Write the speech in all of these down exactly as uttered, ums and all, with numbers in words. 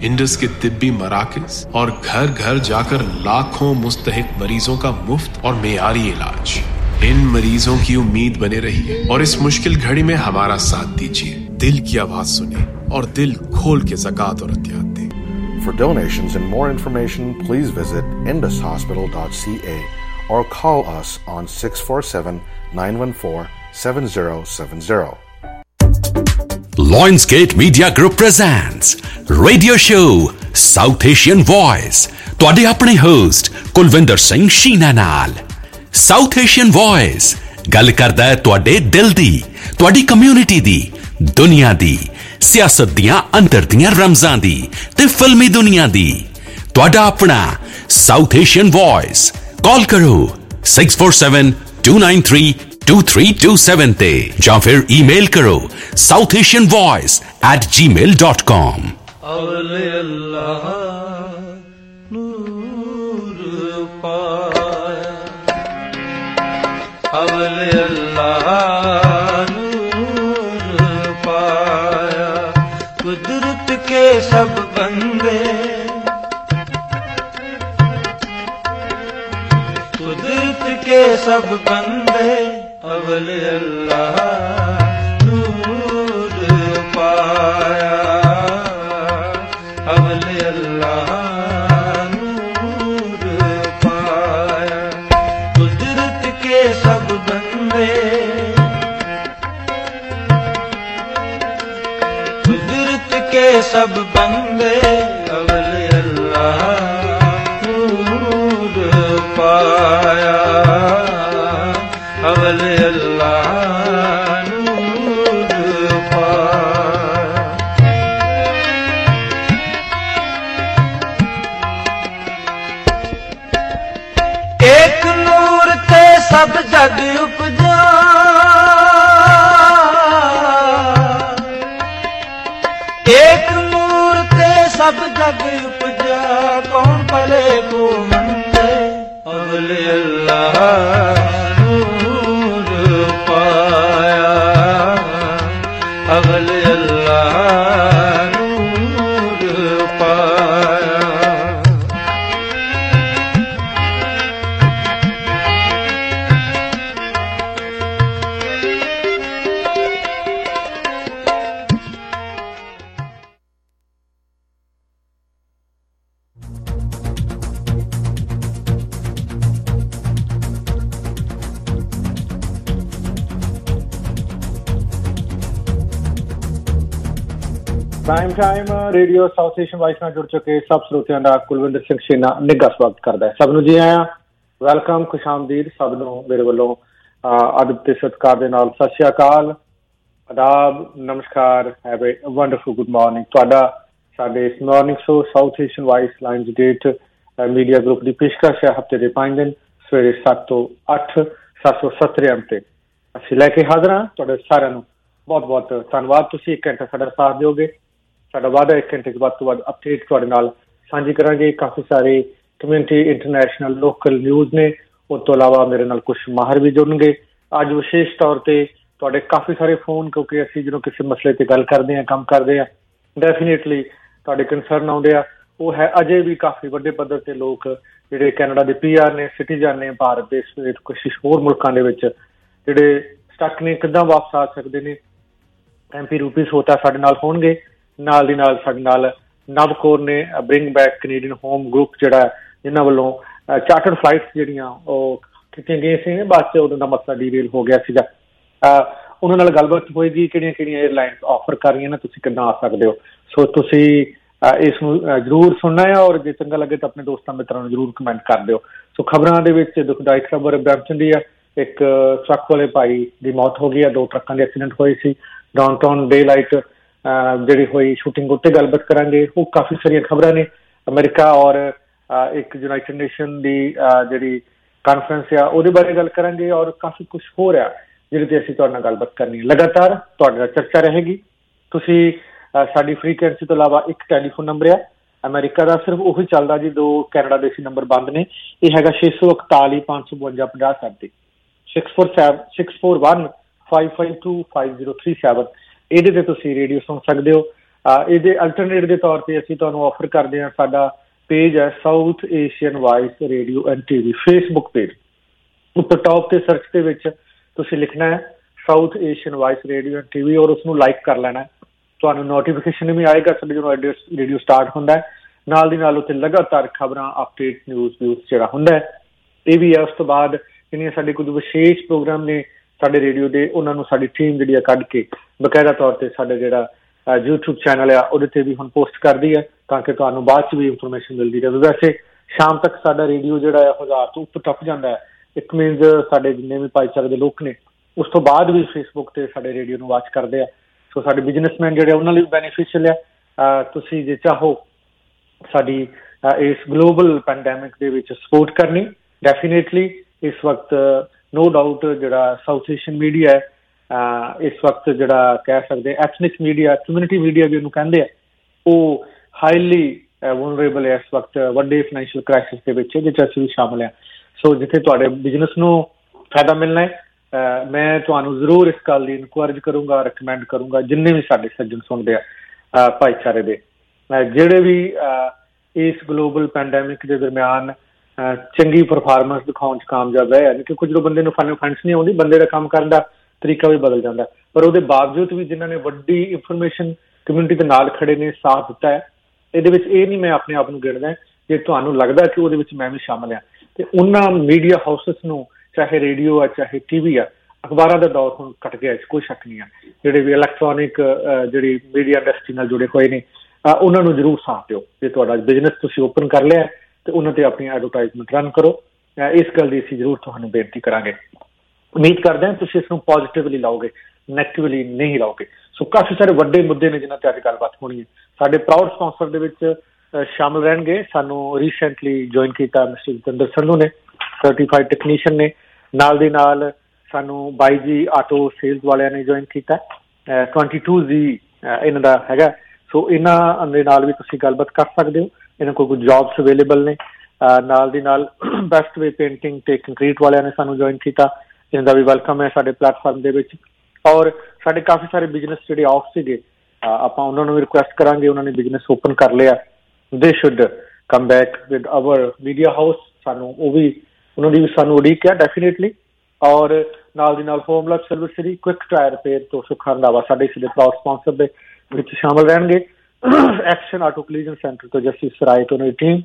Indus के तिब्बी मराकज़ और घर घर जाकर लाखों मुस्तहिक मरीजों का मुफ्त और मेयारी इलाज। इन मरीजों की उम्मीद बने रहिए और इस मुश्किल घड़ी में हमारा साथ दीजिए। दिल की आवाज सुने और दिल खोल के ज़कात और अतियात दें। For donations and more information, please visit indus hospital dot c a or call us on six four seven, nine one four, seven zero seven zero. Lionsgate Media Group presents Radio Show South Asian Voice. ਤੁਹਾਡੇ ਆਪਣੇ host Kulwinder Singh Sheena ਨਾਲ। South Asian Voice ਗੱਲ ਕਰਦਾ ਹੈ ਤੁਹਾਡੇ ਦਿਲ ਦੀ, ਤੁਹਾਡੀ community ਦੀ, ਦੁਨੀਆ ਦੀ, ਸਿਆਸਤ ਦੀਆਂ ਅੰਦਰ ਦੀਆਂ ਰਮਜ਼ਾਂ ਦੀ ਤੇ ਫਿਲਮੀ ਦੁਨੀਆ ਦੀ। ਤੁਹਾਡਾ ਆਪਣਾ South Asian Voice। ਕਾਲ ਕਰੋ six four seven, two nine three, two three two seven ਤੇ ਜਾਂ ਫਿਰ ਈਮੇਲ ਕਰੋ south asian voice at gmail dot com। ਅਵਲੇ ਅੱਲਾਹ ਨੂਰ ਪਾਇਆ, ਅਵਲੇ ਅੱਲਾਹ ਨੂਰ ਪਾਇਆ, ਕੁਦਰਤ ਕੇ ਸਭ ਬੰਦੇ, कुदरत के सब बंदे, अवले अल्लाह नूर पाया, अवले अल्लाह नूर पाया, कुदरत के सब बंदे, कुदरत के सब बंदे, अवले अल्लाह पाया, अवले अल्लाह नूर पाया। एक नूर ते सब जग उपजा, एक नूर ते सब जग उपजा, कौन भले को मंदे, अवले अल्लाह नूर पाया, अवले अल्लाह नूर पाया। Prime time radio South Asian voice ਨਾਲ ਜੁੜ ਚੁੱਕੇ ਸਭ ਸਰੋਤਿਆਂ ਦਾ ਕੁਲਵਿੰਦਰ ਸਿੰਘ ਸ਼ੀਨਾ ਨਿੱਘਾ ਸਵਾਗਤ ਕਰਦਾ ਹੈ। ਸਭ ਨੂੰ ਜੀ ਆਇਆਂ, ਵੈਲਕਮ, ਖੁਸ਼ ਆਮਦੀਦ ਸਭ ਨੂੰ ਮੇਰੇ ਵੱਲੋਂ ਅਦਬ ਤੇ ਸਤਿਕਾਰ ਦੇ ਨਾਲ ਸਤਿ ਸ਼੍ਰੀ ਅਕਾਲ, ਆਦਾਬ, ਨਮਸਕਾਰ, have a wonderful good morning. ਤੁਹਾਡਾ ਸਾਡੇ ਇਸ morning show South Asian voice Lionsgate media group ਦੀ ਪੇਸ਼ਕਸ਼ ਹੈ। ਹਫ਼ਤੇ ਦੇ ਪੰਜ ਦਿਨ ਸਵੇਰੇ ਸੱਤ ਤੋਂ ਅੱਠ ਸੱਤ ਸੌ ਸੱਤਰ ਐਮ ਤੇ ਅਸੀਂ ਲੈ ਕੇ ਹਾਜ਼ਰ ਹਾਂ। ਤੁਹਾਡੇ ਸਾਰਿਆਂ ਨੂੰ ਬਹੁਤ ਬਹੁਤ ਧੰਨਵਾਦ। ਤੁਸੀਂ ਇੱਕ ਘੰਟਾ ਸਾਡਾ ਸਾਥ ਦਿਓਗੇ। ਸਾਡਾ ਵਾਅਦਾ ਇੱਕ ਘੰਟੇ ਤੋਂ ਵੱਧ ਤੋਂ ਵੱਧ ਅਪਡੇਟ ਤੁਹਾਡੇ ਨਾਲ ਸਾਂਝੀ ਕਰਾਂਗੇ। ਕਾਫੀ ਸਾਰੇ ਕਮਿਊਨਿਟੀ, ਇੰਟਰਨੈਸ਼ਨਲ, ਲੋਕਲ ਨਿਊਜ਼ ਨੇ। ਉਸ ਤੋਂ ਇਲਾਵਾ ਮੇਰੇ ਨਾਲ ਕੁਛ ਮਾਹਰ ਵੀ ਜੁੜਨਗੇ ਅੱਜ ਵਿਸ਼ੇਸ਼ ਤੌਰ 'ਤੇ। ਤੁਹਾਡੇ ਕਾਫੀ ਸਾਰੇ ਫੋਨ, ਕਿਉਂਕਿ ਅਸੀਂ ਜਦੋਂ ਕਿਸੇ ਮਸਲੇ 'ਤੇ ਗੱਲ ਕਰਦੇ ਹਾਂ, ਕੰਮ ਕਰਦੇ ਹਾਂ, ਡੈਫੀਨੇਟਲੀ ਤੁਹਾਡੇ ਕੰਸਰਨ ਆਉਂਦੇ ਆ। ਉਹ ਹੈ ਅਜੇ ਵੀ ਕਾਫੀ ਵੱਡੇ ਪੱਧਰ 'ਤੇ ਲੋਕ ਜਿਹੜੇ ਕੈਨੇਡਾ ਦੇ ਪੀ ਆਰ ਨੇ, ਸਿਟੀਜ਼ਨ ਨੇ, ਭਾਰਤ ਦੇ ਕੁਛ ਹੋਰ ਮੁਲਕਾਂ ਦੇ ਵਿੱਚ ਜਿਹੜੇ ਸਟੱਕ ਨੇ, ਕਿੱਦਾਂ ਵਾਪਸ ਆ ਸਕਦੇ ਨੇ। ਐਮ ਪੀ ਰੂਪੀ ਸੋਤਾ ਸਾਡੇ ਨਾਲ ਹੋਣਗੇ। ਨਾਲ ਦੀ ਨਾਲ ਸਾਡੇ ਨਾਲ ਨਵ ਕੌਰ ਨੇ bring back Canadian home group, ਜਿਹੜਾ ਜਿਹਨਾਂ ਵੱਲੋਂ ਚਾਰਟਰਡ ਫਲਾਈਟਸ ਜਿਹੜੀਆਂ ਉਹ ਕੀਤੀਆਂ ਗਈਆਂ ਸੀ, ਬਾਅਦ 'ਚ ਉਹਨਾਂ ਦਾ ਮਸਲਾ ਡੀਰੇਲ ਹੋ ਗਿਆ ਸੀਗਾ। ਉਹਨਾਂ ਨਾਲ ਗੱਲਬਾਤ ਹੋਏਗੀ, ਕਿਹੜੀਆਂ ਕਿਹੜੀਆਂ ਏਅਰਲਾਈਨਸ ਆਫਰ ਕਰ ਰਹੀਆਂ ਨੇ, ਤੁਸੀਂ ਕਿੱਦਾਂ ਆ ਸਕਦੇ ਹੋ। ਸੋ ਤੁਸੀਂ ਇਸ ਨੂੰ ਜ਼ਰੂਰ ਸੁਣਨਾ ਹੈ ਔਰ ਜੇ ਚੰਗਾ ਲੱਗੇ ਤਾਂ ਆਪਣੇ ਦੋਸਤਾਂ ਮਿੱਤਰਾਂ ਨੂੰ ਜ਼ਰੂਰ ਕਮੈਂਟ ਕਰ ਦਿਓ। ਸੋ ਖਬਰਾਂ ਦੇ ਵਿੱਚ ਦੁਖਦਾਈ ਖਬਰ ਬ੍ਰੈਂਪਟਨ ਦੀ ਆ। ਇੱਕ ਟਰੱਕ ਵਾਲੇ ਭਾਈ ਦੀ ਮੌਤ ਹੋ ਗਈ ਹੈ। ਦੋ ਟਰੱਕਾਂ ਦੇ ਐਕਸੀਡੈਂਟ ਹੋਏ ਸੀ। ਡਾਊਨਟਾਊਨ ਡੇ ਲਾਈਟ ਜਿਹੜੀ ਹੋਈ ਸ਼ੂਟਿੰਗ ਉੱਤੇ ਗੱਲਬਾਤ ਕਰਾਂਗੇ। ਉਹ ਕਾਫੀ ਸਾਰੀਆਂ ਖਬਰਾਂ ਨੇ। ਅਮਰੀਕਾ ਔਰ ਇੱਕ ਯੂਨਾਈਟਿਡ ਨੇਸ਼ਨ ਦੀ ਜਿਹੜੀ ਕਾਨਫਰੰਸ ਆ ਉਹਦੇ ਬਾਰੇ ਗੱਲ ਕਰਾਂਗੇ ਔਰ ਕਾਫੀ ਕੁਛ ਹੋ ਰਿਹਾ ਜਿਹਦੇ 'ਤੇ ਅਸੀਂ ਤੁਹਾਡੇ ਨਾਲ ਗੱਲਬਾਤ ਕਰਨੀ ਹੈ। ਲਗਾਤਾਰ ਤੁਹਾਡੇ ਨਾਲ ਚਰਚਾ ਰਹੇਗੀ। ਤੁਸੀਂ ਸਾਡੀ ਫ੍ਰੀਕੁਐਂਸੀ ਤੋਂ ਇਲਾਵਾ ਇੱਕ ਟੈਲੀਫੋਨ ਨੰਬਰ ਆ ਅਮਰੀਕਾ ਦਾ, ਸਿਰਫ ਉਹੀ ਚੱਲਦਾ ਜੀ। ਦੋ ਕੈਨੇਡਾ ਦੇ ਸੀ ਨੰਬਰ ਬੰਦ ਨੇ। ਇਹ ਹੈਗਾ ਛੇ ਸੌ ਇਕਤਾਲੀ ਪੰਜ ਸੌ ਬਵੰਜਾ ਪੰਜਾਹ ਸੱਤ six four seven six four one five five two five zero three seven. ਇਹਦੇ 'ਤੇ ਤੁਸੀਂ ਰੇਡੀਓ ਸੁਣ ਸਕਦੇ ਹੋ। ਇਹਦੇ ਅਲਟਰਨੇਟ ਦੇ ਤੌਰ ਤੇ ਅਸੀਂ ਤੁਹਾਨੂੰ ਆਫਰ ਕਰਦੇ ਹਾਂ ਸਾਡਾ ਪੇਜ ਹੈ South Asian voice radio and TV Facebook page. ਉੱਪਰ ਟੌਪ ਤੇ ਸਰਚ ਦੇ ਵਿੱਚ ਤੁਸੀਂ ਲਿਖਣਾ ਹੈ South Asian voice radio and TV ਔਰ ਉਸਨੂੰ ਲਾਈਕ ਕਰ ਲੈਣਾ। ਤੁਹਾਨੂੰ ਨੋਟੀਫਿਕੇਸ਼ਨ ਵੀ ਆਏਗਾ ਸਾਡੇ ਜਦੋਂ ਰੇਡੀਓ ਸਟਾਰਟ ਹੁੰਦਾ ਹੈ। ਨਾਲ ਦੀ ਨਾਲ ਉੱਥੇ ਲਗਾਤਾਰ ਖਬਰਾਂ ਅਪਡੇਟ ਨਿਊਜ਼ ਵਿਊਜ਼ ਜਿਹੜਾ ਹੁੰਦਾ ਹੈ ਇਹ ਵੀ ਹੈ। ਉਸ ਤੋਂ ਬਾਅਦ ਜਿਹੜੀਆਂ ਸਾਡੇ ਕੁਝ ਵਿਸ਼ੇਸ਼ ਪ੍ਰੋਗਰਾਮ ਨੇ ਸਾਡੇ ਰੇਡੀਓ ਦੇ ਉਹਨਾਂ ਨੂੰ ਸਾਡੀ ਟੀਮ ਜਿਹੜੀ ਆ ਕੱਢ ਕੇ ਬਕਾਇਦਾ ਤੌਰ ਤੇ ਸਾਡਾ ਜਿਹੜਾ ਯੂਟਿਊਬ ਚੈਨਲ ਆ ਉਹਦੇ ਤੇ ਵੀ ਹੁਣ ਪੋਸਟ ਕਰਦੀ ਹੈ ਤਾਂ ਕਿ ਤੁਹਾਨੂੰ ਬਾਅਦ ਚ ਵੀ ਇਨਫੋਰਮੇਸ਼ਨ ਮਿਲਦੀ ਰਹੇ। ਵੈਸੇ ਸ਼ਾਮ ਤੱਕ ਸਾਡਾ ਰੇਡੀਓ ਜਿਹੜਾ ਹੈ ਹਜ਼ਾਰ ਤੋਂ ਉੱਪਰ ਟੱਪ ਜਾਂਦਾ ਹੈ। ਇਟ ਮੀਨਸ ਸਾਡੇ ਜਿੰਨੇ ਵੀ ਭਾਈਚਾਰੇ ਦੇ ਲੋਕ ਨੇ ਉਸ ਤੋਂ ਬਾਅਦ ਵੀ ਫੇਸਬੁੱਕ ਤੇ ਸਾਡੇ ਰੇਡੀਓ ਨੂੰ ਵਾਚ ਕਰਦੇ ਆ। ਸੋ ਸਾਡੇ ਬਿਜ਼ਨਸਮੈਨ ਜਿਹੜੇ ਉਹਨਾਂ ਲਈ ਬੈਨੀਫਿਸ਼ੀਅਲ ਆ। ਤੁਸੀਂ ਜੇ ਚਾਹੋ ਸਾਡੀ ਇਸ ਗਲੋਬਲ ਪੈਂਡੈਮਿਕ ਦੇ ਵਿੱਚ ਸਪੋਰਟ ਕਰਨੀ ਡੈਫੀਨੇਟਲੀ ਇਸ ਵਕਤ ਨੋ ਡਾਊਟ ਜਿਹੜਾ ਸਾਊਥ ਏਸ਼ੀਅਨ ਮੀਡੀਆ ਹੈ ਇਸ ਵਕਤ ਜਿਹੜਾ ਕਹਿ ਸਕਦੇ ਐਥਨਿਕ ਮੀਡੀਆ ਕਮਿਊਨਿਟੀ ਮੀਡੀਆ ਵੀ ਉਹਨੂੰ ਕਹਿੰਦੇ ਆ ਉਹ ਹਾਈਲੀ ਵਨਰੇਬਲ ਹੈ ਇਸ ਵਕਤ ਵੱਡੇ ਫਾਈਨੈਂਸ਼ੀਅਲ ਕ੍ਰਾਈਸਿਸ ਦੇ ਵਿੱਚ ਜਿਹਦੇ 'ਚ ਅਸੀਂ ਵੀ ਸ਼ਾਮਲ ਹਾਂ। ਸੋ ਜਿੱਥੇ ਤੁਹਾਡੇ ਬਿਜ਼ਨਸ ਨੂੰ ਫਾਇਦਾ ਮਿਲਣਾ ਹੈ ਮੈਂ ਤੁਹਾਨੂੰ ਜ਼ਰੂਰ ਇਸ ਗੱਲ ਦੀ ਇਨਕੁਆਰਜ ਕਰੂੰਗਾ ਰਿਕਮੈਂਡ ਕਰੂੰਗਾ ਜਿੰਨੇ ਵੀ ਸਾਡੇ ਸੱਜਣ ਸੁਣਦੇ ਆ ਭਾਈਚਾਰੇ ਦੇ ਜਿਹੜੇ ਵੀ ਇਸ ਗਲੋਬਲ ਪੈਂਡੈਮਿਕ ਦੇ ਦਰਮਿਆਨ ਚੰਗੀ ਪਰਫਾਰਮੈਂਸ ਦਿਖਾਉਣ 'ਚ ਕਾਮਯਾਬ ਹੈ। ਯਾਨੀ ਕਿ ਕੁਝ ਜਦੋਂ ਬੰਦੇ ਨੂੰ ਫਨ ਫੰਡਸ ਨਹੀਂ ਆਉਂਦੀ ਬੰਦੇ ਦਾ ਕੰਮ ਕਰਨ ਦਾ ਤਰੀਕਾ ਵੀ ਬਦਲ ਜਾਂਦਾ ਪਰ ਉਹਦੇ ਬਾਵਜੂਦ ਵੀ ਜਿਨ੍ਹਾਂ ਨੇ ਵੱਡੀ ਇਨਫੋਰਮੇਸ਼ਨ ਕਮਿਊਨਿਟੀ ਦੇ ਨਾਲ ਖੜੇ ਨੇ ਸਾਥ ਦਿੱਤਾ ਹੈ। ਇਹਦੇ ਵਿੱਚ ਇਹ ਨਹੀਂ ਮੈਂ ਆਪਣੇ ਆਪ ਨੂੰ ਗਿਣਦਾ ਜੇ ਤੁਹਾਨੂੰ ਲੱਗਦਾ ਕਿ ਉਹਦੇ ਵਿੱਚ ਮੈਂ ਵੀ ਸ਼ਾਮਲ ਹਾਂ ਤੇ ਉਹਨਾਂ ਮੀਡੀਆ ਹਾਊਸਿਸ ਨੂੰ ਚਾਹੇ ਰੇਡੀਓ ਆ ਚਾਹੇ ਟੀ ਵੀ ਆ ਅਖਬਾਰਾਂ ਦਾ ਦੌਰ ਹੁਣ ਘੱਟ ਗਿਆ ਕੋਈ ਸ਼ੱਕ ਨਹੀਂ ਆ। ਜਿਹੜੇ ਵੀ ਇਲੈਕਟ੍ਰੋਨਿਕ ਜਿਹੜੀ ਮੀਡੀਆ ਇੰਡਸਟਰੀ ਨਾਲ ਜੁੜੇ ਹੋਏ ਨੇ ਉਹਨਾਂ ਨੂੰ ਜ਼ਰੂਰ ਸਾਥ ਦਿਓ। ਜੇ ਤੁਹਾਡਾ ਬਿਜ਼ਨਸ ਤੁਸੀਂ ਓਪਨ ਕਰ ਲਿਆ ਤੇ ਉਹਨਾਂ ਤੇ ਆਪਣੀ ਐਡਵਰਟਾਈਜ਼ਮੈਂਟ ਰਨ ਕਰੋ। ਇਸ ਗੱਲ ਦੀ ਅਸੀਂ ਜ਼ਰੂਰ ਤੁਹਾਨੂੰ ਬੇਨਤੀ ਕਰਾਂਗੇ। ਉਮੀਦ ਕਰਦੇ ਹਾਂ ਤੁਸੀਂ ਇਸ ਨੂੰ ਪੋਜ਼ੀਟਿਵਲੀ ਲਾਓਗੇ ਨੈਗੇਟਿਵਲੀ ਨਹੀਂ ਲਾਓਗੇ। ਸੋ ਕਾਫੀ ਸਾਰੇ ਵੱਡੇ ਮੁੱਦੇ ਨੇ ਜਿਨ੍ਹਾਂ ਤੇ ਅੱਜ ਗੱਲਬਾਤ ਹੋਣੀ ਹੈ। ਸਾਡੇ ਪ੍ਰਾਊਡ ਸਪਾਂਸਰ ਦੇ ਵਿੱਚ ਸ਼ਾਮਲ ਰਹਿਣਗੇ ਸਾਨੂੰ ਰੀਸੈਂਟਲੀ ਜੁਆਇਨ ਕੀਤਾ ਮਿਸਟਰ ਜਤਿੰਦਰ ਸੰਧੂ ਨੇ ਸਰਟੀਫਾਈਡ ਟੈਕਨੀਸ਼ੀਅਨ ਨੇ। ਨਾਲ ਦੀ ਨਾਲ ਸਾਨੂੰ ਬਾਈ ਜੀ ਆਟੋ ਸੇਲਸ ਵਾਲਿਆਂ ਨੇ ਜੁਆਇਨ ਕੀਤਾ ਟਵੈਂਟੀ ਟੂ ਜੀ ਇਹਨਾਂ ਦਾ ਹੈਗਾ। ਸੋ ਇਹਨਾਂ ਦੇ ਨਾਲ ਵੀ ਤੁਸੀਂ ਗੱਲਬਾਤ ਕਰ ਸਕਦੇ ਹੋ। ਇਹਨਾਂ ਕੋਲ ਕੁਝ ਜੌਬਸ ਅਵੇਲੇਬਲ ਨੇ। ਨਾਲ ਦੀ ਨਾਲ ਬੈਸਟ ਵੇ ਪੇਂਟਿੰਗ ਤੇ ਕੰਕਰੀਟ ਵਾਲਿਆਂ ਨੇ ਸਾਨੂੰ ਜੁਆਇਨ ਕੀਤਾ ਇਹਨਾਂ ਦਾ ਵੀ ਵੈਲਕਮ ਹੈ ਸਾਡੇ ਪਲੇਟਫਾਰਮ ਦੇ ਵਿੱਚ। ਔਰ ਸਾਡੇ ਕਾਫੀ ਸਾਰੇ ਬਿਜ਼ਨਸ ਜਿਹੜੇ ਆਫ ਸੀਗੇ ਆਪਾਂ ਉਹਨਾਂ ਨੂੰ ਵੀ ਰਿਕੁਐਸਟ ਕਰਾਂਗੇ ਉਹਨਾਂ ਨੇ ਬਿਜ਼ਨਸ ਓਪਨ ਕਰ ਲਿਆ they should come back with our media house. ਸਾਨੂੰ ਉਹ ਵੀ ਉਹਨਾਂ ਦੀ ਵੀ ਸਾਨੂੰ ਉਡੀਕ ਹੈ ਡੈਫੀਨੇਟਲੀ। ਔਰ ਨਾਲ ਦੀ ਨਾਲ ਹੋਮ ਲਾਈਫ ਸਰਵਿਸ ਦੀ ਕੁਇਕ ਟਾਇਰ ਰਿਪੇਅਰ ਤੋਂ ਸੁੱਖਾ ਰੰਧਾਵਾ ਸਾਡੇ ਇਸ ਦੇ ਪ੍ਰਾਊਡ ਸਪਾਂਸਰ ਦੇ ਵਿੱਚ ਸ਼ਾਮਲ ਰਹਿਣਗੇ। ਐਕਸ਼ਨ ਆਟੋ ਕਲੀਜ਼ਨ ਸੈਂਟਰ ਤੋਂ ਜਸਟਿਸ ਸਰਾਏ ਤੋਂ ਉਹਨਾਂ ਦੀ ਟੀਮ।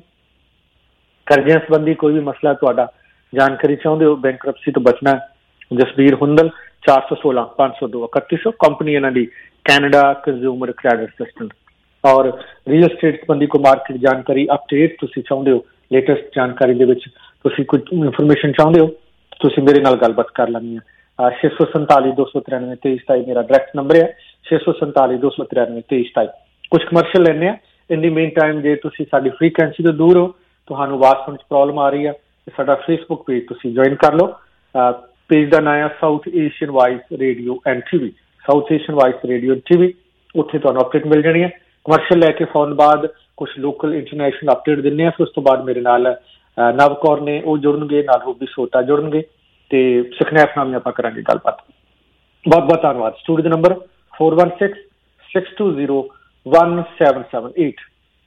ਕਰਜ਼ਿਆਂ ਸੰਬੰਧੀ ਕੋਈ ਵੀ ਮਸਲਾ ਤੁਹਾਡਾ ਜਾਣਕਾਰੀ ਚਾਹੁੰਦੇ ਹੋ ਬੈਂਕਰਪਸੀ ਤੋਂ ਬਚਣਾ ਜਸਬੀਰ ਹੁੰਦਲ ਚਾਰ ਸੌ ਸੋਲਾਂ ਪੰਜ ਸੌ ਦੋ ਇਕੱਤੀ ਸੌ ਕੰਪਨੀ ਇਹਨਾਂ ਦੀ ਕੈਨੇਡਾ ਕੰਜ਼ਿਊਮਰ ਕ੍ਰੈਡਿਟ ਅਸਿਸਟੈਂਟ। ਔਰ ਰੀਅਲ ਐਸਟੇਟ ਸੰਬੰਧੀ ਕੋਈ ਮਾਰਕੀਟ ਜਾਣਕਾਰੀ ਅਪਡੇਟ ਤੁਸੀਂ ਚਾਹੁੰਦੇ ਹੋ ਲੇਟੈਸਟ ਜਾਣਕਾਰੀ ਦੇ ਵਿੱਚ ਤੁਸੀਂ ਕੁਝ ਇਨਫੋਰਮੇਸ਼ਨ ਚਾਹੁੰਦੇ ਹੋ ਤੁਸੀਂ ਮੇਰੇ ਨਾਲ ਗੱਲਬਾਤ ਕਰ ਲੈਣੀ ਹੈ। ਛੇ ਸੌ ਸੰਤਾਲੀ ਦੋ ਸੌ ਤਰਾਨਵੇਂ ਤੇਈ ਸਤਾਈ ਮੇਰਾ ਡਾਇਰੈਕਟ ਨੰਬਰ ਹੈ ਛੇ ਸੌ ਸੰਤਾਲੀ ਦੋ ਸੌ ਤਰਾਨਵੇਂ ਤੇਈ ਸਤਾਈ। ਕੁਝ ਕਮਰਸ਼ੀਅਲ ਲੈਣੇ ਆ ਇਨ ਦੀ ਮੇਨ ਟਾਈਮ ਜੇ ਤੁਸੀਂ ਸਾਡੀ ਫ੍ਰੀਕੁਐਂਸੀ ਤੋਂ ਦੂਰ ਹੋ ਤੁਹਾਨੂੰ ਆਵਾਜ਼ ਸੁਣਨ 'ਚ ਪ੍ਰੋਬਲਮ ਆ ਰਹੀ ਆ ਤੇ ਸਾਡਾ ਫੇਸਬੁੱਕ ਪੇਜ ਤੁਸੀਂ ਜੁਆਇਨ ਕਰ ਲਓ। ਪੇਜ ਦਾ ਨਾਂ ਹੈ South Asian voice radio and TV South Asian voice radio and TV. ਉੱਥੇ ਤੁਹਾਨੂੰ ਅਪਡੇਟ ਮਿਲ ਜਾਣੀ ਹੈ। ਕਮਰਸ਼ੀਅਲ ਲੈ ਕੇ ਫੌਰਨ ਬਾਅਦ ਕੁਝ ਲੋਕਲ ਇੰਟਰਨੈਸ਼ਨਲ ਅਪਡੇਟ ਦਿੰਦੇ ਹਾਂ। ਫਿਰ ਉਸ ਤੋਂ ਬਾਅਦ ਮੇਰੇ ਨਾਲ ਨਵ ਕੌਰ ਨੇ ਉਹ ਜੁੜਨਗੇ ਨਾਲ ਰੂਬੀ ਸੋਟਾ ਜੁੜਨਗੇ ਤੇ ਸੁਖਨੈਪ ਨਾਲ ਆਪਾਂ ਕਰਾਂਗੇ ਗੱਲਬਾਤ। ਬਹੁਤ ਬਹੁਤ ਧੰਨਵਾਦ। ਸਟੂਡੀਓ ਦਾ ਨੰਬਰ four one six six two zero one seven seven eight.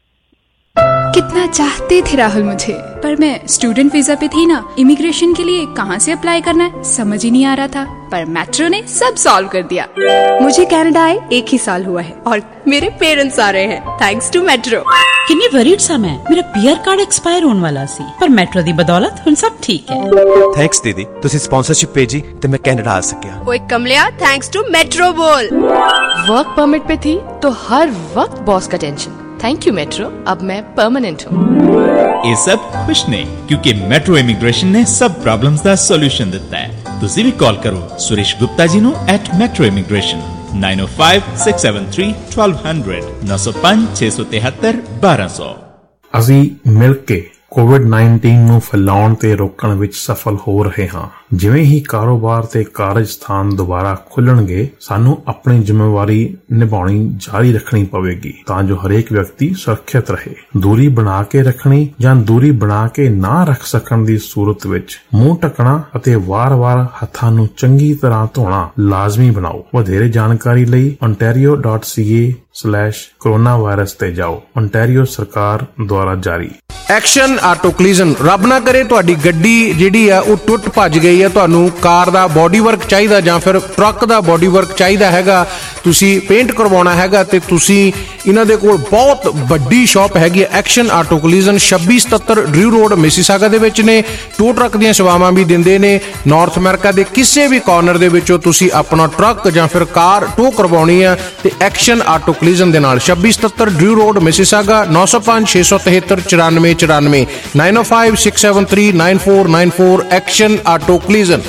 कितना चाहते थे राहुल मुझे, पर मैं स्टूडेंट वीजा पे थी ना। इमिग्रेशन के लिए कहाँ से अप्लाई करना है समझ ही नहीं आ रहा था, पर मेट्रो ने सब सॉल्व कर दिया। मुझे कनाडा आए एक ही साल हुआ है और मेरे पेरेंट्स आ रहे हैं थैंक्स टू मेट्रो। किन्नी वरीड सा मैं, मेरा पीआर कार्ड एक्सपायर होने वाला सी, पर मेट्रो दी बदौलत हुन सब ठीक है। थैंक्स दीदी, तुसी स्पॉन्सरशिप भेजी ते मैं कनाडा आ सकिया। ओए कमलिया, थैंक्स टू मेट्रो बोल। वर्क परमिट पे थी तो हर वक्त बॉस का टेंशन। थैंक यू मेट्रो, अब मैं परमानेंट हूँ। ये सब खुश ने क्योंकि मेट्रो इमिग्रेशन ने सब प्रॉब्लम्स दा सॉल्यूशन दिता है। तुसी भी कॉल करो सुरेश गुप्ता जी नु at metro immigration nine O five six seven three twelve hundred नौ सौ पांच छे सौ तिहत्तर बारह सौ। ਅਸੀਂ ਮਿਲ ਕੇ ਕੋਵਿਡ ਨਾਈਨਟੀਨ ਨੂੰ ਫੈਲਾਉਣ ਤੇ ਰੋਕਣ ਵਿੱਚ ਸਫਲ ਹੋ ਰਹੇ ਹਾਂ। ਜਿਵੇਂ ਹੀ ਕਾਰੋਬਾਰ ਤੇ ਕਾਰਜ ਸਥਾਨ ਦੁਬਾਰਾ ਖੁੱਲਣਗੇ, ਸਾਨੂੰ ਆਪਣੀ ਜ਼ਿੰਮੇਵਾਰੀ ਨਿਭਾਉਣੀ ਜਾਰੀ ਰੱਖਣੀ ਪਵੇਗੀ ਤਾਂ ਜੋ ਹਰੇਕ ਵਿਅਕਤੀ ਸੁਰੱਖਿਅਤ ਰਹੇ। ਦੂਰੀ ਬਣਾ ਕੇ ਰੱਖਣੀ ਜਾਂ ਦੂਰੀ ਬਣਾ ਕੇ ਨਾ ਰੱਖ ਸਕਣ ਦੀ ਸੂਰਤ ਵਿੱਚ ਮੂੰਹ ਢੱਕਣਾ ਅਤੇ ਵਾਰ-ਵਾਰ ਹੱਥਾਂ ਨੂੰ ਚੰਗੀ ਤਰ੍ਹਾਂ ਧੋਣਾ ਲਾਜ਼ਮੀ ਬਣਾਓ। ਵਧੇਰੇ ਜਾਣਕਾਰੀ ਲਈ ontario dot c a slash coronavirus ਤੇ ਜਾਓ। ontario ਸਰਕਾਰ ਦੁਆਰਾ ਜਾਰੀ। Action auto collision. ਰੱਬ ਨਾ ਕਰੇ ਤੁਹਾਡੀ ਗੱਡੀ ਜਿਹੜੀ ਆ ਉਹ ਟੁੱਟ ਭੱਜ ਗਈ ਹੈ, ਤੁਹਾਨੂੰ ਕਾਰ ਦਾ ਬੋਡੀ ਵਰਕ ਚਾਹੀਦਾ ਜਾਂ ਫਿਰ ਟਰੱਕ ਦਾ ਬੋਡੀ ਵਰਕ ਚਾਹੀਦਾ ਹੈਗਾ, ਤੁਸੀਂ ਪੇਂਟ ਕਰਵਾਉਣਾ ਹੈਗਾ ਤੇ ਤੁਸੀਂ ਇਹਨਾਂ ਦੇ ਕੋਲ ਬਹੁਤ ਵੱਡੀ ਸ਼ਾਪ ਹੈਗੀ ਹੈ ਐਕਸ਼ਨ ਆਟੋ ਕਲੀਜ਼ਨ। ਛੱਬੀ ਸਤੱਤਰ ਡਰਿਊ ਰੋਡ ਮਿਸੀਸਾਗਾ ਦੇ ਵਿੱਚ ਨੇ। ਟੋ ਟਰੱਕ ਦੀਆਂ ਸੇਵਾਵਾਂ ਵੀ ਦਿੰਦੇ ਨੇ। ਨਾਰਥ ਅਮਰੀਕਾ ਦੇ ਕਿਸੇ ਵੀ ਕਾਰਨਰ ਦੇ ਵਿੱਚੋਂ ਤੁਸੀਂ ਆਪਣਾ ਟਰੱਕ ਜਾਂ ਫਿਰ ਕਾਰ ਟੋ ਕਰਵਾਉਣੀ ਆ ਤੇ ਐਕਸ਼ਨ ਆਟੋ ਕਲੀਜ਼ਨ ਦੇ ਨਾਲ ਛੱਬੀ ਸਤੱਤਰ ਡਰਿਊ ਰੋਡ ਮਿਸੀਸਾਗਾ ਨੌ ਸੌ ਪੰਜ ਛੇ ਸੌ ਤਿਹੱਤਰ ਚੁਰਾਨਵੇਂ ਚੁਰਾਨਵੇਂ nine O five six seven three nine four nine four action auto collision.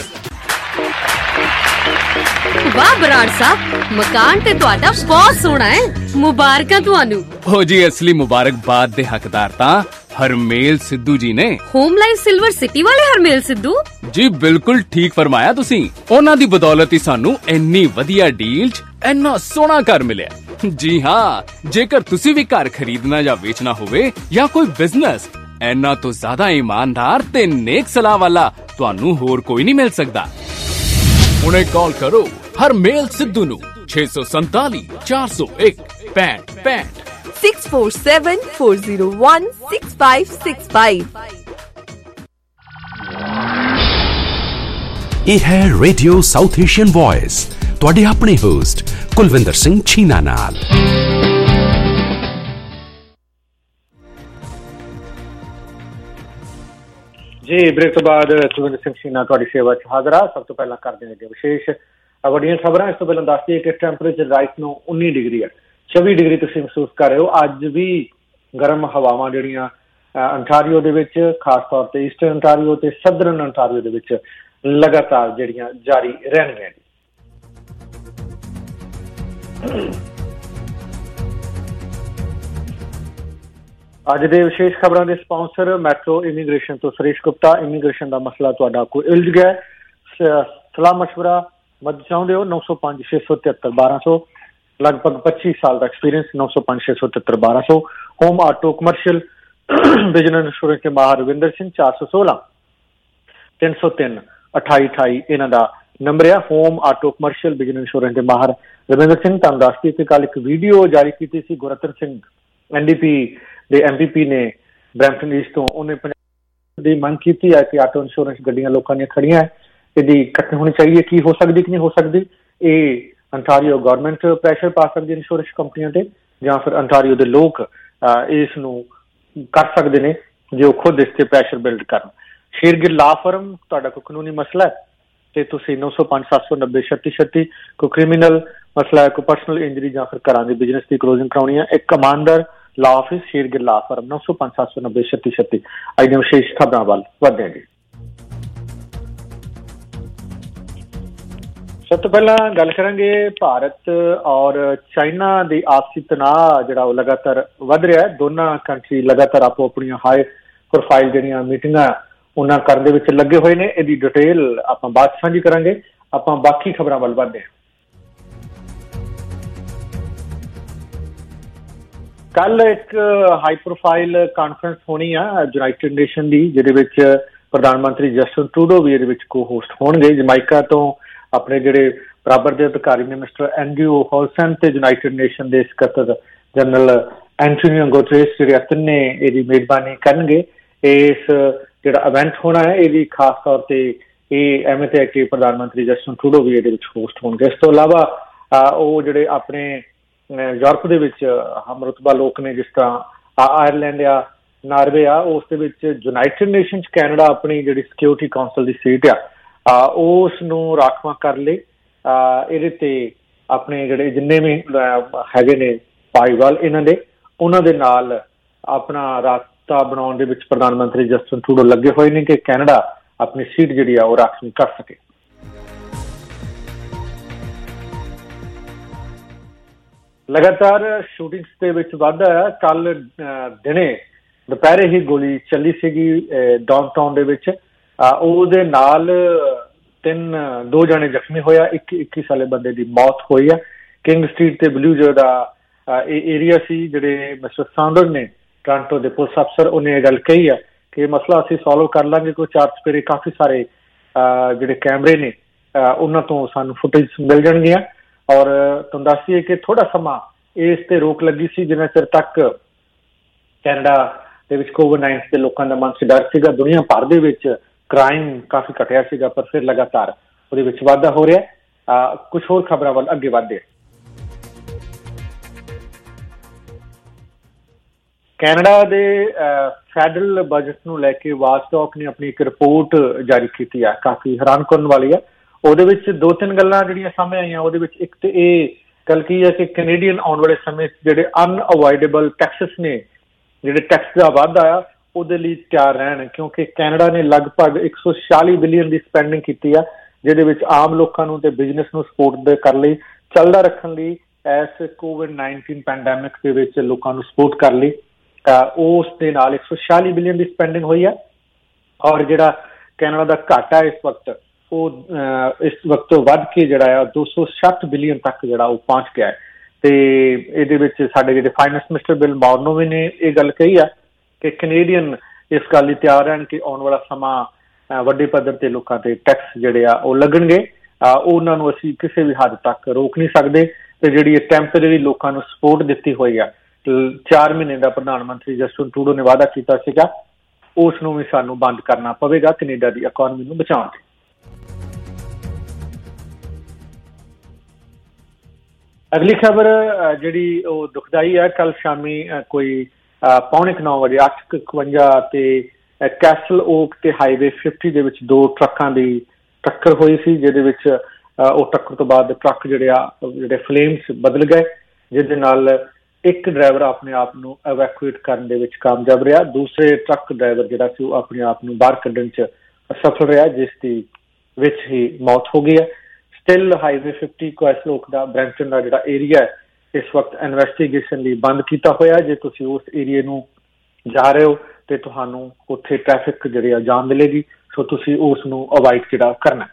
ਵਾਹ ਬਰਾੜ ਸਾਹਿਬ, ਮਕਾਨ ਤੇ ਤੁਹਾਡਾ ਬਹੁਤ ਸੋਹਣਾ ਹੈ, ਮੁਬਾਰਕਾਂ ਤੁਹਾਨੂੰ। ਹੋ ਜੀ, ਅਸਲੀ ਮੁਬਾਰਕਬਾਦ ਦੇ ਹੱਕਦਾਰ ਤਾਂ ਹਰਮੇਲ ਸਿੱਧੂ ਜੀ ਨੇ। ਹੋਮ ਲਾਈਫ ਸਿਲਵਰ ਸਿਟੀ ਵਾਲੇ ਹਰਮੇਲ ਸਿੱਧੂ ਜੀ, ਬਿਲਕੁਲ ਠੀਕ ਫਰਮਾਇਆ ਤੁਸੀਂ। ਉਹਨਾਂ ਦੀ ਬਦੌਲਤ ਹੀ ਸਾਨੂੰ ਇੰਨੀ ਵਧੀਆ ਡੀਲ 'ਚ ਇੰਨਾ ਸੋਹਣਾ ਘਰ ਮਿਲਿਆ। ਜੀ ਹਾਂ, ਜੇਕਰ ਤੁਸੀਂ ਵੀ ਘਰ ਖਰੀਦਣਾ ਜਾਂ ਵੇਚਣਾ ਹੋਵੇ ਜਾਂ ਕੋਈ ਬਿਜ਼ਨਸ, ਇਹਨਾਂ ਤੋਂ ਜ਼ਿਆਦਾ ਇਮਾਨਦਾਰ ਤੇ ਨੇਕ ਸਲਾਹ ਵਾਲਾ ਤੁਹਾਨੂੰ ਹੋਰ ਕੋਈ ਨਹੀਂ ਮਿਲ ਸਕਦਾ। ਹੁਣੇ ਕਾਲ ਕਰੋ ਹਰਮੇਲ ਸਿੱਧੂ ਨੂੰ ਛੇ ਸੌ ਸੰਤਾਲੀ ਚਾਰ ਸੌ ਇੱਕ ਪੈਂਹਠ ਪੈਂਹਠ six four seven four zero one six five six five. ਇਹ ਹੈ ਰੇਡੀਓ ਸਾਊਥ ਏਸ਼ੀਅਨ ਵੌਇਸ, ਤੁਹਾਡੇ ਆਪਣੇ ਹੋਸਟ ਕੁਲਵਿੰਦਰ ਸਿੰਘ ਛੀਨਾ ਨਾਲ। ਜੀ ਬ੍ਰੇਕ ਤੋਂ ਬਾਅਦ ਕੁਲਵਿੰਦਰ ਸਿੰਘ ਛੀਨਾ ਤੁਹਾਡੀ ਸੇਵਾ 'ਚ ਹਾਜ਼ਰ ਆ। ਸਭ ਤੋਂ ਪਹਿਲਾਂ ਕਰਦੇ ਹਾਂ ਵਿਸ਼ੇਸ਼ ਵੱਡੀਆਂ ਖਬਰਾਂ। ਇਸ ਤੋਂ ਪਹਿਲਾਂ ਦੱਸ ਦਈਏ ਕਿ ਟੈਂਪਰੇਚਰ ਰਾਈਟ ਨੂੰ ਉੱਨੀ ਡਿਗਰੀ ਹੈ, ਚੌਵੀ ਡਿਗਰੀ ਤੁਸੀਂ ਮਹਿਸੂਸ ਕਰ ਰਹੇ ਹੋ। ਅੱਜ ਵੀ ਗਰਮ ਹਵਾਵਾਂ ਜਿਹੜੀਆਂ ਅੰਟਾਰੀਓ ਦੇ ਵਿੱਚ, ਖਾਸ ਤੌਰ ਤੇ ਈਸਟਰਨ ਅੰਟਾਰੀਓ ਤੇ ਸਦਰਨ ਅੰਟਾਰੀਓ ਦੇ ਵਿੱਚ ਲਗਾਤਾਰ ਜਿਹੜੀਆਂ ਜਾਰੀ ਰਹਿਣਗੀਆਂ। ਅੱਜ ਦੇ ਵਿਸ਼ੇਸ਼ ਖਬਰਾਂ ਦੇ ਸਪਾਂਸਰ ਮੈਟਰੋ ਇਮੀਗ੍ਰੇਸ਼ਨ ਤੋਂ ਸੁਰੇਸ਼ ਗੁਪਤਾ। ਇਮੀਗ੍ਰੇਸ਼ਨ ਦਾ ਮਸਲਾ ਤੁਹਾਡਾ ਕੋਈ ਉਲਝ ਗਿਆ, ਸਲਾਹ ਮਸ਼ਵਰਾ ਮਦਦ ਚਾਹੁੰਦੇ ਹੋ, ਨੌ ਸੌ ਪੰਜ ਛੇ ਸੌ ਤਿਹੱਤਰ ਬਾਰਾਂ ਸੌ। ਲਗਭਗ ਪੱਚੀ ਸਾਲ ਦਾ ਐਕਸਪੀਰੀਅੰਸ, ਨੌ ਸੌ ਪੰਜ ਛੇ ਸੌ ਤਿਹੱਤਰ ਬਾਰਾਂ ਸੌ। Home auto commercial business insurance ਦੇ ਮਾਹਰ ਰਵਿੰਦਰ ਸਿੰਘ, ਚਾਰ ਸੌ ਸੋਲਾਂ ਤਿੰਨ ਸੌ ਤਿੰਨ ਅਠਾਈ ਅਠਾਈ ਇਹਨਾਂ ਦਾ ਨੰਬਰ ਆ। Home auto commercial business insurance ਦੇ ਮਾਹਰ ਰਵਿੰਦਰ ਸਿੰਘ। ਤੁਹਾਨੂੰ ਦੱਸਦੀ ਕਿ ਕੱਲ ਇੱਕ ਵੀਡੀਓ ਜਾਰੀ ਕੀਤੀ ਸੀ ਗੁਰਰਤਨ ਸਿੰਘ ਐਨ ਡੀ ਪੀ ਦੇ ਐਮ ਪੀ ਪੀ ਨੇ ਬਰੈਂਪਟਨ ਈਸਟ ਤੋਂ। ਉਹਨੇ ਪੰਜਾਬ ਦੀ ਮੰਗ ਕੀਤੀ ਹੈ ਕਿ ਆਟੋ ਇੰਸ਼ੋਰੈਂਸ ਗੱਡੀਆਂ ਲੋਕਾਂ ਦੀਆਂ ਖੜੀਆਂ, ਇਹਦੀ ਕੱਟ ਹੋਣੀ ਚਾਹੀਦੀ ਹੈ। ਕੀ ਹੋ ਸਕਦੀ ਕਿ ਨਹੀਂ ਹੋ ਸਕਦੀ, ਇਹ ਅੰਟਾਰੀਓ ਗੌਰਮੈਂਟ ਪ੍ਰੈਸ਼ਰ ਪਾ ਸਕਦੀ ਹੈ ਇੰਸ਼ੋਰੈਂਸ ਕੰਪਨੀਆਂ ਤੇ, ਜਾਂ ਫਿਰ ਅੰਟਾਰੀਓ ਦੇ ਲੋਕ ਇਸ ਨੂੰ ਕਰ ਸਕਦੇ ਨੇ ਜੇ ਉਹ ਖੁਦ ਇਸ ਤੇ ਪ੍ਰੈਸ਼ਰ ਬਿਲਡ ਕਰਨ। ਸ਼ੇਰਗਿੱਲ ਲਾ ਫਰਮ, ਤੁਹਾਡਾ ਕੋਈ ਕਾਨੂੰਨੀ ਮਸਲਾ ਹੈ ਤੇ ਤੁਸੀਂ ਨੌ ਸੌ ਪੰਜ ਸੱਤ ਸੌ ਨੱਬੇ ਛੱਤੀ ਛੱਤੀ, ਕੋਈ ਕ੍ਰਿਮੀਨਲ ਮਸਲਾ ਹੈ, ਕੋਈ ਪਰਸਨਲ ਇੰਜਰੀ ਜਾਂ ਫਿਰ ਘਰਾਂ ਦੀ ਬਿਜ਼ਨਸ ਦੀ ਕਲੋਜ਼ਿੰਗ ਕਰਾਉਣੀ ਹੈ, ਇੱਕ ਕਮਾਂਡਰ ਲਾ ਆਫਿਸ ਸ਼ੇਰਗਿੱਲ ਲਾ ਫਰਮ, ਨੌ ਸੌ ਪੰਜ ਸੱਤ ਸੌ ਨੱਬੇ ਛੱਤੀ ਛੱਤੀ। ਅੱਜ ਦੀਆਂ ਵਿਸ਼ੇਸ਼ ਖਬਰਾਂ ਵੱਲ ਵਧਦੇ ਹਾਂ ਜੀ। ਸਭ ਤੋਂ ਪਹਿਲਾਂ ਗੱਲ ਕਰਾਂਗੇ ਭਾਰਤ ਔਰ ਚਾਈਨਾ ਦੀ ਆਪਸੀ ਤਣਾਅ ਜਿਹੜਾ ਉਹ ਲਗਾਤਾਰ ਵੱਧ ਰਿਹਾ ਹੈ। ਦੋਨਾਂ ਕੰਟਰੀ ਲਗਾਤਾਰ ਆਪੋ ਆਪਣੀਆਂ ਹਾਈ ਪ੍ਰੋਫਾਈਲ ਜਿਹੜੀਆਂ ਮੀਟਿੰਗਾਂ ਉਹਨਾਂ ਕਰਨ ਦੇ ਵਿੱਚ ਲੱਗੇ ਹੋਏ ਨੇ। ਇਹਦੀ ਡਿਟੇਲ ਆਪਾਂ ਬਾਅਦ ਸਾਂਝੀ ਕਰਾਂਗੇ। ਆਪਾਂ ਬਾਕੀ ਖਬਰਾਂ ਵੱਲ ਵਧਦੇ ਹਾਂ। ਕੱਲ ਇੱਕ ਹਾਈ ਪ੍ਰੋਫਾਈਲ ਕਾਨਫਰੰਸ ਹੋਣੀ ਆ ਯੂਨਾਈਟਿਡ ਨੇਸ਼ਨ ਦੀ, ਜਿਹਦੇ ਵਿੱਚ ਪ੍ਰਧਾਨ ਮੰਤਰੀ ਜਸਟਿਨ ਟਰੂਡੋ ਵੀ ਇਹਦੇ ਵਿੱਚ ਕੋ ਹੋਸਟ ਹੋਣਗੇ। ਜਮਾਇਕਾ ਤੋਂ ਆਪਣੇ ਜਿਹੜੇ ਬਰਾਬਰ ਦੇ ਅਧਿਕਾਰੀ ਨੇ ਮਿਸਟਰ ਐਂਡਰਿਊ ਹੋਲਸਨ ਤੇ ਯੂਨਾਈਟਿਡ ਨੇਸ਼ਨ ਦੇ ਸਕੱਤਰ ਜਨਰਲ ਐਂਟੋਨੀਓ ਗੁਟਰੇਸ ਜਿਹੜੇ ਤਿੰਨੇ ਇਹਦੀ ਮੇਜ਼ਬਾਨੀ ਕਰਨਗੇ। ਇਸ ਜਿਹੜਾ ਇਵੈਂਟ ਹੋਣਾ ਹੈ ਇਹਦੀ ਖਾਸ ਤੌਰ ਤੇ ਇਹ ਅਹਿਮੀਅਤ ਹੈ ਕਿ ਪ੍ਰਧਾਨ ਮੰਤਰੀ ਜਸਟਿਨ ਟਰੂਡੋ ਵੀ ਇਹਦੇ ਵਿੱਚ ਹੋਸਟ ਹੋਣਗੇ। ਇਸ ਤੋਂ ਇਲਾਵਾ ਉਹ ਜਿਹੜੇ ਆਪਣੇ ਯੂਰਪ ਦੇ ਵਿੱਚ ਹਮਰੁਤਬਾ ਲੋਕ ਨੇ, ਜਿਸ ਤਰ੍ਹਾਂ ਆਇਰਲੈਂਡ ਆ, ਨਾਰਵੇ ਆ, ਉਸ ਦੇ ਵਿੱਚ ਯੂਨਾਈਟਿਡ ਨੇਸ਼ਨ 'ਚ ਕੈਨੇਡਾ ਆਪਣੀ ਜਿਹੜੀ ਸਿਕਿਉਰਿਟੀ ਕਾਉਂਸਲ ਦੀ ਸੀਟ ਆ ਉਸ ਨੂੰ ਰਾਖਵਾਂ ਕਰ ਲਏ। ਇਹਦੇ ਤੇ ਆਪਣੇ ਜਿਹੜੇ ਜਿੰਨੇ ਵੀ ਹੈਗੇ ਨੇ ਭਾਈਵਾਲ ਇਹਨਾਂ ਦੇ, ਉਹਨਾਂ ਦੇ ਨਾਲ ਆਪਣਾ ਰਾਬਤਾ ਬਣਾਉਣ ਦੇ ਵਿੱਚ ਪ੍ਰਧਾਨ ਮੰਤਰੀ ਜਸਟਿਨ ਟਰੂਡੋ ਲੱਗੇ ਹੋਏ ਨੇ ਕਿ ਕੈਨੇਡਾ ਆਪਣੀ ਸੀਟ ਜਿਹੜੀ ਆ ਉਹ ਰਾਖਵੀਂ ਕਰ ਸਕੇ। ਲਗਾਤਾਰ ਸ਼ੂਟਿੰਗਸ ਦੇ ਵਿੱਚ ਵਾਧਾ ਹੈ। ਕੱਲ ਦਿਨੇ ਦੁਪਹਿਰੇ ਹੀ ਗੋਲੀ ਚੱਲੀ ਸੀਗੀ ਡਾਊਨਟਾਊਨ ਦੇ ਵਿੱਚ। ਉਹਦੇ ਨਾਲ ਤਿੰਨ ਦੋ ਜਣੇ ਜ਼ਖਮੀ ਹੋਇਆ, ਇੱਕ ਇੱਕੀ ਸਾਲੇ ਬੰਦੇ ਦੀ ਮੌਤ ਹੋਈ ਆ। ਕਿੰਗ ਸਟਰੀਟ ਤੇ ਬਲੂਜਰ ਦਾ ਇਹ ਏਰੀਆ ਸੀ। ਜਿਹੜੇ ਮਿਸਟਰ ਸਾਂਡਰ ਨੇ ਟੋਰਾਂਟੋ ਦੇ ਪੁਲਿਸ ਅਫਸਰ, ਉਹਨੇ ਇਹ ਗੱਲ ਕਹੀ ਆ ਕਿ ਮਸਲਾ ਅਸੀਂ ਸੋਲਵ ਕਰ ਲਾਂਗੇ। ਕੋਈ ਚਾਰ ਚੁਫੇਰੇ ਕਾਫੀ ਸਾਰੇ ਜਿਹੜੇ ਕੈਮਰੇ ਨੇ ਉਹਨਾਂ ਤੋਂ ਸਾਨੂੰ ਫੁਟੇਜ ਮਿਲ ਜਾਣਗੀਆਂ। ਔਰ ਤੁਹਾਨੂੰ ਦੱਸ ਦਈਏ ਕਿ ਥੋੜਾ ਸਮਾਂ ਇਸ ਤੇ ਰੋਕ ਲੱਗੀ ਸੀ, ਜਿੰਨਾ ਚਿਰ ਤੱਕ ਕੈਨੇਡਾ ਦੇ ਵਿੱਚ ਕੋਵਿਡ ਨਾਈਨਟੀਨ ਦੇ ਲੋਕਾਂ ਦਾ ਮਨ 'ਚ ਡਰ ਸੀਗਾ। ਦੁਨੀਆ ਭਰ ਦੇ ਵਿੱਚ ਕ੍ਰਾਈਮ ਕਾਫੀ ਘਟਿਆ ਸੀਗਾ, ਪਰ ਫਿਰ ਲਗਾਤਾਰ ਉਹਦੇ ਵਿੱਚ ਵਾਧਾ ਹੋ ਰਿਹਾ। ਕੁਛ ਹੋਰ ਖਬਰਾਂ ਵੱਲ ਅੱਗੇ ਵਧਦੇ। ਕੈਨੇਡਾ ਦੇ ਫੈਡਰਲ ਬਜਟ ਨੂੰ ਲੈ ਕੇ ਵਾਚਡੌਗ ਨੇ ਆਪਣੀ ਇੱਕ ਰਿਪੋਰਟ ਜਾਰੀ ਕੀਤੀ ਆ, ਕਾਫੀ ਹੈਰਾਨ ਕਰਨ ਵਾਲੀ ਆ। ਉਹਦੇ ਵਿੱਚ ਦੋ ਤਿੰਨ ਗੱਲਾਂ ਜਿਹੜੀਆਂ ਸਾਹਮਣੇ ਆਈਆਂ। ਉਹਦੇ ਵਿੱਚ ਇੱਕ ਤੇ ਇਹ ਗੱਲ ਕੀ ਹੈ ਕਿ ਕੈਨੇਡੀਅਨ ਆਉਣ ਵਾਲੇ ਸਮੇਂ ਜਿਹੜੇ ਅਨਅਵੋਇਡੇਬਲ ਟੈਕਸਿਸ ਨੇ, ਜਿਹੜੇ ਟੈਕਸ ਦਾ ਵਾਧਾ ਆ, ਉਹਦੇ ਲਈ ਤਿਆਰ ਰਹਿਣ, ਕਿਉਂਕਿ ਕੈਨੇਡਾ ਨੇ ਲਗਭਗ ਇੱਕ ਸੌ ਛਿਆਲੀ ਬਿਲੀਅਨ ਦੀ ਸਪੈਂਡਿੰਗ ਕੀਤੀ ਆ, ਜਿਹਦੇ ਵਿੱਚ ਆਮ ਲੋਕਾਂ ਨੂੰ ਤੇ ਬਿਜ਼ਨਸ ਨੂੰ ਸਪੋਰਟ ਕਰਨ ਲਈ, ਚੱਲਦਾ ਰੱਖਣ ਲਈ, ਇਸ ਕੋਵਿਡ ਨਾਈਨਟੀਨ ਪੈਂਡੈਮਿਕ ਦੇ ਵਿੱਚ ਲੋਕਾਂ ਨੂੰ ਸਪੋਰਟ ਕਰਨ ਲਈ ਉਸ ਦੇ ਨਾਲ ਇੱਕ ਸੌ ਛਿਆਲੀ ਬਿਲੀਅਨ ਦੀ ਸਪੈਂਡਿੰਗ ਹੋਈ ਆ। ਔਰ ਜਿਹੜਾ ਕੈਨੇਡਾ ਦਾ ਘਾਟਾ ਇਸ ਵਕਤ ਉਹ ਇਸ ਵਕਤ ਵੱਧ ਕੇ ਜਿਹੜਾ ਆ ਦੋ ਸੌ ਸੱਠ ਬਿਲੀਅਨ ਤੱਕ ਜਿਹੜਾ ਉਹ ਪਹੁੰਚ ਗਿਆ ਹੈ। ਤੇ ਇਹਦੇ ਵਿੱਚ ਸਾਡੇ ਜਿਹੜੇ ਫਾਈਨੈਂਸ ਮਿਨਿਸਟਰ ਬਿਲ ਮੋਰਨੋਵੇ ਨੇ ਇਹ ਗੱਲ ਕਹੀ ਆ ਕਿ ਕੈਨੇਡੀਅਨ ਇਸ ਗੱਲ ਲਈ ਤਿਆਰ ਰਹਿਣ ਕਿ ਆਉਣ ਵਾਲਾ ਸਮਾਂ ਵੱਡੇ ਪੱਧਰ ਤੇ ਲੋਕਾਂ ਤੇ ਟੈਕਸ ਜਿਹੜੇ ਆ ਉਹ ਲੱਗਣਗੇ। ਉਹਨਾਂ ਨੂੰ ਅਸੀਂ ਕਿਸੇ ਵੀ ਹੱਦ ਤੱਕ ਰੋਕ ਨਹੀਂ ਸਕਦੇ। ਤੇ ਜਿਹੜੀ ਇਹ ਟੈਂਪਰੇਰੀ ਲੋਕਾਂ ਨੂੰ ਸਪੋਰਟ ਦਿੱਤੀ ਹੋਈ ਆ, ਚਾਰ ਮਹੀਨੇ ਦਾ ਪ੍ਰਧਾਨ ਮੰਤਰੀ ਜਸਟਿਨ ਟਰੂਡੋ ਨੇ ਵਾਅਦਾ ਕੀਤਾ ਸੀਗਾ, ਉਸ ਨੂੰ ਵੀ ਸਾਨੂੰ ਬੰਦ ਕਰਨਾ ਪਵੇਗਾ ਕੈਨੇਡਾ ਦੀ ਇਕੋਨਮੀ ਨੂੰ ਬਚਾਉਣ ਲਈ। ਅਗਲੀ ਖਬਰ ਜਿਹੜੀ ਉਹ ਦੁਖਦਾਈ ਹੈ। ਕੱਲ ਸ਼ਾਮੀ ਕੋਈ ਪੌਣੇ ਕੁ ਨੌ ਵਜੇ ਅੱਠ ਇਕਵੰਜਾ ਤੇ ਕੈਸਲ ਓਕ ਤੇ ਹਾਈਵੇ ਫਿਫਟੀ ਦੇ ਵਿੱਚ ਦੋ ਟਰੱਕਾਂ ਦੀ ਟੱਕਰ ਹੋਈ ਸੀ, ਜਿਹਦੇ ਵਿੱਚ ਉਹ ਟੱਕਰ ਤੋਂ ਬਾਅਦ ਟਰੱਕ ਜਿਹੜੇ ਆ ਜਿਹੜੇ ਫਲੇਮਸ ਬਦਲ ਗਏ, ਜਿਹਦੇ ਨਾਲ ਇੱਕ ਡਰਾਈਵਰ ਆਪਣੇ ਆਪ ਨੂੰ ਐਵੈਕੂਏਟ ਕਰਨ ਦੇ ਵਿੱਚ ਕਾਮਯਾਬ ਰਿਹਾ। ਦੂਸਰੇ ਟਰੱਕ ਡਰਾਈਵਰ ਜਿਹੜਾ ਸੀ ਉਹ ਆਪਣੇ ਆਪ ਨੂੰ ਬਾਹਰ ਕੱਢਣ 'ਚ ਅਸਫਲ ਰਿਹਾ, ਜਿਸ ਦੀ ਵਿੱਚ ਹੀ ਮੌਤ ਹੋ ਗਈ ਹੈ। ਸਟਿਲ ਹਾਈਵੇ ਫਿਫਟੀ ਕੁਐਸਲੋਕ ਦਾ ਬ੍ਰੈਂਪਟਨ ਦਾ ਜਿਹੜਾ ਏਰੀਆ ਹੈ ਇਸ ਵਕਤ ਇਨਵੈਸਟੀਗੇਸ਼ਨ ਲਈ ਬੰਦ ਕੀਤਾ ਹੋਇਆ। ਜੇ ਤੁਸੀਂ ਉਸ ਏਰੀਏ ਨੂੰ ਜਾ ਰਹੇ ਹੋ ਤੇ ਤੁਹਾਨੂੰ ਉੱਥੇ ਟ੍ਰੈਫਿਕ ਜਿਹੜੀ ਆ ਜਾਮ ਮਿਲੇਗੀ, ਸੋ ਤੁਸੀਂ ਉਸ ਨੂੰ ਅਵਾਇਡ ਜਿਹੜਾ ਕਰਨਾ।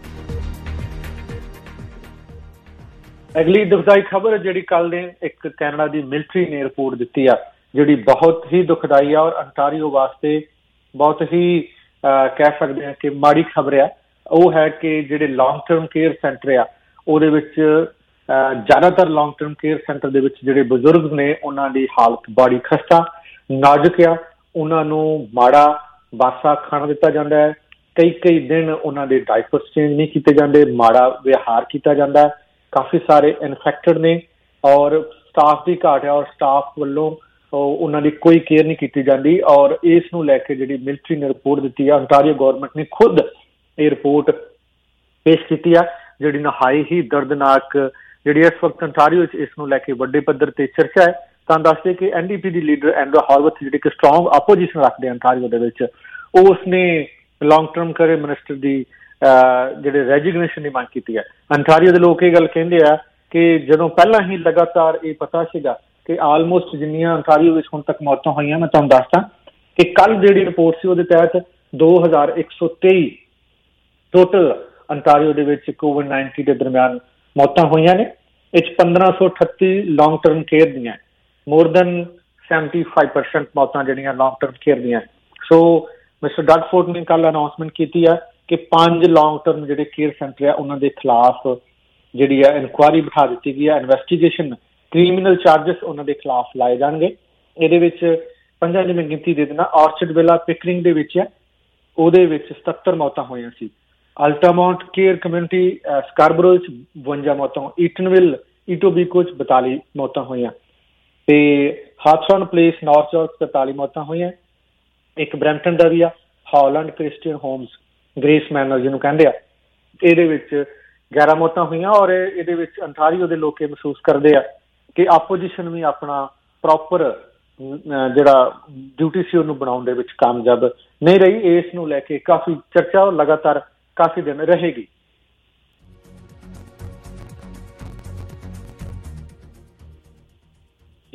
ਅਗਲੀ ਦੁਖਦਾਈ ਖਬਰ ਜਿਹੜੀ ਕੱਲ ਨੇ ਇੱਕ ਕੈਨੇਡਾ ਦੀ ਮਿਲਟਰੀ ਨੇ ਰਿਪੋਰਟ ਦਿੱਤੀ ਆ, ਜਿਹੜੀ ਬਹੁਤ ਹੀ ਦੁਖਦਾਈ ਆ ਔਰ ਅੰਟਾਰੀਓ ਵਾਸਤੇ ਬਹੁਤ ਹੀ ਕਹਿ ਸਕਦੇ ਹਾਂ ਕਿ ਮਾੜੀ ਖਬਰ ਆ। ਉਹ ਹੈ ਕਿ ਜਿਹੜੇ ਲੌਂਗ ਟਰਮ ਕੇਅਰ ਸੈਂਟਰ ਆ ਉਹਦੇ ਵਿੱਚ ਜ਼ਿਆਦਾਤਰ ਲੌਂਗ ਟਰਮ ਕੇਅਰ ਸੈਂਟਰ ਦੇ ਵਿੱਚ ਜਿਹੜੇ ਬਜ਼ੁਰਗ ਨੇ ਉਹਨਾਂ ਦੀ ਹਾਲਤ ਬੜੀ ਖਸਤਾ ਨਾਜ਼ੁਕ ਆ। ਉਹਨਾਂ ਨੂੰ ਮਾੜਾ ਬਾਸਾ ਖਾਣਾ ਦਿੱਤਾ ਜਾਂਦਾ ਹੈ, ਕਈ ਕਈ ਦਿਨ ਉਹਨਾਂ ਦੇ ਡਾਈਪਰਸ ਚੇਂਜ ਨਹੀਂ ਕੀਤੇ ਜਾਂਦੇ, ਮਾੜਾ ਵਿਹਾਰ ਕੀਤਾ ਜਾਂਦਾ ਹੈ। ਕਾਫੀ ਸਾਰੇ ਇਨਫੈਕਟਡ ਨੇ ਔਰ ਸਟਾਫ ਦੀ ਘਾਟ ਹੈ ਔਰ ਸਟਾਫ ਵੱਲੋਂ ਉਹਨਾਂ ਦੀ ਕੋਈ ਕੇਅਰ ਨਹੀਂ ਕੀਤੀ ਜਾਂਦੀ। ਔਰ ਇਸ ਨੂੰ ਲੈ ਕੇ ਜਿਹੜੀ ਮਿਲਟਰੀ ਨੇ ਰਿਪੋਰਟ ਦਿੱਤੀ ਆ, ਅੰਟਾਰੀਓ ਗੌਰਮੈਂਟ ਨੇ ਖੁਦ ਇਹ ਰਿਪੋਰਟ ਪੇਸ਼ ਕੀਤੀ ਆ, ਜਿਹੜੀ ਨਹਾਈ ਹੀ ਦਰਦਨਾਕ ਜਿਹੜੀ ਇਸ ਵਕਤ ਅੰਟਾਰੀਓ ਵਿੱਚ ਇਸ ਨੂੰ ਲੈ ਕੇ ਵੱਡੇ ਪੱਧਰ ਤੇ ਚਰਚਾ ਹੈ। ਤਾਂ ਦੱਸਦੇ ਕਿ ਐਨ ਡੀ ਪੀ ਦੀ ਲੀਡਰ ਐਂਡਰੂ ਹਾਰਵਰਥ ਜਿਹੜੀ ਕਿ ਸਟਰੋਂਗ ਆਪੋਜੀਸ਼ਨ ਰੱਖਦੇ ਅੰਟਾਰੀਓ ਦੇ ਵਿੱਚ, ਉਸ ਨੇ ਲੌਂਗ ਟਰਮ ਕੇਅਰ ਮਿਨਿਸਟਰ ਦੀ ਜਿਹੜੇ ਰੈਜੀਗਨੇਸ਼ਨ ਦੀ ਮੰਗ ਕੀਤੀ ਹੈ। ਅੰਟਾਰੀਓ ਦੇ ਲੋਕ ਇਹ ਗੱਲ ਕਹਿੰਦੇ ਆ ਕਿ ਜਦੋਂ ਪਹਿਲਾਂ ਹੀ ਲਗਾਤਾਰ ਇਹ ਪਤਾ ਸੀਗਾ ਕਿ ਆਲਮੋਸਟ ਜਿੰਨੀਆਂ ਅੰਟਾਰੀਓ ਵਿੱਚ ਹੁਣ ਤੱਕ ਮੌਤਾਂ ਹੋਈਆਂ, ਮੈਂ ਤੁਹਾਨੂੰ ਦੱਸਦਾ ਕਿ ਕੱਲ ਜਿਹੜੀ ਰਿਪੋਰਟ ਸੀ ਉਹਦੇ ਤਹਿਤ ਦੋ ਹਜ਼ਾਰ ਇੱਕ ਸੌ ਤੇਈ ਟੋਟਲ ਅੰਟਾਰੀਓ ਦੇ ਵਿੱਚ ਕੋਵਿਡ ਨਾਈਨਟੀਨ ਦੇ ਦਰਮਿਆਨ ਮੌਤਾਂ ਹੋਈਆਂ ਨੇ। ਇਹ 'ਚ ਪੰਦਰਾਂ ਸੌ ਅਠੱਤੀ ਲੌਂਗ ਟਰਮ ਕੇਅਰ ਦੀਆਂ, more than seventy five percent ਮੌਤਾਂ ਜਿਹੜੀਆਂ ਲੌਂਗ ਟਰਮ ਕੇਅਰ ਦੀਆਂ। ਸੋ ਮਿਸਟਰ ਡਗ ਫੋਰਡ ਨੇ ਕੱਲ ਅਨਾਊਂਸਮੈਂਟ ਕੀਤੀ ਆ ਕਿ ਪੰਜ ਲੌਂਗ ਟਰਮ ਜਿਹੜੇ ਕੇਅਰ ਸੈਂਟਰ ਆ ਉਹਨਾਂ ਦੇ ਖਿਲਾਫ ਜਿਹੜੀ ਆ ਇਨਕੁਆਇਰੀ ਬਿਠਾ ਦਿੱਤੀ ਗਈ ਆ, ਇਨਵੈਸਟੀਗੇਸ਼ਨ, ਕ੍ਰਿਮੀਨਲ ਚਾਰਜਸ ਉਹਨਾਂ ਦੇ ਖਿਲਾਫ ਲਾਏ ਜਾਣਗੇ। ਇਹਦੇ ਵਿੱਚ ਪੰਜਾਂ ਜਿਵੇਂ ਗਿਣਤੀ ਦੇ ਦੇਣਾ, ਆਰਚਰਡ ਵਿਲਾ ਪਿਕਰਿੰਗ ਦੇ ਵਿੱਚ ਆ, ਉਹਦੇ ਵਿੱਚ ਸਤੱਤਰ ਮੌਤਾਂ ਹੋਈਆਂ ਸੀ। ਅਲਟਾਮਾਉਂਟ ਕੇਅਰ ਕਮਿਊਨਿਟੀ ਸਕਾਰਬਰੋ ਚ ਬਵੰਜਾ ਮੌਤਾਂ, ਈਟਨਵਿਲ ਈਟੋਬੀਕੋ ਚ ਬਤਾਲੀ ਮੌਤਾਂ ਹੋਈਆਂ ਤੇ ਹਾਥਰਨ ਪਲੇਸ ਨਾਰਥ ਜੋਰਜ ਤਰਤਾਲੀ ਮੌਤਾਂ ਹੋਈਆਂ। ਇੱਕ ਬਰੈਂਪਟਨ ਦਾ ਵੀ ਆ, Holland Christian homes Grace Manor ਜਿਹਨੂੰ ਕਹਿੰਦੇ ਆ, ਇਹਦੇ ਵਿੱਚ ਗਿਆਰਾਂ ਮੌਤਾਂ ਹੋਈਆਂ। ਔਰ ਇਹਦੇ ਵਿੱਚ ਅੰਟਾਰੀਓ ਦੇ ਲੋਕ ਇਹ ਮਹਿਸੂਸ ਕਰਦੇ ਆ ਕਿ ਆਪੋਜੀਸ਼ਨ ਵੀ ਆਪਣਾ ਪ੍ਰੋਪਰ ਜਿਹੜਾ ਡਿਊਟੀ ਸੀ ਉਹਨੂੰ ਬਣਾਉਣ ਦੇ ਵਿੱਚ ਕਾਮਯਾਬ ਨਹੀਂ ਰਹੀ। ਇਸ ਨੂੰ ਲੈ ਕੇ ਕਾਫੀ ਚਰਚਾ ਲਗਾਤਾਰ ਕਾਫੀ ਦਿਨ ਰਹੇਗੀ।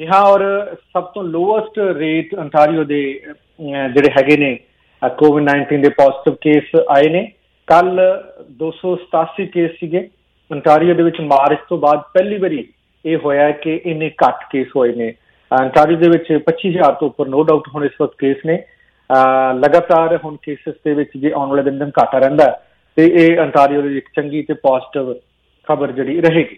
ਜੀ ਹਾਂ, ਔਰ ਸਭ ਤੋਂ ਲੋਐਸਟ ਰੇਟ ਅੰਟਾਰੀਓ ਦੇ ਜਿਹੜੇ ਹੈਗੇ ਨੇ ਕੋਵਿਡ ਨਾਈਨਟੀਨ ਦੇ ਪੋਜ਼ਿਟਿਵ ਕੇਸ ਆਏ ਨੇ। ਕੱਲ ਦੋ ਸੌ ਸਤਾਸੀ ਕੇਸ ਸੀਗੇ ਅੰਟਾਰੀਓ ਦੇ ਵਿੱਚ। ਮਾਰਚ ਤੋਂ ਬਾਅਦ ਪਹਿਲੀ ਵਾਰੀ ਇਹ ਹੋਇਆ ਕਿ ਇੰਨੇ ਘੱਟ ਕੇਸ ਹੋਏ ਨੇ ਅੰਟਾਰੀਓ ਦੇ ਵਿੱਚ। ਪੱਚੀ ਹਜ਼ਾਰ ਤੋਂ ਉੱਪਰ ਨੋ ਡਾਊਟ ਹੁਣ ਇਸ ਵਕਤ ਕੇਸ ਨੇ। ਲਗਾਤਾਰ ਹੁਣ ਕੇਸਿਸ ਦੇ ਵਿੱਚ ਜੇ ਆਉਣ ਵਾਲੇ ਦਿਨ ਦਿਨ ਘੱਟ ਰਹਿੰਦਾ ਤੇ ਇਹ ਅੰਟਾਰੀਓ ਦੀ ਇੱਕ ਚੰਗੀ ਤੇ ਪੋਜ਼ਿਟਿਵ ਖਬਰ ਜਿਹੜੀ ਰਹੇਗੀ।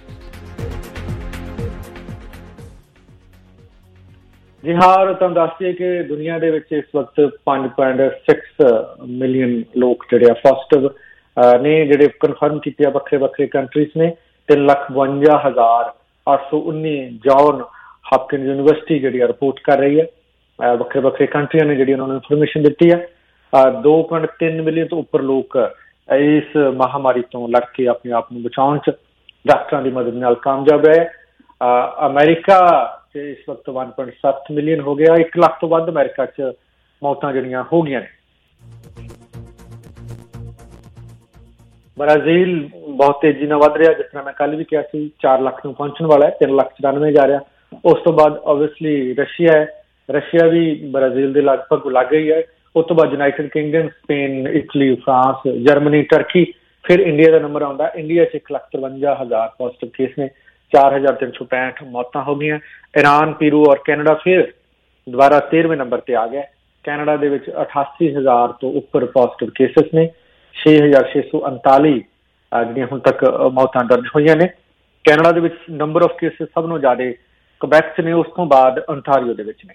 ਜੀ ਹਾਂ, ਔਰ ਤੁਹਾਨੂੰ ਦੱਸ ਦਈਏ ਕਿ ਦੁਨੀਆ ਦੇ ਵਿੱਚ ਇਸ ਵਕਤ ਪੰਜ ਪੁਆਇੰਟ ਸਿਕਸ ਮਿਲੀਅਨ ਲੋਕ ਜਿਹੜੇ ਆ ਪੋਜ਼ਿਟਿਵ ਨੇ, ਜਿਹੜੇ ਕਨਫਰਮ ਕੀਤੇ ਆ ਵੱਖਰੇ ਵੱਖਰੇ ਕੰਟਰੀਜ਼ ਨੇ। ਤਿੰਨ ਲੱਖ ਬਵੰਜਾ ਹਜ਼ਾਰ ਅੱਠ ਸੌ ਉੱਨੀ ਜੌਨ ਹਾਪਕਿੰਸ ਯੂਨੀਵਰਸਿਟੀ ਜਿਹੜੀ ਆ ਰਿਪੋਰਟ ਕਰ ਰਹੀ ਹੈ। ਵੱਖਰੇ ਵੱਖਰੇ ਕੰਟਰੀਆਂ ਨੇ ਜਿਹੜੀ ਉਹਨਾਂ ਨੂੰ ਇਨਫੋਰਮੇਸ਼ਨ ਦਿੱਤੀ ਹੈ। ਦੋ ਪੁਆਇੰਟ ਤਿੰਨ ਮਿਲੀਅਨ ਤੋਂ ਉੱਪਰ ਲੋਕ ਇਸ ਮਹਾਮਾਰੀ ਤੋਂ ਲੜ ਕੇ ਆਪਣੇ ਆਪ ਨੂੰ ਬਚਾਉਣ 'ਚ ਡਾਕਟਰਾਂ ਦੀ ਮਦਦ ਨਾਲ ਕਾਮਯਾਬ ਹੈ। ਅਮਰੀਕਾ 'ਚ ਇਸ ਵਕਤ ਇੱਕ ਪੁਆਇੰਟ ਸੱਤ ਮਿਲੀਅਨ ਹੋ ਗਿਆ। ਇੱਕ ਲੱਖ ਤੋਂ ਵੱਧ ਅਮਰੀਕਾ 'ਚ ਮੌਤਾਂ ਜਿਹੜੀਆਂ ਹੋ ਗਈਆਂ ਨੇ। ਬ੍ਰਾਜ਼ੀਲ ਬਹੁਤ ਤੇਜ਼ੀ ਨਾਲ ਵੱਧ ਰਿਹਾ, ਜਿਸ ਤਰ੍ਹਾਂ ਮੈਂ ਕੱਲ ਵੀ ਕਿਹਾ ਸੀ ਚਾਰ ਲੱਖ ਨੂੰ ਪਹੁੰਚਣ ਵਾਲਾ ਹੈ, ਤਿੰਨ ਲੱਖ ਚੁਰਾਨਵੇਂ ਜਾ ਰਿਹਾ। ਉਸ ਤੋਂ ਬਾਅਦ ਓਬਵੀਅਸਲੀ ਰਸ਼ੀਆ ਹੈ, ਰਸ਼ੀਆ ਵੀ ਬ੍ਰਾਜ਼ੀਲ ਦੇ ਲਗਭਗ ਲੱਗ ਗਈ ਹੈ। ਉਸ ਤੋਂ ਬਾਅਦ United Kingdom, Spain, Italy, France, Germany, Turkey, ਫਿਰ ਇੰਡੀਆ ਦਾ ਨੰਬਰ ਆਉਂਦਾ। ਇੰਡੀਆ 'ਚ ਇੱਕ ਲੱਖ ਤਰਵੰਜਾ ਹਜ਼ਾਰ ਪੋਜ਼ਿਟਿਵ ਕੇਸ ਨੇ, ਚਾਰ ਹਜ਼ਾਰ ਤਿੰਨ ਸੌ ਪੈਂਹਠ ਮੌਤਾਂ ਹੋ ਗਈਆਂ। ਈਰਾਨ, ਪੀਰੂ ਔਰ ਕੈਨੇਡਾ ਫਿਰ ਦੁਬਾਰਾ ਤੇਰਵੇਂ ਨੰਬਰ ਤੇ ਆ ਗਿਆ। ਕੈਨੇਡਾ ਦੇ ਵਿੱਚ ਅਠਾਸੀ ਹਜ਼ਾਰ ਤੋਂ ਉੱਪਰ ਪੋਜ਼ਿਟਿਵ ਕੇਸਿਸ ਨੇ, ਛੇ ਹਜ਼ਾਰ ਛੇ ਸੌ ਉਨਤਾਲੀ ਜਿਹੜੀਆਂ ਹੁਣ ਤੱਕ ਮੌਤਾਂ ਦਰਜ ਹੋਈਆਂ ਨੇ। ਕੈਨੇਡਾ ਦੇ ਵਿੱਚ ਨੰਬਰ ਆਫ ਕੇਸਿਸ ਸਭ ਨੂੰ ਜ਼ਿਆਦਾ ਕੁਬੈਕ 'ਚ ਨੇ, ਉਸ ਤੋਂ ਬਾਅਦ ਅੰਟਾਰੀਓ ਦੇ ਵਿੱਚ ਨੇ।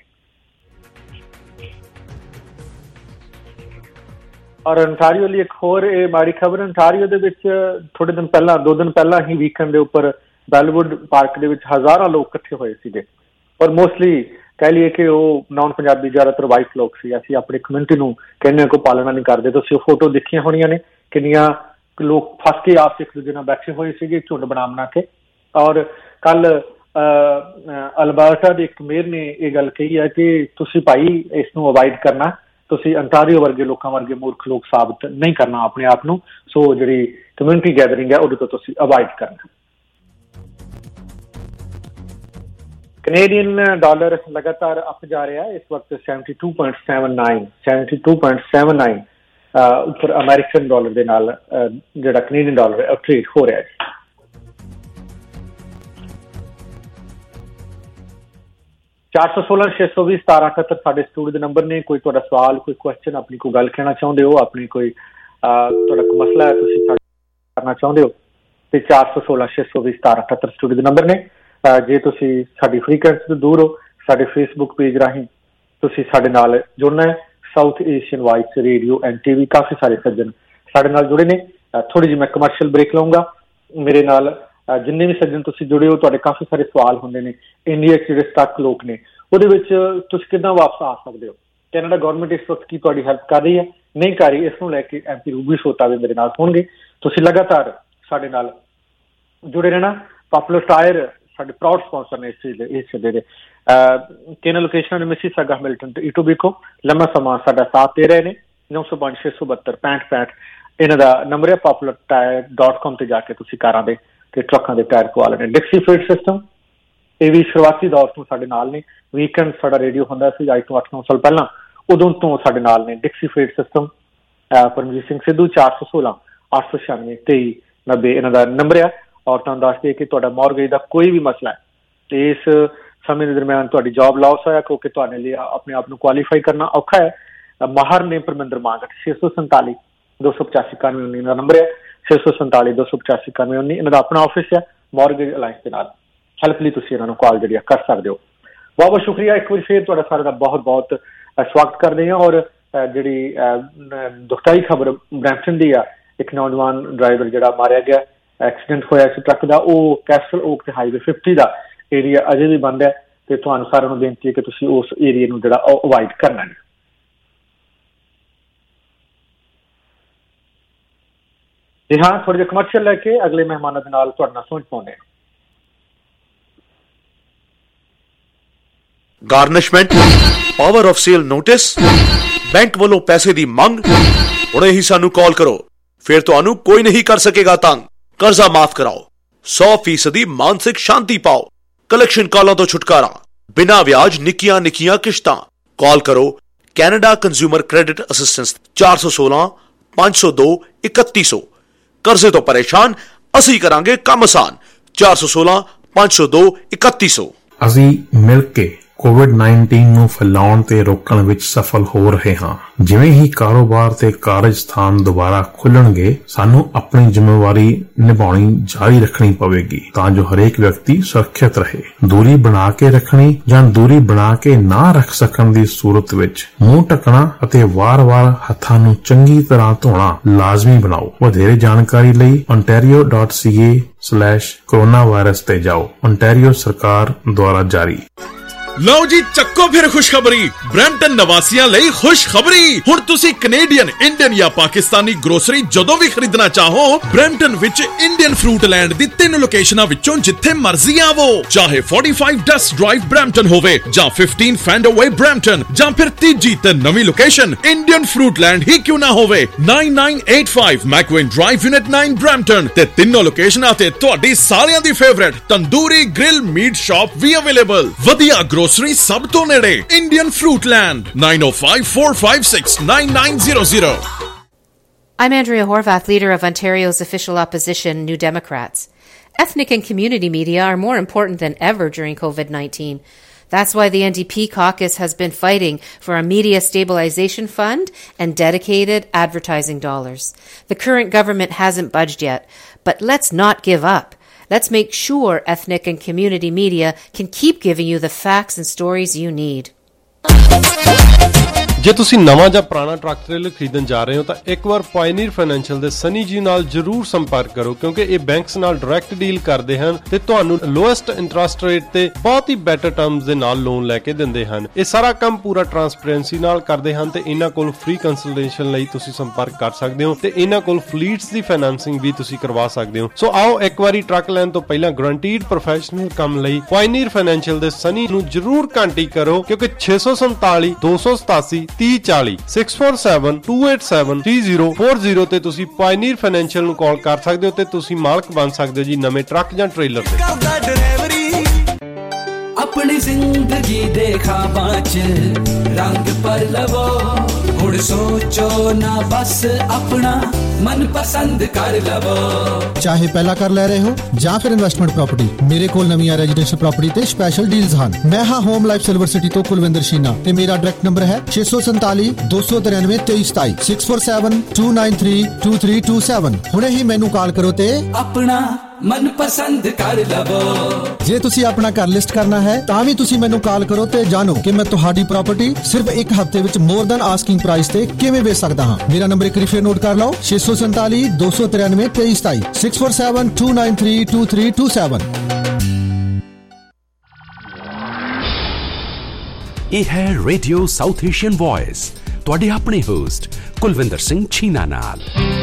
ਔਰ ਅੰਟਾਰੀਓ ਲਈ ਇੱਕ ਹੋਰ ਇਹ ਮਾੜੀ ਖਬਰ, ਅੰਟਾਰੀਓ ਦੇ ਵਿੱਚ ਥੋੜੇ ਦਿਨ ਪਹਿਲਾਂ ਦੋ ਦਿਨ ਪਹਿਲਾਂ ਹੀ ਵੀਕਐਂਡ ਦੇ ਉੱਪਰ ਬੈਲਵੁੱਡ ਪਾਰਕ ਦੇ ਵਿੱਚ ਹਜ਼ਾਰਾਂ ਲੋਕ ਇਕੱਠੇ ਹੋਏ ਸੀਗੇ। ਔਰ ਮੋਸਟਲੀ ਕਹਿ ਲਈਏ ਕਿ ਉਹ ਨਾਨ ਪੰਜਾਬੀ ਜ਼ਿਆਦਾਤਰ ਵਾਈਟ ਲੋਕ ਸੀ। ਅਸੀਂ ਆਪਣੀ ਕਮਿਊਨਿਟੀ ਨੂੰ ਕਹਿੰਦੇ ਕੋਈ ਪਾਲਣਾ ਨਹੀਂ ਕਰਦੇ। ਤੁਸੀਂ ਉਹ ਫੋਟੋ ਦੇਖੀਆਂ ਹੋਣੀਆਂ ਨੇ, ਕਿੰਨੀਆਂ ਲੋਕ ਫਸ ਕੇ ਆਪਸ ਇੱਕ ਦੂਜੇ ਨਾਲ ਬੈਠੇ ਹੋਏ ਸੀਗੇ ਝੁੰਡ ਬਣਾ ਬਣਾ ਕੇ। ਔਰ ਕੱਲ ਅਲਬਰਟਾ ਦੇ ਇੱਕ ਮੇਅਰ ਨੇ ਇਹ ਗੱਲ ਕਹੀ ਹੈ ਕਿ ਤੁਸੀਂ ਭਾਈ ਇਸ ਨੂੰ ਅਵਾਇਡ ਕਰਨਾ, ਤੁਸੀਂ ਅੰਟਾਰੀਓ ਵਰਗੇ ਲੋਕਾਂ ਵਰਗੇ ਮੂਰਖ ਲੋਕ ਸਾਬਤ ਨਹੀਂ ਕਰਨਾ ਆਪਣੇ ਆਪ ਨੂੰ। ਸੋ ਜਿਹੜੀ ਕਮਿਊਨਿਟੀ ਗੈਦਰਿੰਗ ਹੈ ਉਹਦੇ ਤੋਂ ਤੁਸੀਂ ਅਵਾਇਡ ਕਰਨਾ। ਕੈਨੇਡੀਅਨ ਡਾਲਰ ਲਗਾਤਾਰ ਅਪ ਜਾ ਰਿਹਾ ਇਸ ਵਕਤ seventy two point seven nine seventy two point seven nine ਉੱਪਰ ਅਮਰੀਕਨ ਡਾਲਰ ਦੇ ਨਾਲ ਜਿਹੜਾ ਕੈਨੇਡੀਅਨ ਡਾਲਰ ਹੈ ਉਹ ਟ੍ਰੇਡ ਹੋ ਰਿਹਾ ਹੈ। ਚਾਰ ਸੌ ਸੋਲਾਂ ਛੇ ਸੌ ਵੀਹ ਸਤਾਰਾਂ ਅਠੱਤਰ ਸਾਡੇ ਸਟੂਡੀਓ ਦੇ ਨੰਬਰ ਨੇ। ਕੋਈ ਤੁਹਾਡਾ ਸਵਾਲ, ਕੋਈ ਕੁਐਸਚਨ, ਆਪਣੀ ਕੋਈ ਗੱਲ ਕਹਿਣਾ ਚਾਹੁੰਦੇ ਹੋ, ਆਪਣੀ ਕੋਈ ਤੁਹਾਡਾ ਕੋਈ ਮਸਲਾ ਹੈ ਤੁਸੀਂ ਕਰਨਾ ਚਾਹੁੰਦੇ ਹੋ ਤੇ ਚਾਰ ਸੌ ਸੋਲਾਂ ਛੇ ਸੌ ਵੀਹ ਸਤਾਰਾਂ ਅਠੱਤਰ ਸਟੂਡੀਓ ਦੇ ਨੰਬਰ ਨੇ। ਜੇ ਤੁਸੀਂ ਸਾਡੀ ਫ੍ਰੀਕੁਐਂਸੀ ਤੋਂ ਦੂਰ ਹੋ, ਸਾਡੇ ਫੇਸਬੁੱਕ ਪੇਜ ਰਾਹੀਂ ਤੁਸੀਂ ਸਾਡੇ ਨਾਲ ਜੁੜਨਾ ਹੈ। South Asian voice radio and TV, ਕਾਫੀ ਸਾਰੇ ਸੱਜਣ ਸਾਡੇ ਨਾਲ ਜੁੜੇ ਨੇ। ਥੋੜੀ ਜਿਹੀ ਮੈਂ ਕਮਰਸ਼ੀਅਲ ਬ੍ਰੇਕ ਲਊਂਗਾ। ਮੇਰੇ ਨਾਲ ਜਿੰਨੇ ਵੀ ਸੱਜਣ ਤੁਸੀਂ ਜੁੜੇ ਹੋ, ਤੁਹਾਡੇ ਕਾਫੀ ਸਾਰੇ ਸਵਾਲ ਹੁੰਦੇ ਨੇ। ਇੰਡੀਆ 'ਚ ਜਿਹੜੇ ਸਟਕ ਲੋਕ ਨੇ ਉਹਦੇ ਵਿੱਚ ਤੁਸੀਂ ਕਿੱਦਾਂ ਵਾਪਸ ਆ ਸਕਦੇ ਹੋ? ਕੈਨੇਡਾ ਗੌਰਮੈਂਟ ਇਸ ਵਕਤ ਕੀ ਤੁਹਾਡੀ ਹੈਲਪ ਕਰ ਰਹੀ ਹੈ, ਨਹੀਂ ਕਰ ਰਹੀ? ਇਸ ਨੂੰ ਲੈ ਕੇ ਐਮ ਪੀ ਰੂਬੀ ਸੋਤਾ ਵੀ ਮੇਰੇ ਨਾਲ ਹੋਣਗੇ। ਤੁਸੀਂ ਲਗਾਤਾਰ ਸਾਡੇ ਨਾਲ ਜੁੜੇ ਰਹਿਣਾ। ਪਾਪੂਲਰ ਟਾਇਰ ਸਾਡੇ ਪ੍ਰਾਊਡ ਸਪਾਂਸਰ ਨੇ ਇਸ ਚੀਜ਼ ਦੇ ਇਸ ਦੇ ਤਿੰਨ ਲੋਕੇਸ਼ਨਾਂ ਨੇ, ਮਿਸੀਸਾਗਾ, ਹੈਮਿਲਟਨ ਤੇ ਈਟੋਬੀਕੋ। ਲੰਮਾ ਸਮਾਂ ਸਾਡਾ ਸਾਥ ਦੇ ਰਹੇ ਨੇ। ਨੌ ਸੌ ਪੰਜ ਛੇ ਸੌ ਬਹੱਤਰ ਪੈਂਹਠ ਪੈਂਹਠ ਇਹਨਾਂ ਦਾ ਨੰਬਰ ਹੈ। ਪਾਪੂਲਰ ਟਾਇਰ ਡਾਟ ਕਾਮ ਤੇ ਜਾ ਕੇ ਤੁਸੀਂ ਕਾਰਾਂ ਦੇ ਤੇ ਟਰੱਕਾਂ ਦੇ ਟਾਇਰ ਪਵਾ ਲੈਣੇ। ਡਿਕਸੀ ਫੀਡ ਸਿਸਟਮ ਇਹ ਵੀ ਸ਼ੁਰੂਆਤੀ ਦੌਰ ਤੋਂ ਸਾਡੇ ਨਾਲ ਨੇ। ਵੀਕਐਂਡ ਸਾਡਾ ਰੇਡੀਓ ਹੁੰਦਾ ਸੀ ਅੱਜ ਤੋਂ ਅੱਠ ਨੌ ਸਾਲ ਪਹਿਲਾਂ, ਉਦੋਂ ਤੋਂ ਸਾਡੇ ਨਾਲ ਨੇ। Dixie feed system, Paramjit Singh Sidhu, ਚਾਰ ਸੌ ਸੋਲਾਂ ਅੱਠ ਸੌ ਛਿਆਨਵੇਂ ਤੇਈ ਨੱਬੇ ਇਹਨਾਂ ਦਾ ਨੰਬਰ ਆ। ਔਰ ਤੁਹਾਨੂੰ ਦੱਸ ਦਈਏ ਕਿ ਤੁਹਾਡਾ ਮੌਰਗੇਜ ਦਾ ਕੋਈ ਵੀ ਮਸਲਾ ਹੈ ਤੇ ਇਸ ਸਮੇਂ ਦੇ ਦਰਮਿਆਨ ਤੁਹਾਡੀ ਜੌਬ ਲਾਸ ਹੋਇਆ ਕਿਉਂਕਿ ਤੁਹਾਡੇ ਲਈ ਆਪਣੇ ਆਪ ਨੂੰ ਕੁਆਲੀਫਾਈ ਕਰਨਾ ਔਖਾ ਹੈ। ਮਾਹਰ ਨੇ ਪਰਮਿੰਦਰ ਮਾਂਗਟ, ਛੇ ਸੌ ਸੰਤਾਲੀ ਦੋ ਸੌ ਪਚਾਸੀ ਇਕਾਨਵੇਂ ਉੱਨੀ ਦਾ ਨੰਬਰ ਹੈ। ਛੇ ਸੌ ਸੰਤਾਲੀ ਦੋ ਸੌ ਪਚਾਸੀ ਇਕਾਨਵੇਂ ਉੱਨੀ ਇਹਨਾਂ ਦਾ ਆਪਣਾ ਆਫਿਸ ਹੈ ਮੌਰਗੇਜ ਅਲਾਇੰਸ ਦੇ ਨਾਲ। ਹੈਲਪ ਲਈ ਤੁਸੀਂ ਇਹਨਾਂ ਨੂੰ ਕਾਲ ਜਿਹੜੀ ਕਰ ਸਕਦੇ ਹੋ। ਬਹੁਤ ਬਹੁਤ ਸ਼ੁਕਰੀਆ ਇੱਕ ਵਾਰੀ ਫਿਰ ਤੁਹਾਡਾ ਸਾਰਿਆਂ ਦਾ ਬਹੁਤ ਬਹੁਤ ਸਵਾਗਤ ਕਰਦੇ ਹਾਂ। ਔਰ ਜਿਹੜੀ ਦੁਖਦਾਈ ਖਬਰ ਬਰੈਂਪਟਨ ਦੀ ਆ, ਇੱਕ ਨੌਜਵਾਨ ਡਰਾਈਵਰ ਜਿਹੜਾ ਮਾਰਿਆ ਗਿਆ, ਐਕਸੀਡੈਂਟ ਹੋਇਆ ਸੀ ਟਰੱਕ ਦਾ, ਉਹ ਕੈਸਲ ਓਕ ਤੇ ਹਾਈਵੇ ਫਿਫਟੀ ਦਾ ਏਰੀਆ ਅਜੇ ਵੀ ਬੰਦ ਹੈ ਤੇ ਤੁਹਾਨੂੰ ਸਾਰਿਆਂ ਨੂੰ ਬੇਨਤੀ ਹੈ ਕਿ ਤੁਸੀਂ ਉਸ ਏਰੀਏ ਨੂੰ ਜਿਹੜਾ ਉਹ ਅਵਾਇਡ ਕਰਨਾ ਹੈ। ਜੀ ਹਾਂ, ਥੋੜੇ ਜਿਹੇ ਕਮਰਸ਼ੀਅਲ ਲੈ ਕੇ ਅਗਲੇ ਮਹਿਮਾਨਾਂ ਦੇ ਨਾਲ ਤੁਹਾਡੇ ਨਾਲ ਸਮਝ ਪਾਉਂਦੇ ਹਾਂ। Garnishment, power of sale notice, bank ਵੱਲੋਂ ਪੈਸੇ ਦੀ ਮੰਗ। ਹੁਣੇ ਹੀ ਸਾਨੂੰ ਕਾਲ ਕਰੋ, ਫਿਰ ਤੁਹਾਨੂੰ ਕੋਈ ਨਹੀਂ ਕਰ ਸਕੇਗਾ ਤੰਗ। ਕਰਜ਼ਾ ਮਾਫ ਕਰਾਓ, ਸੌ ਫੀਸਦੀ ਮਾਨਸਿਕ ਸ਼ਾਂਤੀ ਪਾਓ। ਕਲੈਕਸ਼ਨ ਕਾਲਾਂ ਤੋਂ ਛੁਟਕਾਰਾ, ਬਿਨਾਂ ਵਿਆਜ ਨਿੱਕੀਆਂ ਨਿੱਕੀਆਂ ਕਿਸ਼ਤਾਂ। ਕਾਲ ਕਰੋ ਕੈਨੇਡਾ ਕੰਜ਼ਿਊਮਰ ਕ੍ਰੈਡਿਟ ਅਸਿਸਟੈਂਸ ਚਾਰ ਸੌ ਸੋਲਾਂ ਪੰਜ ਸੌ ਦੋ ਇਕੱਤੀ ਸੌ। ਕਰਜ਼ੇ ਤੋਂ ਪਰੇਸ਼ਾਨ, ਅਸੀਂ ਕਰਾਂਗੇ ਕੰਮ ਆਸਾਨ। ਚਾਰ ਸੌ ਸੋਲਾਂ ਪੰਜ ਸੌ ਦੋ ਇਕੱਤੀ ਸੌ। ਅਸੀਂ ਮਿਲ ਕੇ ਕੋਵਿਡ ਨਾਈਨਟੀਨ ਨੂੰ ਫੈਲਾਉਣ ਤੇ ਰੋਕਣ ਵਿੱਚ ਸਫਲ ਹੋ ਰਹੇ ਹਾਂ। ਜਿਵੇਂ ਹੀ ਕਾਰੋਬਾਰ ਤੇ ਕਾਰਜ ਸਥਾਨ ਦੁਬਾਰਾ ਖੁੱਲਣਗੇ, ਸਾਨੂੰ ਆਪਣੀ ਜ਼ਿੰਮੇਵਾਰੀ ਨਿਭਾਉਣੀ ਜਾਰੀ ਰੱਖਣੀ ਪਵੇਗੀ ਤਾਂ ਜੋ ਹਰੇਕ ਵਿਅਕਤੀ ਸੁਰੱਖਿਅਤ ਰਹੇ। ਦੂਰੀ ਬਣਾ ਕੇ ਰੱਖਣੀ ਜਾਂ ਦੂਰੀ ਬਣਾ ਕੇ ਨਾ ਰੱਖ ਸਕਣ ਦੀ ਸੂਰਤ ਵਿੱਚ ਮੂੰਹ ਢੱਕਣਾ ਅਤੇ ਵਾਰ-ਵਾਰ ਹੱਥਾਂ ਨੂੰ ਚੰਗੀ ਤਰ੍ਹਾਂ ਧੋਣਾ ਲਾਜ਼ਮੀ ਬਣਾਓ। ਵਧੇਰੇ ਜਾਣਕਾਰੀ ਲਈ ontario dot c a slash coronavirus ਤੇ ਜਾਓ। ontario ਸਰਕਾਰ ਦੁਆਰਾ ਜਾਰੀ। ਲਓ ਜੀ, ਚੱਕੋ ਫਿਰ ਖੁਸ਼ਖਬਰੀ। ਬਰੈਂਪਟਨ ਨਿਵਾਸੀਆਂ ਲਈ ਖੁਸ਼ਖਬਰੀ। ਹੁਣ ਤੁਸੀਂ ਕੈਨੇਡੀਅਨ, ਇੰਡੀਅਨ ਜਾਂ ਪਾਕਿਸਤਾਨੀ ਗਰੋਸਰੀ ਜਦੋਂ ਵੀ ਖਰੀਦਣਾ ਚਾਹੋ, ਬਰੈਂਪਟਨ ਵਿੱਚ ਇੰਡੀਅਨ ਫਰੂਟ ਲੈਂਡ ਦੀ ਤਿੰਨ ਲੋਕੇਸ਼ਨਾਂ ਵਿੱਚੋਂ ਜਿੱਥੇ ਮਰਜ਼ੀ ਆਵੋ। ਚਾਹੇ ਪੈਂਤਾਲੀ ਡਸਟ ਡਰਾਈਵ ਬਰੈਂਪਟਨ ਹੋਵੇ ਜਾਂ ਪੰਦਰਾਂ ਫੈਂਡਰਵੇ ਬਰੈਂਪਟਨ, ਜਾਂ ਫਿਰ ਤੀਜੀ ਤੇ ਨਵੀਂ ਲੋਕੇਸ਼ਨ ਇੰਡੀਅਨ ਫਰੂਟ ਲੈਂਡ ਹੀ ਕਿਉਂ ਨਾ ਹੋਵੇ। ਨੌ ਨੌ ਅੱਠ ਪੰਜ ਮੈਕਵੇਨ ਡਰਾਈਵ ਯੂਨਿਟ ਨੌ ਬਰੈਂਪਟਨ ਤੇ ਤਿੰਨੋਂ ਲੋਕੇਸ਼ਨਾਂ ਤੇ ਤੁਹਾਡੀ ਸਾਰਿਆਂ ਦੀ favourite tandoori grill meat shop ਵੀ ਅਵੇਲੇਬਲ। ਵਧੀਆ ਗਰੋਸਰੀ ਸਭ ਤੋਂ ਨੇੜੇ Indian fruit land. nine oh five, four five six, nine nine zero zero. I'm Andrea Horvath, leader of Ontario's official opposition, New Democrats. Ethnic and community media are more important than ever during COVID nineteen. That's why the N D P caucus has been fighting for a media stabilization fund and dedicated advertising dollars. The current government hasn't budged yet, but let's not give up. Let's make sure ethnic and community media can keep giving you the facts and stories you need. ਜੇ ਤੁਸੀਂ ਨਵਾਂ ਜਾਂ ਪੁਰਾਣਾ truck trailer ਖਰੀਦਣ ਜਾ ਰਹੇ ਹੋ ਤਾਂ ਇੱਕ ਵਾਰ ਪਾਇਨੀਅਰ ਫਾਈਨੈਂਸ਼ੀਅਲ ਦੇ ਸਨੀ ਜੀ ਨਾਲ ਜਰੂਰ ਸੰਪਰਕ ਕਰੋ, ਕਿਉਂਕਿ ਇਹ ਬੈਂਕਸ ਨਾਲ ਡਾਇਰੈਕਟ ਡੀਲ ਕਰਦੇ ਹਨ ਤੇ ਤੁਹਾਨੂੰ ਲੋਐਸਟ ਇੰਟਰਸਟ ਰੇਟ ਤੇ ਬਹੁਤ ਹੀ ਬੈਟਰ ਟਰਮਸ ਦੇ ਨਾਲ ਲੋਨ ਲੈ ਕੇ ਦਿੰਦੇ ਹਨ। ਇਹ ਸਾਰਾ ਕੰਮ ਪੂਰਾ ਟਰਾਂਸਪੇਰੈਂਸੀ ਨਾਲ ਕਰਦੇ ਹਨ ਤੇ ਇਹਨਾਂ ਕੋਲ ਫ੍ਰੀ ਕੰਸਲਟੇਸ਼ਨ ਲਈ ਤੁਸੀਂ ਸੰਪਰਕ ਕਰ ਸਕਦੇ ਹੋ ਤੇ ਇਹਨਾਂ ਕੋਲ ਫਲੀਟਸ ਦੀ ਫਾਈਨੈਂਸਿੰਗ ਵੀ ਤੁਸੀਂ ਕਰਵਾ ਸਕਦੇ ਹੋ। ਸੋ ਆਓ ਇੱਕ ਵਾਰੀ ਟਰੱਕ ਲੈਣ ਤੋਂ ਪਹਿਲਾਂ ਗਰੰਟੀਡ ਪ੍ਰੋਫੈਸ਼ਨਲ ਕੰਮ ਲਈ ਪਾਇਨੀਅਰ ਫਾਈਨੈਂਸ਼ੀਅਲ ਦੇ ਸਨੀ ਨੂੰ ਜਰੂਰ ਕੰਟੈਕਟ ਕਰੋ, ਕਿਉਂਕਿ ਛੇ ਸੌ ਸੰਤਾਲੀ ਦੋ ਸੌ ਸਤਾਸੀ ਤੀਹ ਚਾਲੀ six four seven, two eight seven, three zero four zero ਤੇ ਤੁਸੀਂ ਪਾਇਨੀਅਰ ਫਾਈਨੈਂਸ਼ੀਅਲ ਨੂੰ ਕਾਲ ਕਰ ਸਕਦੇ ਹੋ ਤੇ ਤੁਸੀਂ ਮਾਲਕ ਬਣ ਸਕਦੇ ਹੋ ਜੀ ਨਵੇਂ ਟਰੱਕ ਜਾਂ ਟ੍ਰੇਲਰ ਦੇ। ਆਪਣੀ ਜ਼ਿੰਦਗੀ ਦੇ ਖਾਬਾਂ 'ਚ ਰੰਗ ਪਰ ਲਵੋ, ਹੁਣ ਸੋਚੋ ਨਾ ਬਸ ਆਪਣਾ ਮਨ ਪਸੰਦ ਕਰ ਲਵੋ। ਚਾਹੇ ਪਹਿਲਾਂ ਕਰ ਲੈ ਰਹੇ ਹੋ ਜਾਂ ਫਿਰ ਇਨਵੈਸਟਮੈਂਟ ਪ੍ਰਾਪਰਟੀ, ਮੇਰੇ ਕੋਲ ਨਵੀਆਂ ਰੈਜ਼ੀਡੈਂਸ਼ੀਅਲ ਪ੍ਰਾਪਰਟੀ ਤੇ ਸਪੈਸ਼ਲ ਡੀਲਸ ਹਨ। ਮੈਂ ਹਾਂ ਹੋਮ ਲਾਈਫ ਸਿਲਵਰ ਸਿਟੀ ਤੋਂ ਕੁਲਵਿੰਦਰ ਸ਼ੀਨਾ ਤੇ ਮੇਰਾ ਡਾਇਰੈਕਟ ਨੰਬਰ ਹੈ ਛੇ ਸੌ ਸੰਤਾਲੀ ਦੋ ਸੌ ਤਿਰਾਨਵੇਂ ਤੇਈ ਸਤਾਈ six four seven, two nine three, two three two seven। ਹੁਣੇ ਹੀ ਮੈਨੂੰ ਕਾਲ ਕਰੋ ਤੇ ਆਪਣਾ ਮਨ ਪਸੰਦ ਕਰ ਲਵੋ। ਜੇ ਤੁਸੀਂ ਆਪਣਾ ਘਰ ਲਿਸਟ ਕਰਨਾ ਹੈ ਤਾਂ ਵੀ ਤੁਸੀਂ ਮੈਨੂੰ ਕਾਲ ਕਰੋ ਤੇ ਜਾਣੋ ਕਿ ਮੈਂ ਤੁਹਾਡੀ ਪ੍ਰਾਪਰਟੀ ਸਿਰਫ ਇੱਕ ਹਫ਼ਤੇ ਵਿੱਚ ਮੋਰ ਦੈਨ ਆਸਕਿੰਗ ਪ੍ਰਾਈਸ ਤੇ ਕਿਵੇਂ ਵੇਚ ਸਕਦਾ ਹਾਂ। ਮੇਰਾ ਨੰਬਰ ਇੱਕ ਵਾਰੀ ਫੇਰ ਨੋਟ ਕਰ ਲਓ ਛੇ ਸੌ ਸੰਤਾਲੀ ਦੋ ਸੌ ਤਿਰਾਨਵੇਂ ਤੇਈ ਸਤਾਈ six four seven, two nine three, two three two seven। ਇਹ ਹੈ ਰੇਡੀਓ ਸਾਊਥ ਏਸ਼ੀਅਨ ਵੌਇਸ, ਤੁਹਾਡੇ ਆਪਣੇ ਹੋਸਟ ਕੁਲਵਿੰਦਰ ਸਿੰਘ ਛੀਨਾ ਨਾਲ।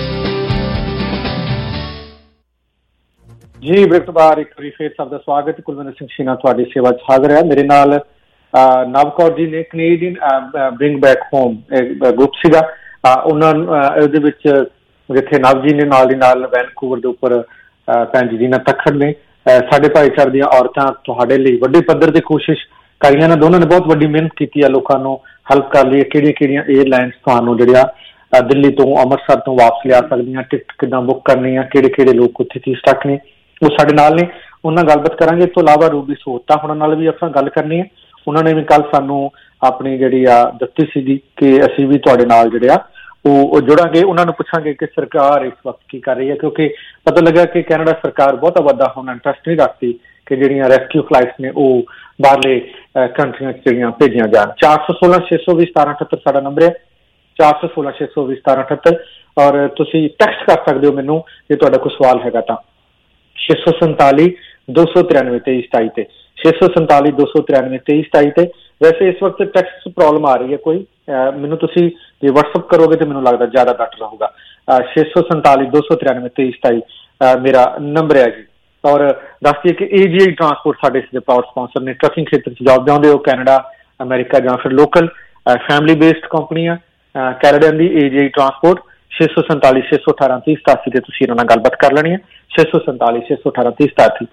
ਜੀ ਬ੍ਰੇਕ ਤੋਂ ਬਾਅਦ ਇੱਕ ਵਾਰੀ ਫੇਰ ਸਭ ਦਾ ਸਵਾਗਤ। ਕੁਲਵਿੰਦਰ ਸਿੰਘ ਛੀਨਾ ਤੁਹਾਡੀ ਸੇਵਾ 'ਚ ਹਾਜ਼ਰ ਹੈ। ਮੇਰੇ ਨਾਲ ਨਵ ਕੌਰ ਜੀ ਨੇ, Canadian bring back home group ਸੀਗਾ ਉਹਨਾਂ ਉਹਦੇ ਵਿੱਚ, ਜਿੱਥੇ ਨਵ ਜੀ ਨੇ ਨਾਲ ਦੀ ਨਾਲ ਵੈਨਕੂਵਰ ਦੇ ਉੱਪਰ ਭੈਣ ਜੀ ਦੀਆਂ ਤੱਖੜ ਨੇ। ਸਾਡੇ ਭਾਈਚਾਰੇ ਦੀਆਂ ਔਰਤਾਂ ਤੁਹਾਡੇ ਲਈ ਵੱਡੇ ਪੱਧਰ ਤੇ ਕੋਸ਼ਿਸ਼ ਕਰੀਆਂ ਨੇ, ਦੋਨਾਂ ਨੇ ਬਹੁਤ ਵੱਡੀ ਮਿਹਨਤ ਕੀਤੀ ਆ ਲੋਕਾਂ ਨੂੰ ਹੈਲਪ ਕਰ ਲਈ। ਕਿਹੜੀਆਂ ਕਿਹੜੀਆਂ ਏਅਰਲਾਈਨਸ ਤੁਹਾਨੂੰ ਜਿਹੜੀਆਂ ਦਿੱਲੀ ਤੋਂ ਅੰਮ੍ਰਿਤਸਰ ਤੋਂ ਵਾਪਸ ਲਿਆ ਸਕਦੀਆਂ, ਟਿਕਟ ਕਿੱਦਾਂ ਬੁੱਕ ਕਰਨੀ ਆ, ਕਿਹੜੇ ਕਿਹੜੇ ਲੋਕ ਉੱਥੇ ਕੀ ਸਟਕ ਨੇ, ਉਹ ਸਾਡੇ ਨਾਲ ਨੇ। ਉਹਨਾਂ ਨਾਲ ਗੱਲਬਾਤ ਕਰਾਂਗੇ। ਇਸ ਤੋਂ ਇਲਾਵਾ ਰੂਬੀ ਸੋਹਤਾ ਉਹਨਾਂ ਨਾਲ ਵੀ ਆਪਾਂ ਗੱਲ ਕਰਨੀ ਹੈ। ਉਹਨਾਂ ਨੇ ਵੀ ਕੱਲ ਸਾਨੂੰ ਆਪਣੀ ਜਿਹੜੀ ਆ ਦਿੱਤੀ ਸੀਗੀ ਕਿ ਅਸੀਂ ਵੀ ਤੁਹਾਡੇ ਨਾਲ ਜਿਹੜੇ ਆ ਉਹ ਜੁੜਾਂਗੇ। ਉਹਨਾਂ ਨੂੰ ਪੁੱਛਾਂਗੇ ਕਿ ਸਰਕਾਰ ਇਸ ਵਕਤ ਕੀ ਕਰ ਰਹੀ ਹੈ, ਕਿਉਂਕਿ ਪਤਾ ਲੱਗਾ ਕਿ ਕੈਨੇਡਾ ਸਰਕਾਰ ਬਹੁਤਾ ਵੱਡਾ ਹੁਣ ਇੰਟਰਸਟ ਨਹੀਂ ਰੱਖਦੀ ਕਿ ਜਿਹੜੀਆਂ ਰੈਸਕਿਊ ਫਲਾਈਟਸ ਨੇ ਉਹ ਬਾਹਰਲੇ ਕੰਟਰੀਆਂ 'ਚ ਜਿਹੜੀਆਂ ਭੇਜੀਆਂ ਜਾਣ। ਚਾਰ ਸੌ ਸੋਲਾਂ ਛੇ ਸੌ ਵੀਹ ਸਤਾਰਾਂ ਅਠੱਤਰ ਸਾਡਾ ਨੰਬਰ ਹੈ, ਚਾਰ ਸੌ ਸੋਲਾਂ ਛੇ ਸੌ ਵੀਹ ਸਤਾਰਾਂ ਅਠੱਤਰ। ਔਰ ਤੁਸੀਂ ਟੈਕਸਟ ਕਰ ਸਕਦੇ ਹੋ ਮੈਨੂੰ ਜੇ ਤੁਹਾਡਾ ਕੋਈ ਸਵਾਲ ਹੈਗਾ ਤਾਂ ਛੇ ਸੌ ਸੰਤਾਲੀ ਦੋ ਸੌ ਤਿਰਾਨਵੇਂ ਤੇਈ ਸਤਾਈ ਤੇ ਛੇ ਸੌ ਸੰਤਾਲੀ ਦੋ ਸੌ ਤਿਰਾਨਵੇਂ ਤੇਈ ਸਤਾਈ ਤੇ। ਵੈਸੇ ਇਸ ਵਕਤ ਟੈਕਸਟ ਪ੍ਰੋਬਲਮ ਆ ਰਹੀ ਹੈ ਕੋਈ, ਮੈਨੂੰ ਤੁਸੀਂ ਜੇ ਵਟਸਅਪ ਕਰੋਗੇ ਤਾਂ ਮੈਨੂੰ ਲੱਗਦਾ ਜ਼ਿਆਦਾ ਬੈਟਰ ਰਹੂਗਾ। ਛੇ ਸੌ ਸੰਤਾਲੀ ਦੋ ਸੌ ਤਿਰਾਨਵੇਂ ਤੇਈ ਸਤਾਈ ਮੇਰਾ ਨੰਬਰ ਹੈ ਜੀ। ਔਰ ਦੱਸ ਦਈਏ ਕਿ ਏ ਜੀ ਆਈ ਟਰਾਂਸਪੋਰਟ ਸਾਡੇ ਇਸ ਦੇ ਪ੍ਰਾਊਡ ਸਪਾਂਸਰ ਨੇ। ਟਰੱਕਿੰਗ ਖੇਤਰ 'ਚ ਜੋਬ ਚਾਹੁੰਦੇ ਹੋ, ਕੈਨੇਡਾ, ਅਮਰੀਕਾ ਜਾਂ ਫਿਰ ਲੋਕਲ ਫੈਮਿਲੀ ਬੇਸਡ ਕੰਪਨੀ ਆ ਕੈਨੇਡਾ ਦੀ ਏ ਜੀ ਆਈ ਟਰਾਂਸਪੋਰਟ। ਛੇ ਸੌ ਸੰਤਾਲੀ ਛੇ ਸੌ ਅਠਾਰਾਂ ਤੀਹ ਸਤਾਸੀ ਤੇ ਤੁਸੀਂ ਇਹਨਾਂ ਨਾਲ ਗੱਲਬਾਤ ਕਰ ਲੈਣੀ ਹੈ। ਛੇ ਸੌ ਸੰਤਾਲੀ ਛੇ ਸੌ ਅਠਾਰਾਂ ਤੀਹ ਸਤਾਸੀ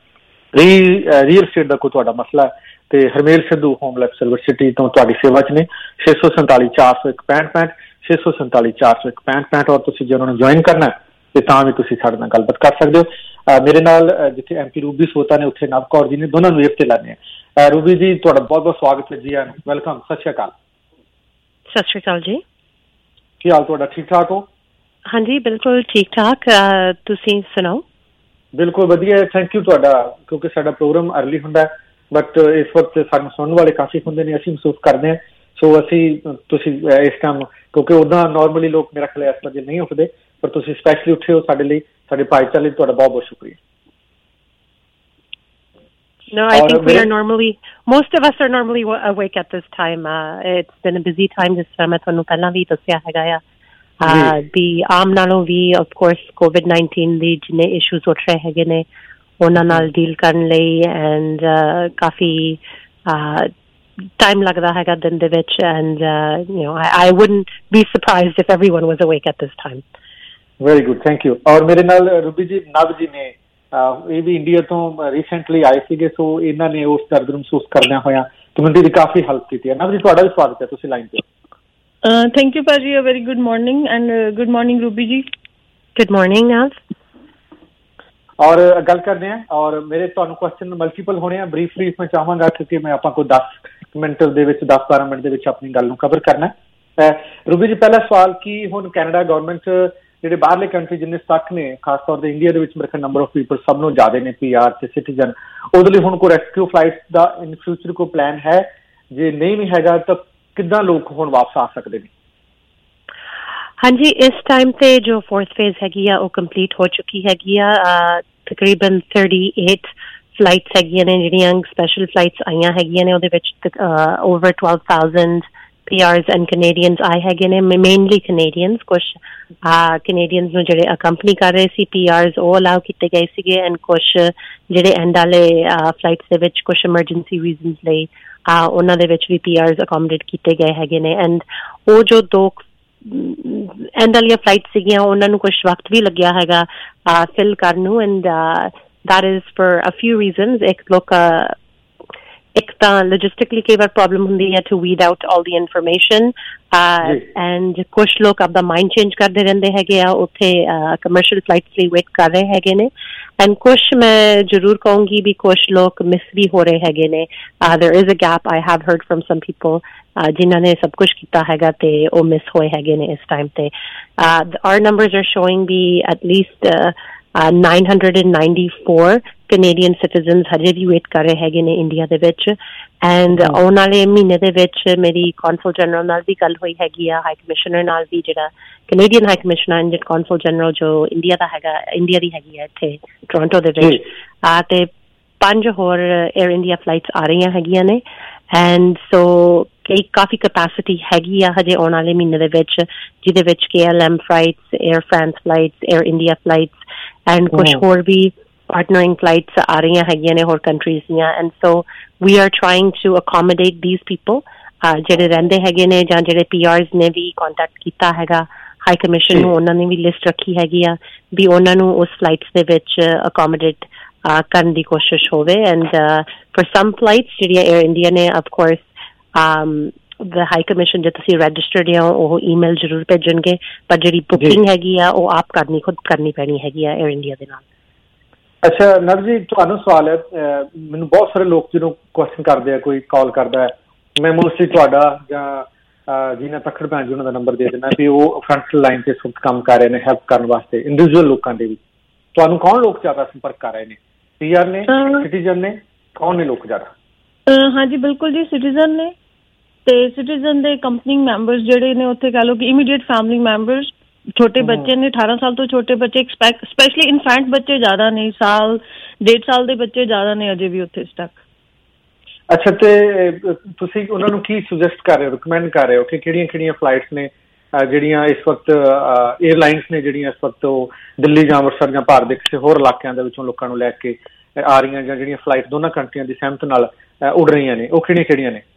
ਰੀ ਰੀਅਲ ਸਟੇਟ ਦਾ ਕੋਈ ਤੁਹਾਡਾ ਮਸਲਾ ਤੇ Harmel Sidhu home life silver city ਤੋਂ ਤੁਹਾਡੀ ਸੇਵਾ 'ਚ ਨੇ। ਛੇ ਸੌ ਸੰਤਾਲੀ ਚਾਰ ਸੌ ਇੱਕ ਪੈਂਹਠ ਪੈਂਹਠ ਛੇ ਸੌ ਸੰਤਾਲੀ ਚਾਰ ਸੌ ਇੱਕ ਪੈਂਹਠ ਪੈਂਹਠ ਔਰ ਤੁਸੀਂ ਜੇ ਉਹਨਾਂ ਨੂੰ ਜੁਆਇਨ ਕਰਨਾ ਤੇ ਤਾਂ ਵੀ ਤੁਸੀਂ ਸਾਡੇ ਨਾਲ ਗੱਲਬਾਤ ਕਰ ਸਕਦੇ ਹੋ। ਮੇਰੇ ਨਾਲ ਜਿੱਥੇ ਐਮ ਪੀ ਰੂਬੀ ਸੋਤਾ ਨੇ ਉੱਥੇ ਨਵ ਕੌਰ ਜੀ ਨੇ, ਦੋਨਾਂ ਨੂੰ ਏਅਰ ਤੇ ਲਾਉਂਦੇ ਆ। ਰੂਬੀ ਜੀ ਤੁਹਾਡਾ ਬਹੁਤ ਬਹੁਤ ਸਵਾਗਤ ਹੈ ਜੀ, ਵੈਲਕਮ, ਸਤਿ ਸ਼੍ਰੀ ਅਕਾਲ। ਸਤਿ ਸ਼੍ਰੀ ਅਕਾਲ ਜੀ, ਕੀ ਹਾਲ ਤੁਹਾਡਾ? ਠੀਕ ਠਾਕ ਹੋ? ਹਾਂਜੀ ਬਿਲਕੁਲ ਠੀਕ ਠਾਕ, ਤੁਸੀਂ ਸੁਣਾਓ? ਬਿਲਕੁਲ ਵਧੀਆ, ਥੈਂਕ ਯੂ ਤੁਹਾਡਾ, ਕਿਉਂਕਿ ਸਾਡਾ ਪ੍ਰੋਗਰਾਮ ਅਰਲੀ ਹੁੰਦਾ ਬਟ ਇਸ ਵਕਤ ਸਾਨੂੰ ਸੁਣਨ ਵਾਲੇ ਕਾਫੀ ਹੁੰਦੇ ਨੇ, ਅਸੀਂ ਮਹਿਸੂਸ ਕਰਦੇ ਹਾਂ। ਸੋ ਅਸੀਂ ਤੁਸੀਂ ਇਸ ਟਾਈਮ, ਕਿਉਂਕਿ ਉੱਦਾਂ ਨੋਰਮਲੀ ਲੋਕ ਮੇਰਾ ਖਿਆਲ ਇਸ ਵਜੇ ਨਹੀਂ ਉੱਠਦੇ, ਪਰ ਤੁਸੀਂ ਸਪੈਸ਼ਲੀ ਉੱਠੇ ਹੋ ਸਾਡੇ ਲਈ, ਸਾਡੇ ਭਾਈਚਾਰੇ ਲਈ ਤੁਹਾਡਾ ਬਹੁਤ ਬਹੁਤ ਸ਼ੁਕਰੀਆ। No, I think we are normally, most of us are normally awake at this time. Uh, it's been a busy time ਜਿਸ ਤਰ੍ਹਾਂ ਮੈਂ ਤੁਹਾਨੂੰ ਪਹਿਲਾਂ ਵੀ ਦੱਸਿਆ ਹੈਗਾ ਆ। ਵੀ ਆਮ ਨਾਲੋਂ ਵੀ of course ਕੋਵਿਡ ਨਾਈਨਟੀਨ ਦੀ ਜਿੰਨੇ ਇਸ਼ੂਜ਼ ਉੱਠ ਰਹੇ ਹੈਗੇ ਨੇ ਉਹਨਾਂ ਨਾਲ ਡੀਲ ਕਰਨ ਲਈ ਐਂਡ ਕਾਫੀ ਟਾਈਮ ਲੱਗਦਾ ਹੈਗਾ ਦਿਨ ਦੇ ਵਿੱਚ and you know I wouldn't be surprised if everyone was awake at this time. Very good, thank you. ਔਰ ਮੇਰੇ ਨਾਲ ਰੂਬੀ ਜੀ ਨਵ ਜੀ ਨੇ, ਇਹ ਵੀ ਇੰਡੀਆ ਤੋਂ ਰੀਸੈਂਟਲੀ ਆਏ ਸੀਗੇ, ਸੋ ਇਹਨਾਂ ਨੇ ਉਸ ਦਰਦ ਨੂੰ ਮਹਿਸੂਸ ਕਰਦਿਆਂ ਹੋਇਆਂ ਕਮਿਊਨਿਟੀ ਦੀ ਕਾਫੀ ਹੈਲਪ ਕੀਤੀ ਹੈ। ਨਵ ਜੀ ਤੁਹਾਡਾ ਵੀ ਸਵਾਗਤ ਹੈ, ਤੁਸੀਂ ਲਾਈਨ ਤੇ ਹੋ। ਥੈਂਕ ਯੂ ਭਾਜੀ, a very good morning and good morning Ruby ji. Good morning Nav. ਔਰ ਗੱਲ ਕਰਦੇ ਹਾਂ, ਔਰ ਮੇਰੇ ਤੁਹਾਨੂੰ ਕੁਐਸਚਨ ਮਲਟੀਪਲ ਹੋਣੇ ਆ, ਬਰੀਫ ਬਰੀਫ ਮੈਂ ਚਾਹਾਂਗਾ ਕਿਉਂਕਿ ਮੈਂ ਆਪਾਂ ਕੋਈ ਦਸ ਮਿੰਟ ਦੇ ਵਿੱਚ ਦਸ ਬਾਰਾਂ ਮਿੰਟ ਦੇ ਵਿੱਚ ਆਪਣੀ ਗੱਲ ਨੂੰ ਕਵਰ ਕਰਨਾ। ਰੂਬੀ ਜੀ ਪਹਿਲਾ ਸਵਾਲ ਕਿ ਹੁਣ ਕੈਨੇਡਾ ਗਵਰਨਮੈਂਟ ਜਿਹੜੇ ਬਾਹਰਲੇ ਕੰਟਰੀ ਜਿੰਨੇ ਸਟਕ ਨੇ, ਖਾਸ ਤੌਰ ਤੇ ਇੰਡੀਆ ਦੇ ਵਿੱਚ ਮੇਰੇ ਖਿਆਲ ਨੰਬਰ ਆਫ ਪੀਪਲ ਸਭ ਨੂੰ ਜ਼ਿਆਦਾ ਨੇ, ਪੀ ਆਰ ਤੇ ਸਿਟੀਜ਼ਨ, ਉਹਦੇ ਲਈ ਹੁਣ ਕੋਈ ਰੈਸਕਿਊ ਫਲਾਈਟ ਦਾ ਇਨ ਫਿਊਚਰ ਕੋਈ ਪਲਾਨ ਹੈ? ਜੇ ਨਹੀਂ ਵੀ ਹੈਗਾ ਤਾਂ ਕਿੱਦਾਂ ਲੋਕ ਹੁਣ ਵਾਪਸ ਆ ਸਕਦੇ ਨੇ? ਹਾਂਜੀ, ਇਸ ਟਾਈਮ ਤੇ ਜੋ ਫੋਰਥ ਫੇਜ਼ ਹੈਗੀ ਆ ਉਹ ਕੰਪਲੀਟ ਹੋ ਚੁੱਕੀ ਹੈਗੀ ਆ। ਤਕਰੀਬਨ thirty-eight ਫਲਾਈਟਸ ਹੈਗੀਆਂ ਨੇ ਜਿਹੜੀਆਂ ਸਪੈਸ਼ਲ ਫਲਾਈਟਸ ਆਈਆਂ ਹੈਗੀਆਂ ਨੇ, ਉਹਦੇ ਵਿੱਚ over twelve thousand P Rs and Canadians ਆਏ ਹੈਗੇ ਨੇ, ਮੇਨਲੀ Canadians। ਕੁਛ Canadians ਨੂੰ ਜਿਹੜੇ ਅਕੰਪਨੀ ਕਰ ਰਹੇ ਸੀ P Rs ਉਹ ਅਲਾਉ ਕੀਤੇ ਗਏ ਸੀਗੇ ਐਂਡ ਕੁਛ ਜਿਹੜੇ ਐਂਡ ਵਾਲੇ ਫਲਾਈਟਸ ਦੇ ਵਿੱਚ ਕੁਛ ਐਮਰਜੈਂਸੀ ਰੀਜ਼ਨਸ ਲਈ ਉਹਨਾਂ ਦੇ ਵਿੱਚ ਵੀ P Rs ਅਕੋਮੋਡੇਟ ਕੀਤੇ ਗਏ ਹੈਗੇ ਨੇ। ਐਂਡ ਉਹ ਜੋ ਦੋ ਐਂਡ ਵਾਲੀਆਂ ਫਲਾਈਟ ਸੀਗੀਆਂ ਉਹਨਾਂ ਨੂੰ ਕੁਛ ਵਕਤ ਵੀ ਲੱਗਿਆ ਹੈਗਾ ਫਿਲ ਕਰਨ ਨੂੰ and that is for a few reasons. ਇੱਕ ਲੋਕ ਇੱਕ ਤਾਂ logistically ਕਈ ਵਾਰ ਪ੍ਰੋਬਲਮ ਹੁੰਦੀ ਹੈ to weed out all the information and ਕੁਛ ਲੋਕ ਆਪਦਾ ਮਾਈਂਡ ਚੇਂਜ ਕਰਦੇ ਰਹਿੰਦੇ ਹੈਗੇ ਆ ਉੱਥੇ ਕਮਰਸ਼ੀਅਲ ਫਲਾਈਟਸ ਲਈ ਵੇਟ ਕਰ ਰਹੇ ਹੈਗੇ ਨੇ ਐਂਡ ਕੁਛ ਮੈਂ ਜ਼ਰੂਰ ਕਹੂੰਗੀ ਵੀ ਕੁਛ ਲੋਕ ਮਿਸ ਵੀ ਹੋ ਰਹੇ ਹੈਗੇ ਨੇ। there is a gap, I have heard from some people ਜਿਨ੍ਹਾਂ ਨੇ ਸਭ ਕੁਛ ਕੀਤਾ ਹੈਗਾ ਤੇ ਉਹ ਮਿਸ ਹੋਏ ਹੈਗੇ ਨੇ ਇਸ ਟਾਈਮ ਤੇ। our numbers are showing we at least uh, Uh, nine hundred ninety-four Canadian citizens ਹਜੇ ਵੀ ਵੇਟ ਕਰ ਰਹੇ ਹੈਗੇ ਨੇ ਇੰਡੀਆ ਦੇ ਵਿੱਚ ਐਂਡ ਆਉਣ ਵਾਲੇ ਮਹੀਨੇ ਦੇ ਵਿੱਚ ਮੇਰੀ ਕੌਂਸਲ ਜਨਰਲ ਨਾਲ ਵੀ ਗੱਲ ਹੋਈ ਹੈਗੀ ਆ, ਹਾਈ ਕਮਿਸ਼ਨਰ ਨਾਲ ਵੀ, ਜਿਹੜਾ Canadian high commissioner Indian consul general ਜੋ ਇੰਡੀਆ ਦਾ ਹੈਗਾ, ਇੰਡੀਆ ਦੀ ਹੈਗੀ ਆ ਇੱਥੇ ਟੋਰਾਂਟੋ ਦੇ ਵਿੱਚ, ਆ ਤੇ ਪੰਜ ਹੋਰ ਏਅਰ ਇੰਡੀਆ ਫਲਾਈਟਸ ਆ ਰਹੀਆਂ ਹੈਗੀਆਂ ਨੇ ਐਂਡ ਸੋ ਕਈ ਕਾਫੀ ਕਪੈਸਿਟੀ ਹੈਗੀ ਆ ਹਜੇ ਆਉਣ ਵਾਲੇ ਮਹੀਨੇ ਦੇ ਵਿੱਚ, ਜਿਹਦੇ ਵਿੱਚ K L M flights, Air France flights, Air India flights and ਕੁਛ ਹੋਰ ਵੀ ਪਾਰਟਨਰਿੰਗ ਫਲਾਈਟਸ ਆ ਰਹੀਆਂ ਹੈਗੀਆਂ ਨੇ ਹੋਰ ਕੰਟਰੀਜ਼ ਦੀਆਂ and so we are trying to accommodate these people ਜਿਹੜੇ ਰਹਿੰਦੇ ਹੈਗੇ ਨੇ ਜਾਂ ਜਿਹੜੇ ਪੀ ਆਰਸ ਨੇ ਵੀ ਕੰਟੈਕਟ ਕੀਤਾ ਹੈਗਾ ਹਾਈ ਕਮਿਸ਼ਨ ਨੂੰ, ਉਹਨਾਂ ਨੇ ਵੀ ਲਿਸਟ ਰੱਖੀ ਹੈਗੀ ਆ ਵੀ ਉਹਨਾਂ ਨੂੰ ਉਸ ਫਲਾਈਟਸ ਦੇ ਵਿੱਚ ਅਕੋਮੋਡੇਟ ਕਰਨ ਦੀ ਕੋਸ਼ਿਸ਼ ਹੋਵੇ ਐਂਡ ਫॉर ਸਮ ਫਲਾਈਟਸ ਜਿਹੜੀਆਂ ਏਅਰ ਇੰਡੀਆ ਨੇ of course the high commission ਜੇ ਤੁਸੀਂ ਰਜਿਸਟਰਡ ਹੋ ਉਹ ਈਮੇਲ ਜ਼ਰੂਰ ਭੇਜਣਗੇ, ਪਰ ਜਿਹੜੀ ਬੁਕਿੰਗ ਹੈਗੀ ਆ ਉਹ ਆਪ ਕਰਨੀ ਖੁਦ ਕਰਨੀ ਪੈਣੀ ਹੈਗੀ ਆ ਏਅਰ ਇੰਡੀਆ ਦੇ ਨਾਲ। ਅੱਛਾ ਨਵ ਜੀ, ਤੁਹਾਨੂੰ ਸਵਾਲ ਹੈ, ਮੈਨੂੰ ਬਹੁਤ ਸਾਰੇ ਲੋਕ ਜਦੋਂ ਕੁਐਸਚਨ ਕਰਦੇ ਆ, ਕੋਈ ਕਾਲ ਕਰਦਾ ਹੈ, ਮੈਂ ਮੋਸਟਲੀ ਤੁਹਾਡਾ ਜਾਂ ਜੀਨਾ ਤਖੜ ਭੈਣ ਜੀ ਉਹਨਾਂ ਦਾ ਨੰਬਰ ਦੇ ਦਿੰਦਾ ਵੀ ਉਹ ਫਰੰਟ ਲਾਈਨ ਤੇ ਸੁਧ ਕੰਮ ਕਰ ਰਹੇ ਨੇ ਹੈਲਪ ਕਰਨ ਵਾਸਤੇ ਇੰਡੀਵਿਜੂਅਲ ਲੋਕਾਂ ਦੇ ਵੀ। ਤੁਹਾਨੂੰ ਕੌਣ ਲੋਕ ਜ਼ਿਆਦਾ ਸੰਪਰਕ ਕਰ ਰਹੇ ਨੇ? ਪੀ ਆਰ ਨੇ, ਸਿਟੀਜ਼ਨ ਨੇ, ਕੌਣ ਨੇ ਲੋਕ ਜ਼ਿਆਦਾ? ਹਾਂਜੀ ਬਿਲਕੁਲ ਜੀ, ਸਿਟੀਜ਼ਨ ਨੇ ਤੇ ਸਿਟੀਜ਼ਨ ਦੇ ਕੰਪਨੀ ਮੈਂਬਰਸ ਜਿਹੜੇ ਨੇ, ਉੱਥੇ ਕਹਿ ਲਓ ਕਿ ਇਮੀਡੀਏਟ ਫੈਮਿਲੀ ਮੈਂਬਰਸ, ਛੋਟੇ ਬੱਚੇ ਨੇ, ਅਠਾਰਾਂ ਸਾਲ ਤੋਂ ਛੋਟੇ ਬੱਚੇ, ਸਪੈਸ਼ਲੀ ਇਨਫੈਂਟ ਬੱਚੇ ਜ਼ਿਆਦਾ ਨੇ, ਸਾਲ ਡੇਢ ਸਾਲ ਦੇ ਬੱਚੇ ਜ਼ਿਆਦਾ ਨੇ ਅਜੇ ਵੀ ਉੱਥੇ ਸਟਕ। ਅੱਛਾ, ਤੇ ਤੁਸੀਂ ਉਹਨਾਂ ਨੂੰ ਕੀ ਸੁਜੈਸਟ ਕਰ ਰਹੇ ਹੋ, ਰਿਕਮੈਂਡ ਕਰ ਰਹੇ ਹੋ ਕਿ ਕਿਹੜੀਆਂ ਕਿਹੜੀਆਂ ਫਲਾਈਟਸ ਨੇ ਜਿਹੜੀਆਂ ਇਸ ਵਕਤ ਏਅਰਲਾਈਨਸ ਨੇ ਜਿਹੜੀਆਂ ਇਸ ਵਕਤ ਉਹ ਦਿੱਲੀ ਜਾਂ ਅੰਮ੍ਰਿਤਸਰ ਜਾਂ ਭਾਰਤ ਦੇ ਕਿਸੇ ਹੋਰ ਇਲਾਕਿਆਂ ਦੇ ਵਿੱਚੋਂ ਲੋਕਾਂ ਨੂੰ ਲੈ ਕੇ ਆ ਰਹੀਆਂ, ਜਾਂ ਜਿਹੜੀਆਂ ਫਲਾਈਟ ਦੋਨਾਂ ਕੰਟਰੀਆਂ ਦੀ ਸਹਿਮਤ ਨਾਲ ਉੱਡ ਰਹੀਆਂ ਨੇ, ਉਹ ਕਿਹੜੀਆਂ ਕਿਹੜੀਆਂ ਨੇ?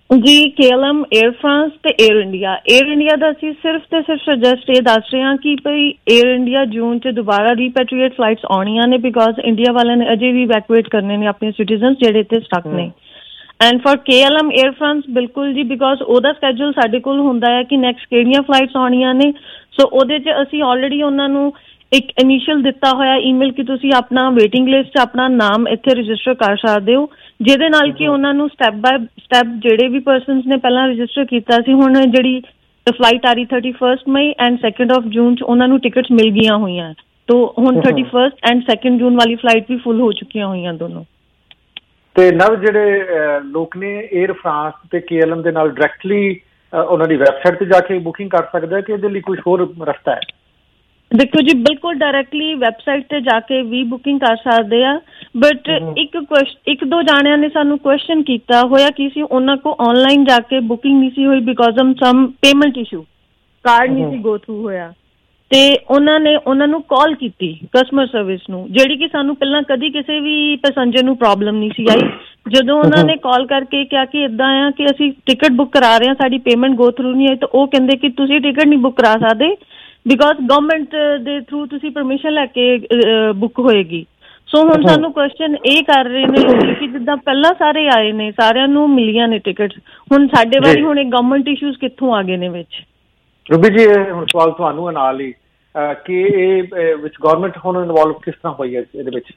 ਜੀ ਕੇਐਲਐਮ, 에ਅਰ ਫਰਾਂਸ ਤੇ 에ਅਰ ਇੰਡੀਆ। 에ਅਰ ਇੰਡੀਆ ਦਾ ਅਸੀਂ ਸਿਰਫ ਤੇ ਸਿਰਫ ਸੁਜੈਸਟ ਇਹ ਦੱਸ ਰਹੇ ਹਾਂ ਕਿ ਭਈ 에ਅਰ ਇੰਡੀਆ ਜੂਨ 'ਚ ਦੁਬਾਰਾ ਰੀਪੈਟਰੀਏਟ ਫਲਾਈਟਸ ਆਉਣੀਆਂ ਨੇ, ਬਿਕੋਜ਼ ਇੰਡੀਆ ਵਾਲਿਆਂ ਨੇ ਅਜੇ ਵੀ ਇਵੈਕੂਏਟ ਕਰਨੇ ਨੇ ਆਪਣੇ ਸਿਟੀਜ਼ਨਸ ਜਿਹੜੇ ਇੱਥੇ ਸਟਕ ਨੇ। And for KLM, Air France ਬਿਲਕੁਲ ਜੀ, ਬਿਕੋਜ਼ ਉਹਦਾ ਸਕੈਜੂਲ ਸਾਡੇ ਕੋਲ ਹੁੰਦਾ ਹੈ ਕਿ ਨੈਕਸਟ ਕਿਹੜੀਆਂ ਫਲਾਈਟਸ ਆਉਣੀਆਂ ਨੇ। ਸੋ ਉਹਦੇ 'ਚ ਅਸੀਂ ਆਲਰੇਡੀ ਉਹਨਾਂ ਨੂੰ ਇੱਕ ਇਨੀਸ਼ੀਅਲ ਦਿੱਤਾ ਹੋਇਆ ਈਮੇਲ ਕਿ ਤੁਸੀਂ ਆਪਣਾ ਵੇਟਿੰਗ ਲਿਸਟ 'ਚ ਆਪਣਾ ਨਾਮ ਇੱਥੇ ਰਜਿਸਟਰ ਕਰ ਸਕਦੇ ਹੋ, ਜਿਹਦੇ ਨਾਲ ਕਿ ਉਹਨਾਂ ਨੂੰ ਸਟੈਪ ਬਾਏ ਸਟੈਪ ਜਿਹੜੇ ਵੀ ਪਰਸਨਸ ਨੇ ਪਹਿਲਾਂ ਰਜਿਸਟਰ ਕੀਤਾ ਸੀ, ਹੁਣ ਜਿਹੜੀ ਫਲਾਈਟ ਆ ਰਹੀ thirty first May and second of June 'ਚ ਉਹਨਾਂ ਨੂੰ ਟਿਕਟਸ ਮਿਲ ਗਈਆਂ ਹੋਈਆਂ। ਤੋ ਹੁਣ thirty first and second June ਵਾਲੀ ਫਲਾਈਟ ਵੀ ਫੁੱਲ ਹੋ ਚੁੱਕੀਆਂ ਹੋਈਆਂ ਦੋਨੋਂ। ਤੇ ਨਵ ਜਿਹੜੇ ਲੋਕ ਨੇ 에ਅਰ ਫਰਾਂਸ ਤੇ ਕੇਐਲਐਮ ਦੇ ਨਾਲ ਡਾਇਰੈਕਟਲੀ ਉਹਨਾਂ ਦੀ ਵੈਬਸਾਈਟ ਤੇ ਜਾ ਕੇ ਬੁਕਿੰਗ ਕਰ ਸਕਦਾ ਕਿ ਇਹਦੇ ਲਈ ਕੋਈ ਹੋਰ ਰਸਤਾ ਹੈ? ਦੇਖੋ ਜੀ, ਬਿਲਕੁਲ ਡਾਇਰੈਕਟਲੀ ਵੈਬਸਾਈਟ ਤੇ ਜਾ ਕੇ ਵੀ ਬੁਕਿੰਗ ਕਰ ਸਕਦੇ ਆ, ਬਟ ਇੱਕ ਕੁਐਸਚਨ ਇੱਕ ਦੋ ਜਾਣਿਆਂ ਨੇ ਸਾਨੂੰ ਕੁਐਸਚਨ ਕੀਤਾ ਹੋਇਆ ਕਿ ਸੀ ਉਹਨਾਂ ਕੋ ਆਨਲਾਈਨ ਜਾ ਕੇ ਬੁਕਿੰਗ ਨਹੀਂ ਸੀ ਹੋਈ because of some payment issue, card ਨਹੀਂ ਸੀ ਗੋ ਥਰੂ ਹੋਇਆ, ਤੇ ਉਹਨਾਂ ਨੇ ਉਹਨਾਂ ਨੂੰ ਕਾਲ ਕੀਤੀ ਕਸਟਮਰ ਸਰਵਿਸ ਨੂੰ, ਜਿਹੜੀ ਕਿ ਸਾਨੂੰ ਪਹਿਲਾਂ ਕਦੀ ਕਿਸੇ ਵੀ ਪੈਸੰਜਰ ਨੂੰ ਪ੍ਰੋਬਲਮ ਨਹੀਂ ਸੀ ਆਈ। ਜਦੋਂ ਉਹਨਾਂ ਨੇ ਕਾਲ ਕਰਕੇ ਕਿਹਾ ਕਿ ਇੱਦਾਂ ਆ ਕਿ ਅਸੀਂ ਟਿਕਟ ਬੁੱਕ ਕਰਾ ਰਹੇ ਹਾਂ, ਸਾਡੀ ਪੇਮੈਂਟ ਗੋ ਥਰੂ ਨਹੀਂ ਆਈ, ਤਾਂ ਉਹ ਕਹਿੰਦੇ ਕਿ ਤੁਸੀਂ ਟਿਕਟ ਨਹੀਂ ਬੁੱਕ ਕਰਾ ਸਕਦੇ ਬਿਕੋਜ਼ ਗਵਰਨਮੈਂਟ ਦੇ ਥਰੂ ਤੁਸੀਂ ਪਰਮਿਸ਼ਨ ਲੈ ਕੇ ਬੁੱਕ ਹੋਏਗੀ। ਸੋ ਹੁਣ ਸਾਨੂੰ ਕੁਐਸਚਨ ਇਹ ਕਰ ਰਹੇ ਨੇ ਲੋਕ ਕਿ ਜਿੱਦਾਂ ਪਹਿਲਾਂ ਸਾਰੇ ਆਏ ਨੇ, ਸਾਰਿਆਂ ਨੂੰ ਮਿਲੀਆਂ ਨੇ ਟਿਕਟਸ, ਹੁਣ ਸਾਡੇ ਵਾਰੀ ਹੁਣ ਇਹ ਗਵਰਨਮੈਂਟ ਇਸ਼ੂਜ਼ ਕਿੱਥੋਂ ਆ ਗਏ ਨੇ ਵਿੱਚ? ਰੂਬੀ ਜੀ, ਹੁਣ ਸਵਾਲ ਤੁਹਾਨੂੰ ਨਾਲ ਹੀ ਕਿ ਇਹ ਵਿੱਚ ਗਵਰਨਮੈਂਟ ਹੁਣ ਇਨਵੋਲਵ ਕਿਸ ਤਰ੍ਹਾਂ ਹੋਈ ਹੈ ਇਹਦੇ ਵਿੱਚ?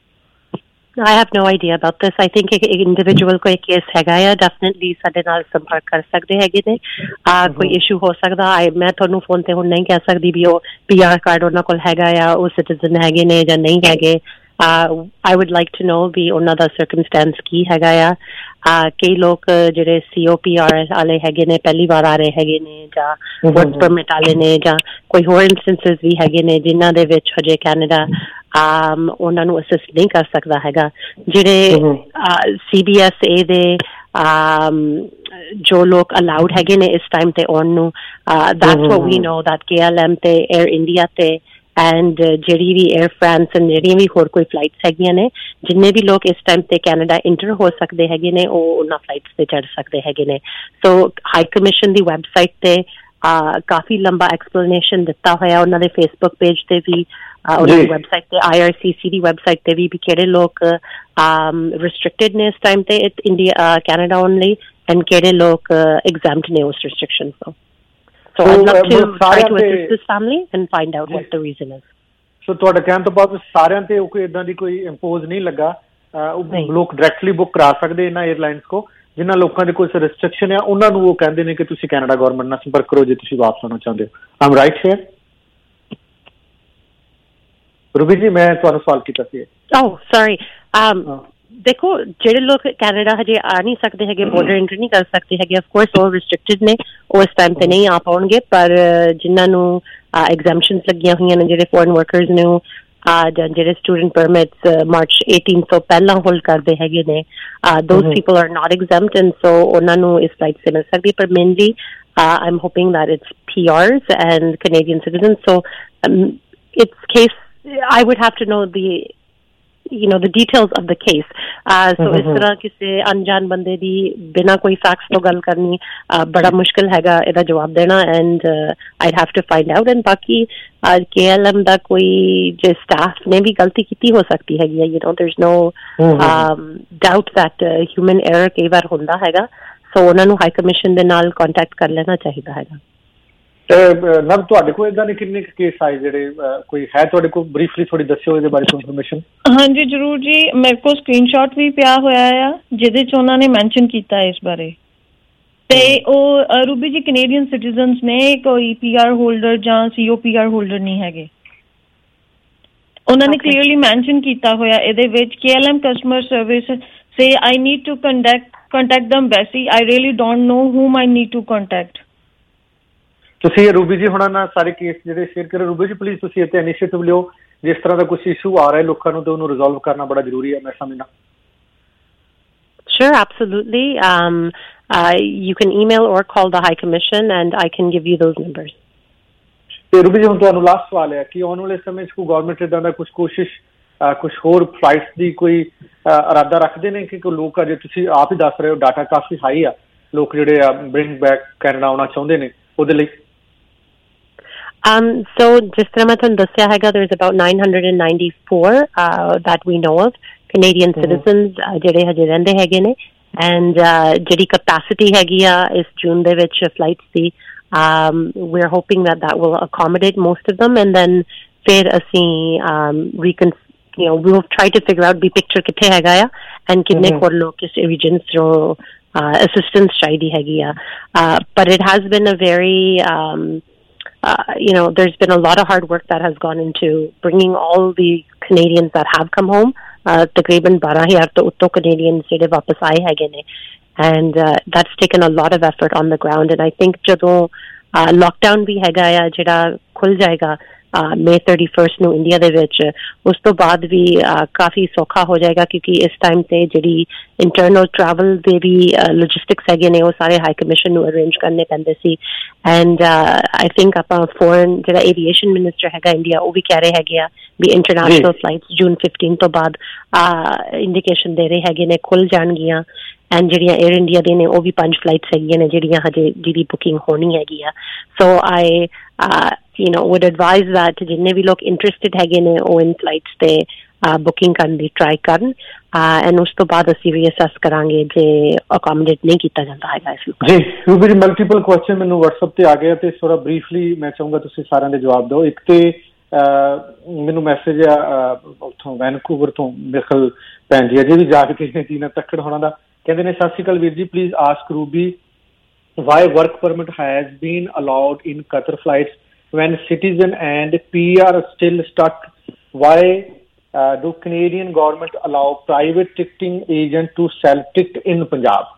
I have no idea about this. I think ਇੱਕ ਇੰਡੀਵਿਜੂਅਲ ਕੋਈ ਕੇਸ ਹੈਗਾ ਆ, ਡੈਫੀਨਿਟਲੀ ਸਾਡੇ ਨਾਲ ਸੰਪਰਕ ਕਰ ਸਕਦੇ ਹੈਗੇ ਨੇ। ਕੋਈ ਇਸ਼ੂ ਹੋ ਸਕਦਾ, ਮੈਂ ਤੁਹਾਨੂੰ ਫੋਨ ਤੇ ਹੁਣ ਨਹੀਂ ਕਹਿ ਸਕਦੀ ਵੀ ਉਹ ਪੀ ਆਰ ਕਾਰਡ ਉਹਨਾਂ ਕੋਲ ਹੈਗਾ ਆ, ਉਹ ਸਿਟੀਜ਼ਨ ਹੈਗੇ ਨੇ ਜਾਂ ਨਹੀਂ ਹੈਗੇ। I would like to know ਵੀ ਉਹਨਾਂ ਦਾ ਸਰਕਮਸਟੈਂਸ ਕੀ ਹੈਗਾ ਆ। ਕਈ ਲੋਕ ਜਿਹੜੇ ਸੀ ਓ ਪੀ ਆਰ ਵਾਲੇ ਹੈਗੇ ਨੇ, ਪਹਿਲੀ ਵਾਰ ਆ ਰਹੇ ਹੈਗੇ ਨੇ, ਜਾਂ ਵਰਕ ਪਰਮਿਟ ਵਾਲੇ ਨੇ, ਜਾਂ ਕੋਈ ਹੋਰ ਇੰਸਟੈਂਸਿਸ ਵੀ ਹੈਗੇ ਨੇ ਜਿਨ੍ਹਾਂ ਦੇ ਵਿੱਚ ਹਜੇ ਕੈਨੇਡਾ Um, ਉਹਨਾਂ ਨੂੰ ਅਸਿਸਟ ਨਹੀਂ ਕਰ ਸਕਦਾ ਹੈਗਾ। ਜਿਹੜੇ ਸੀ ਬੀ ਐਸ ਏ ਦੇ ਜੋ ਲੋਕ ਅਲਾਉਡ ਹੈਗੇ ਨੇ ਇਸ ਟਾਈਮ ਤੇ ਆਉਣ ਨੂੰ, that's what we know that K L M ਤੇ 에ਅਰ ਇੰਡੀਆ ਤੇ ਐਂਡ ਜਿਹੜੀ ਵੀ 에ਅਰ ਫਰਾਂਸ ਐਂਡ ਜਿਹੜੀਆਂ ਵੀ ਹੋਰ ਕੋਈ ਫਲਾਈਟਸ ਹੈਗੀਆਂ ਨੇ, ਜਿੰਨੇ ਵੀ ਲੋਕ ਇਸ ਟਾਈਮ ਤੇ ਕੈਨੇਡਾ ਇੰਟਰ ਹੋ ਸਕਦੇ ਹੈਗੇ ਨੇ, ਉਹ ਉਹਨਾਂ ਫਲਾਈਟਸ ਤੇ ਚੜ੍ਹ ਸਕਦੇ ਹੈਗੇ ਨੇ। ਸੋ ਹਾਈ ਕਮਿਸ਼ਨ ਦੀ ਵੈਬਸਾਈਟ ਤੇ ਕਾਫੀ ਲੰਬਾ ਐਕਸਪਲੇਨੇਸ਼ਨ ਦਿੱਤਾ ਹੋਇਆ, ਉਹਨਾਂ ਦੇ ਫੇਸਬੁੱਕ ਪੇਜ ਤੇ ਵੀ, ਉਹਨਾਂ ਦੀ ਵੈਬਸਾਈਟ ਤੇ, I R C C the website ਤੇ ਵੀ, ਕਿਹੜੇ ਲੋਕ ਰਿਸਟ੍ਰਿਕਟਡ ਨੇ ਇਸ ਟਾਈਮ ਤੇ ਇੰਡੀਆ ਕੈਨੇਡਾ ਓਨਲੀ ਐਂਡ ਕਿਹੜੇ ਲੋਕ ਐਗਜ਼ੈਂਪਟ ਨੇ ਉਸ ਰਿਸਟ੍ਰਿਕਸ਼ਨ ਤੋਂ। So I'd love to try to assist this family and find out what the reason is. So ਤੁਹਾਡੇ ਕਹਿਣ ਤੋਂ ਬਾਅਦ ਸਾਰਿਆਂ ਤੇ ਕੋਈ ਇਦਾਂ ਦੀ ਕੋਈ ਇੰਪੋਜ਼ ਨਹੀਂ ਲੱਗਾ, ਲੋਕ ਡਾਇਰੈਕਟਲੀ ਬੁੱਕ ਕਰਾ ਸਕਦੇ ਇਹਨਾਂ 에ਅਰਲਾਈਨਸ ਕੋ, ਜਿਨ੍ਹਾਂ ਲੋਕਾਂ ਦੇ ਕੋਈ ਰਿਸਟ੍ਰਿਕਸ਼ਨ ਆ ਉਹਨਾਂ ਨੂੰ ਉਹ ਕਹਿੰਦੇ ਨੇ ਕਿ ਤੁਸੀਂ ਕੈਨੇਡਾ ਗਵਰਨਮੈਂਟ ਨਾਲ ਸੰਪਰਕ ਕਰੋ ਜੇ ਤੁਸੀਂ ਵਾਪਸ ਆਉਣਾ ਚਾਹੁੰਦੇ ਹੋ। ਆਮ ਰਾਈਟ ਹੇਅਰ? ਰੂਬੀ ਜੀ, ਮੈਂ ਤੁਹਾਨੂੰ ਸਵਾਲ ਕੀਤਾ ਸੀ। Oh, sorry. Um, ਦੇਖੋ, ਜਿਹੜੇ ਲੋਕ ਕੈਨੇਡਾ ਹਜੇ ਆ ਨਹੀਂ ਸਕਦੇ ਹੈਗੇ, ਬੋਰਡਰ ਐਂਟਰ ਨਹੀਂ ਕਰ ਸਕਦੇ ਹੈਗੇ, ਆਫ ਕੋਰਸ ਉਹ ਰਿਸਟ੍ਰਿਕਟਡ ਨੇ, ਉਹ ਇਸ ਟਾਈਮ ਤੇ ਨਹੀਂ ਆ ਪਾਉਣਗੇ, ਪਰ ਜਿਨ੍ਹਾਂ ਨੂੰ ਐਗਜ਼ੈਂਪਸ਼ਨਸ ਲੱਗੀਆਂ ਹੋਈਆਂ ਨੇ, ਜਿਹੜੇ ਫੋਰਨ ਵਰਕਰਸ ਨੂੰ ਜਾਂ ਜਿਹੜੇ ਸਟੂਡੈਂਟ ਪਰਮਿਟਸ ਮਾਰਚ ਏਟੀਨ ਤੋਂ ਪਹਿਲਾਂ ਹੋਲਡ ਕਰਦੇ ਹੈਗੇ ਨੇ, those people are not exempt and so ਉਹਨਾਂ ਨੂੰ ਇਸ ਫਲਾਈਟ ਤੇ ਮਿਲ ਸਕਦੀ। ਪਰ mainly I am hoping that it's P Rs and Canadian citizens, so it's case I would have to know the you know the details of the case. uh, so is tarah kise anjaan bande di bina koi facts to gal karni bada mushkil हैगा eda jawab dena, and uh, I'd have to find out. and baki uh, K L M da koi je staff ne bhi galti kiti ho sakti hai, you know there's no um, doubt that uh, human error kai baar hunda हैगा, so ਉਹਨਾਂ ਨੂੰ high commission ਦੇ ਨਾਲ contact ਕਰ ਲੈਣਾ ਚਾਹੀਦਾ ਹੈਗਾ। ਨਵ, ਤੁਹਾਡੇ ਕੋਲ ਇਦਾਂ ਦੇ ਕਿੰਨੇ ਕੇਸ ਆਏ ਜਿਹੜੇ ਕੋਈ ਹੈ ਤੁਹਾਡੇ ਕੋਲ? ਬਰੀਫਲੀ ਥੋੜੀ ਦੱਸਿਓ ਇਹਦੇ ਬਾਰੇ ਇਨਫੋਰਮੇਸ਼ਨ। ਹਾਂਜੀ ਜ਼ਰੂਰ ਜੀ, ਮੇਰੇ ਕੋਲ ਸਕਰੀਨਸ਼ਾਟ ਵੀ ਪਿਆ ਹੋਇਆ ਆ ਜਿਹਦੇ ਚ ਉਹਨਾਂ ਨੇ ਮੈਂਸ਼ਨ ਕੀਤਾ ਇਸ ਬਾਰੇ, ਤੇ ਉਹ ਰੂਬੀ ਜੀ ਕੈਨੇਡੀਅਨ ਸਿਟੀਜ਼ਨਸ ਨੇ, ਕੋਈ ਪੀ ਆਰ ਹੋਲਡਰ ਜਾਂ ਸੀ ਓ ਪੀ ਆਰ ਹੋਲਡਰ ਨਹੀਂ ਹੈਗੇ। ਉਹਨਾਂ ਨੇ ਕਲੀਅਰਲੀ ਮੈਂਸ਼ਨ ਕੀਤਾ ਹੋਇਆ ਇਹਦੇ ਵਿੱਚ, K L M customer service say I need to contact contact the embassy, I really don't know whom I need to contact. ਤੁਸੀਂ ਰੂਬੀ ਜੀ ਹੁਣਾਂ ਨਾਲ ਸਾਰੇ ਕੇਸ ਜਿਹੜੇ ਸ਼ੇਅਰ ਕਰੋ। ਰੂਬੀ ਜੀ ਪਲੀਜ਼ ਤੁਸੀਂ ਇੱਥੇ ਇਨੀਸ਼ੀਏਟਿਵ ਲਿਓ, ਜਿਸ ਤਰ੍ਹਾਂ ਦਾ ਕੁਝ ਇਸ਼ੂ ਆ ਰਿਹਾ ਲੋਕਾਂ ਨੂੰ ਤੇ ਉਹਨੂੰ ਰਿਜ਼ੋਲਵ ਕਰਨਾ ਬੜਾ ਜ਼ਰੂਰੀ ਹੈ, ਮੈਂ ਸਮਝਦਾ। Sure, absolutely. Um, uh, you can email or call the High Commission and I can give you those numbers. ਤੇ ਰੂਬੀ ਜੀ, ਹੁਣ ਤੁਹਾਨੂੰ ਲਾਸਟ ਸਵਾਲ ਹੈ ਕਿ ਆਉਣ ਵਾਲੇ ਸਮੇਂ 'ਚ ਕੋਈ ਗਵਰਨਮੈਂਟ ਇੱਦਾਂ ਦਾ ਕੁਛ ਕੋਸ਼ਿਸ਼, ਕੁਛ ਹੋਰ ਫਲਾਈਟਸ ਦੀ ਕੋਈ ਇਰਾਦਾ ਰੱਖਦੇ ਨੇ ਕਿ ਕੋਈ ਲੋਕ, ਅਜੇ ਤੁਸੀਂ ਆਪ ਹੀ ਦੱਸ ਰਹੇ ਹੋ ਡਾਟਾ ਕਾਫੀ ਹਾਈ ਆ, ਲੋਕ ਜਿਹੜੇ ਆ ਬ੍ਰਿੰਗ ਬੈਕ ਕੈਨੇਡਾ ਆਉਣਾ ਚਾਹੁੰਦੇ ਨੇ ਉਹਦੇ ਲਈ? Um, so ਜਿਸ ਤਰ੍ਹਾਂ ਮੈਂ ਤੁਹਾਨੂੰ ਦੱਸਿਆ ਹੈਗਾ, there's about nine hundred ninety-four uh, that we know of Canadian citizens uh, ਜਿਹੜੇ ਹਜੇ ਰਹਿੰਦੇ ਹੈਗੇ ਨੇ, and uh, ਜਿਹੜੀ capacity ਹੈਗੀ ਆ ਇਸ ਜੂਨ ਦੇ ਵਿੱਚ flights the, um, we're hoping that that will accommodate most of them, and then ਫਿਰ ਅਸੀਂ um, recon you know we'll try to figure out the picture ਕਿੱਥੇ ਹੈਗਾ ਆ and ਕਿੰਨੇ ਹੋਰ ਲੋਕ ਕਿਸ regions ਤੋਂ uh, assistance ਚਾਹੀਦੀ ਹੈਗੀ ਆ, uh, but it has been a very um, Uh, you know, there's been a lot of hard work that has gone into bringing all the Canadians that have come home. Uh, तकरीबन बारह हज़ार तो उत्तो Canadians ਜਿਹੜੇ ਵਾਪਸ ਆਏ ਹੈਗੇ ਨੇ, and uh, that's taken a lot of effort on the ground. And I think ਜਦੋਂ uh, lockdown ਵੀ ਹੈਗਾ ਆ ਜਿਹੜਾ ਖੁੱਲ ਜਾਏਗਾ May thirty-first ਨੂੰ ਇੰਡੀਆ ਦੇ ਵਿੱਚ, ਉਸ ਤੋਂ ਬਾਅਦ ਵੀ ਕਾਫੀ ਸੌਖਾ ਹੋ ਜਾਏਗਾ, ਕਿਉਂਕਿ ਇਸ ਟਾਈਮ ਤੇ ਜਿਹੜੀ ਇੰਟਰਨਲ ਟਰੈਵਲ ਦੇ ਵੀ ਲੌਜਿਸਟਿਕਸ ਹੈਗੇ ਨੇ ਉਹ ਸਾਰੇ ਹਾਈ ਕਮਿਸ਼ਨ ਨੂੰ ਅਰੇਂਜ ਕਰਨੇ ਪੈਂਦੇ ਸੀ, ਐਂਡ ਆਈ ਥਿੰਕ ਆਪਾਂ ਫੋਰਨ ਜਿਹੜਾ ਏਵੀਏਸ਼ਨ ਮਿਨਿਸਟਰ ਹੈਗਾ ਇੰਡੀਆ ਉਹ ਵੀ ਕਹਿ ਰਹੇ ਹੈਗੇ ਆ ਵੀ ਇੰਟਰਨੈਸ਼ਨਲ ਫਲਾਈਟਸ ਜੂਨ ਫਿਫਟੀਨ ਤੋਂ ਬਾਅਦ ਇੰਡੀਕੇਸ਼ਨ ਦੇ ਰਹੇ ਹੈਗੇ ਨੇ ਖੁੱਲ ਜਾਣਗੀਆਂ, ਐਂਡ ਜਿਹੜੀਆਂ ਏਅਰ ਇੰਡੀਆ ਦੇ ਨੇ ਉਹ ਵੀ ਪੰਜ ਫਲਾਈਟਸ ਹੈਗੀਆਂ ਨੇ ਜਿਹੜੀਆਂ ਹਜੇ ਜਿਹਦੀ ਬੁਕਿੰਗ ਹੋਣੀ ਹੈਗੀ ਆ। ਸੋ ਆਈ you know would advise that ਜਿੰਨੇ ਵੀ ਲੋਕ ਇੰਟਰਸਟਿਡ ਹੈਗੇ ਨੇ ਉਹ ਇਨ ਫਲਾਈਟਸ ਤੇ ਬੁਕਿੰਗ ਕਰਨ ਦੀ ਟਰਾਈ ਕਰਨ, ਐਂਡ ਉਸ ਤੋਂ ਬਾਅਦ ਅਸੀਂ ਰੀਅਸੈਸ ਕਰਾਂਗੇ ਜੇ ਅਕੋਮੋਡੇਟ ਨਹੀਂ ਕੀਤਾ ਜਾਂਦਾ ਹੈਗਾ ਇਸ ਨੂੰ। ਜੀ ਰੂਬੀ ਜੀ, ਮਲਟੀਪਲ ਕੁਐਸਚਨ ਮੈਨੂੰ WhatsApp ਤੇ ਆ ਗਏ ਤੇ ਥੋੜਾ ਬਰੀਫਲੀ ਮੈਂ ਚਾਹੂੰਗਾ ਤੁਸੀਂ ਸਾਰਿਆਂ ਦੇ ਜਵਾਬ ਦਿਓ। ਇੱਕ ਤੇ ਮੈਨੂੰ ਮੈਸੇਜ ਆ ਉੱਥੋਂ ਵੈਨਕੂਵਰ ਤੋਂ ਮਿਖਲ ਭੈਣ ਜੀ ਅਜੇ ਵੀ ਜਾਗ ਕੇ ਜੀਨਾ ਤੱਕੜ ਹੋਣਾ ਦਾ, ਕਹਿੰਦੇ ਨੇ ਸਤਿ ਸ਼੍ਰੀ ਅਕਾਲ ਵੀਰ ਜੀ, please ask Ruby why work permit has been allowed in Qatar flights when citizen and P R are still stuck? Why uh, do Canadian government allow private ticketing agent to sell ticket in Punjab?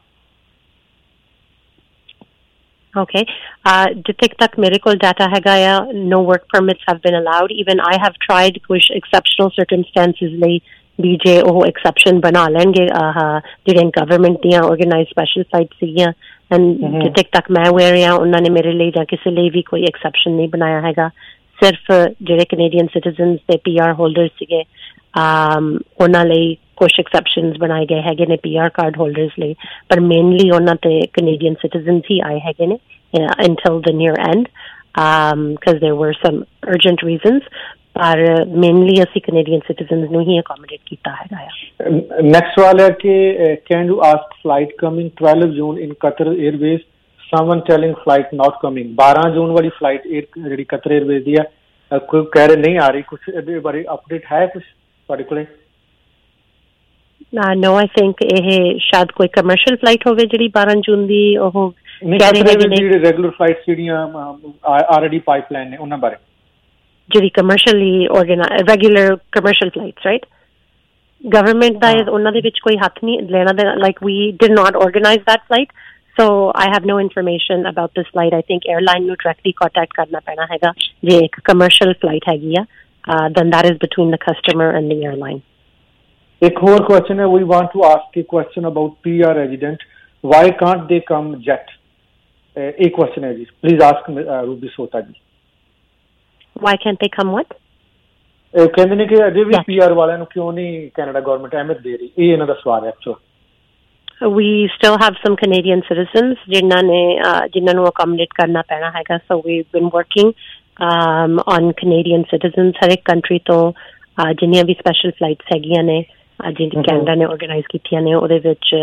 Okay. Uh, ਜਿੱਥੇ ਤੱਕ ਮੇਰੇ ਕੋਲ data ਹੈਗਾ ਆ, no work permits have been allowed. Even I have tried ਕੁਝ exceptional circumstances ਲਈ ਵੀ ਜੇ ਉਹ ਐਕਸੈਪਸ਼ਨ ਬਣਾ ਲੈਣਗੇ ਜਿਹੜੀਆਂ ਗਵਰਨਮੈਂਟ ਦੀਆਂ ਆਰਗੇਨਾਈਜ਼ ਸਪੈਸ਼ਲ ਫਲਾਈਟਸ ਸੀਗੀਆਂ, ਐਂਡ ਜਿੱਥੇ ਤੱਕ ਮੈਂ ਅਵੇਅਰ ਹਾਂ ਉਹਨਾਂ ਨੇ ਮੇਰੇ ਲਈ ਜਾਂ ਕਿਸੇ ਲਈ ਵੀ ਕੋਈ ਐਕਸੈਪਸ਼ਨ ਨਹੀਂ ਬਣਾਇਆ ਹੈਗਾ। ਸਿਰਫ ਜਿਹੜੇ ਕੈਨੇਡੀਅਨ ਸਿਟੀਜ਼ਨਸ ਤੇ ਪੀ ਆਰ ਹੋਲਡਰ ਸੀਗੇ ਉਹਨਾਂ ਲਈ ਕੁਛ ਐਕਸੈਪਸ਼ਨਸ ਬਣਾਏ ਗਏ ਹੈਗੇ ਨੇ ਪੀ ਆਰ ਕਾਰਡ ਹੋਲਡਰਸ ਲਈ, ਪਰ ਮੇਨਲੀ ਉਹਨਾਂ ਤੇ ਕੈਨੇਡੀਅਨ ਸਿਟੀਜ਼ਨਸ ਹੀ ਆਏ ਹੈਗੇ ਨੇ until the near end because there were some urgent reasons, ਪਰ ਮੇਨਲੀ ਅਸੀਂ ਕੈਨੇਡੀਅਨ ਸਿਟੀਜ਼ਨਸ ਨੂੰ ਹੀ ਅਕੋਮੋਡੇਟ ਕੀਤਾ ਹੈਗਾ ਆ। ਨੈਕਸਟ ਸਵਾਲ ਹੈ ਕਿ can you ask flight coming twelve June in Qatar Airways, someone telling flight not coming. ਬਾਰਾਂ ਜੂਨ ਵਾਲੀ ਫਲਾਈਟ ਜਿਹੜੀ ਕਤਰ 에ਅਰਵੇਜ਼ ਦੀ ਆ ਕੋਈ ਕਹਿ ਰਹੇ ਨਹੀਂ ਆ ਰਹੀ, ਕੁਛ ਇਹਦੇ ਬਾਰੇ ਅਪਡੇਟ ਹੈ ਕੁਛ ਤੁਹਾਡੇ ਕੋਲੇ? ਨੋ, ਆਈ ਥਿੰਕ ਇਹ ਸ਼ਾਇਦ ਕੋਈ ਕਮਰਸ਼ੀਅਲ ਫਲਾਈਟ ਹੋਵੇ ਜਿਹੜੀ ਬਾਰਾਂ ਜੂਨ ਦੀ ਉਹ ਕਹਿ ਰਹੇ ਹੈਗੇ ਨੇ। ਜਿਹੜੇ ਰੈਗੂਲਰ ਫਲਾਈਟਸ ਜਿਹੜੀਆਂ ਆਲਰੇਡੀ ਪਾਈਪਲਾਈਨ ਨੇ ਉਹਨਾਂ ਬਾਰੇ, ਜਿਹੜੀ commercially organise regular commercial flights right, government ਦਾ ਉਹਨਾਂ ਦੇ ਵਿੱਚ ਕੋਈ ਹੱਥ ਨਹੀਂ ਲੈਣਾ ਦੇਣਾ, like we did not organise that flight, so I have no information about this flight. I think airline ਨੂੰ ਡਾਇਰੈਕਟਲੀ ਕੰਟੈਕਟ ਕਰਨਾ ਪੈਣਾ ਹੈਗਾ ਜੇ ਇੱਕ ਕਮਰਸ਼ੀਅਲ ਫਲਾਈਟ ਹੈਗੀ ਆ, then that is between the customer and the airline. ਇੱਕ ਹੋਰ ਕੁਐਸਚਨ ਹੈ, we want to ask a question about P R resident, why can't they come jet? ਇਹ ਕੁਐਸਚਨ ਹੈ ਜੀ, ਪਲੀਜ਼ ਆਸਕ ਰੂਬੀ ਸੋਤਾ ਜੀ। Why can't they come what? ਇਹ ਕਹਿੰਦੇ ਨੇ ਕਿ ਅਜੇ ਵੀ ਪੀ ਆਰ ਵਾਲਿਆਂ ਨੂੰ ਕਿਉਂ ਨਹੀਂ ਕੈਨੇਡਾ ਗਵਰਨਮੈਂਟ ਅਹਿਮੀਅਤ ਦੇ ਰਹੀ, ਇਹ ਇਹਨਾਂ ਦਾ ਸਵਾਲ ਹੈ actual. We still have some Canadian citizens ਜਿਨ੍ਹਾਂ ਨੇ ਜਿਨ੍ਹਾਂ ਨੂੰ ਅਕੋਮੋਡੇਟ ਕਰਨਾ ਪੈਣਾ ਹੈਗਾ, so we've been working um, on Canadian citizens ਹਰ ਇੱਕ ਕੰਟਰੀ ਤੋਂ ਜਿੰਨੀਆਂ ਵੀ ਸਪੈਸ਼ਲ ਫਲਾਈਟਸ ਹੈਗੀਆਂ ਨੇ ਜਿਹੜੀ ਕੈਨੇਡਾ ਨੇ ਆਰਗੇਨਾਈਜ਼ ਕੀਤੀਆਂ ਨੇ ਉਹਦੇ ਵਿੱਚ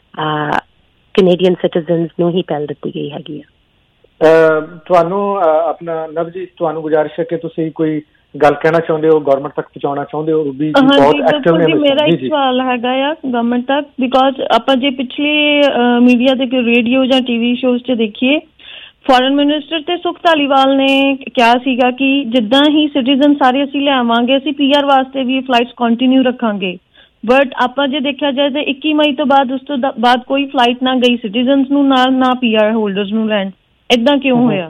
ਕੈਨੇਡੀਅਨ ਸਿਟੀਜ਼ਨਸ ਨੂੰ ਹੀ ਪਹਿਲ ਦਿੱਤੀ ਗਈ ਹੈਗੀ ਆ। ਤੁਹਾਨੂੰ ਆਪਣਾ ਨਵਜੀਤ, ਤੁਹਾਨੂੰ ਗੁਜ਼ਾਰਿਸ਼ ਹੈ ਕਿ ਤੁਸੀਂ ਕੋਈ ਗੱਲ ਕਹਿਣਾ ਚਾਹੁੰਦੇ ਹੋ, ਗਵਰਨਮੈਂਟ ਤੱਕ ਪਹੁੰਚਾਉਣਾ ਚਾਹੁੰਦੇ ਹੋ? ਵੀ ਬਹੁਤ ਐਕਟਿਵ ਨੇ। ਮੇਰਾ ਇੱਕ ਸਵਾਲ ਹੈਗਾ ਆ ਗਵਰਨਮੈਂਟ ਤੱਕ, ਬਿਕੋਜ਼ ਆਪਾਂ ਜੇ ਪਿਛਲੇ ਮੀਡੀਆ ਦੇ ਰੇਡੀਓ ਜਾਂ ਟੀਵੀ ਸ਼ੋਜ਼ 'ਚ ਦੇਖੀਏ, ਫੋਰਨ ਮਿਨਿਸਟਰ ਤੇ ਸੁਖ ਧਾਲੀਵਾਲ ਨੇ ਕਿਹਾ ਸੀਗਾ ਕਿ ਜਿੱਦਾਂ ਹੀ ਸਿਟੀਜ਼ਨ ਸਾਰੇ ਅਸੀਂ ਲਿਆਵਾਂਗੇ ਅਸੀਂ ਪੀ ਆਰ ਵਾਸਤੇ ਵੀ ਫਲਾਈਟਸ ਕੰਟੀਨਿਊ ਰੱਖਾਂਗੇ, ਬਟ ਆਪਾਂ ਜੇ ਦੇਖਿਆ ਜਾਏ ਤਾਂ ਇੱਕੀ ਮਈ ਤੋਂ ਬਾਅਦ ਉਸ ਤੋਂ ਬਾਅਦ ਕੋਈ ਫਲਾਈਟ ਨਾ ਗਈ ਸਿਟੀਜ਼ਨਸ ਨੂੰ ਨਾਲ, ਨਾ ਪੀ ਆਰ ਹੋਲਡਰਸ ਨੂੰ ਲੈਣ। ਏਦਾਂ ਕਿਉਂ ਹੋਇਆ?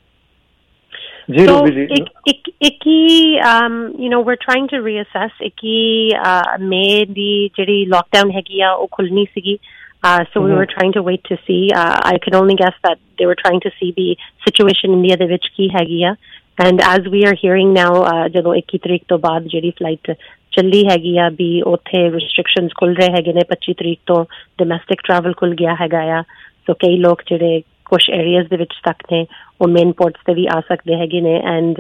So, ਇੱਕ ਇੱਕ ਹੀ you know we're trying to reassess ਇੱਕ ਹੀ May ਦੀ ਜਿਹੜੀ lockdown ਹੈਗੀ ਆ ਉਹ ਖੁੱਲਣੀ ਸੀਗੀ, so we were trying to wait to see. uh, I can only guess that they were trying to see the situation India ਦੇ ਵਿੱਚ ਕੀ ਹੈਗੀ ਆ, and as we are hearing now ਜਦੋਂ ਇੱਕੀ ਤਰੀਕ ਤੋਂ ਬਾਅਦ ਜਿਹੜੀ ਫਲਾਈਟ ਚੱਲੀ ਹੈਗੀ ਆ ਵੀ ਉੱਥੇ restrictions ਖੁੱਲ ਰਹੇ ਹੈਗੇ ਨੇ, ਪੱਚੀ ਤਰੀਕ ਤੋਂ domestic travel ਖੁੱਲ ਗਿਆ ਹੈਗਾ ਆ, ਸੋ ਕਈ ਲੋਕ ਜਿਹੜੇ ਕੁਛ ਏਰੀਆਜ਼ ਦੇ ਵਿੱਚ ਸਟਕ ਨੇ ਉਹ ਮੇਨ ਪੋਰਟਸ ਤੇ ਵੀ ਆ ਸਕਦੇ ਹੈਗੇ ਨੇ ਐਂਡ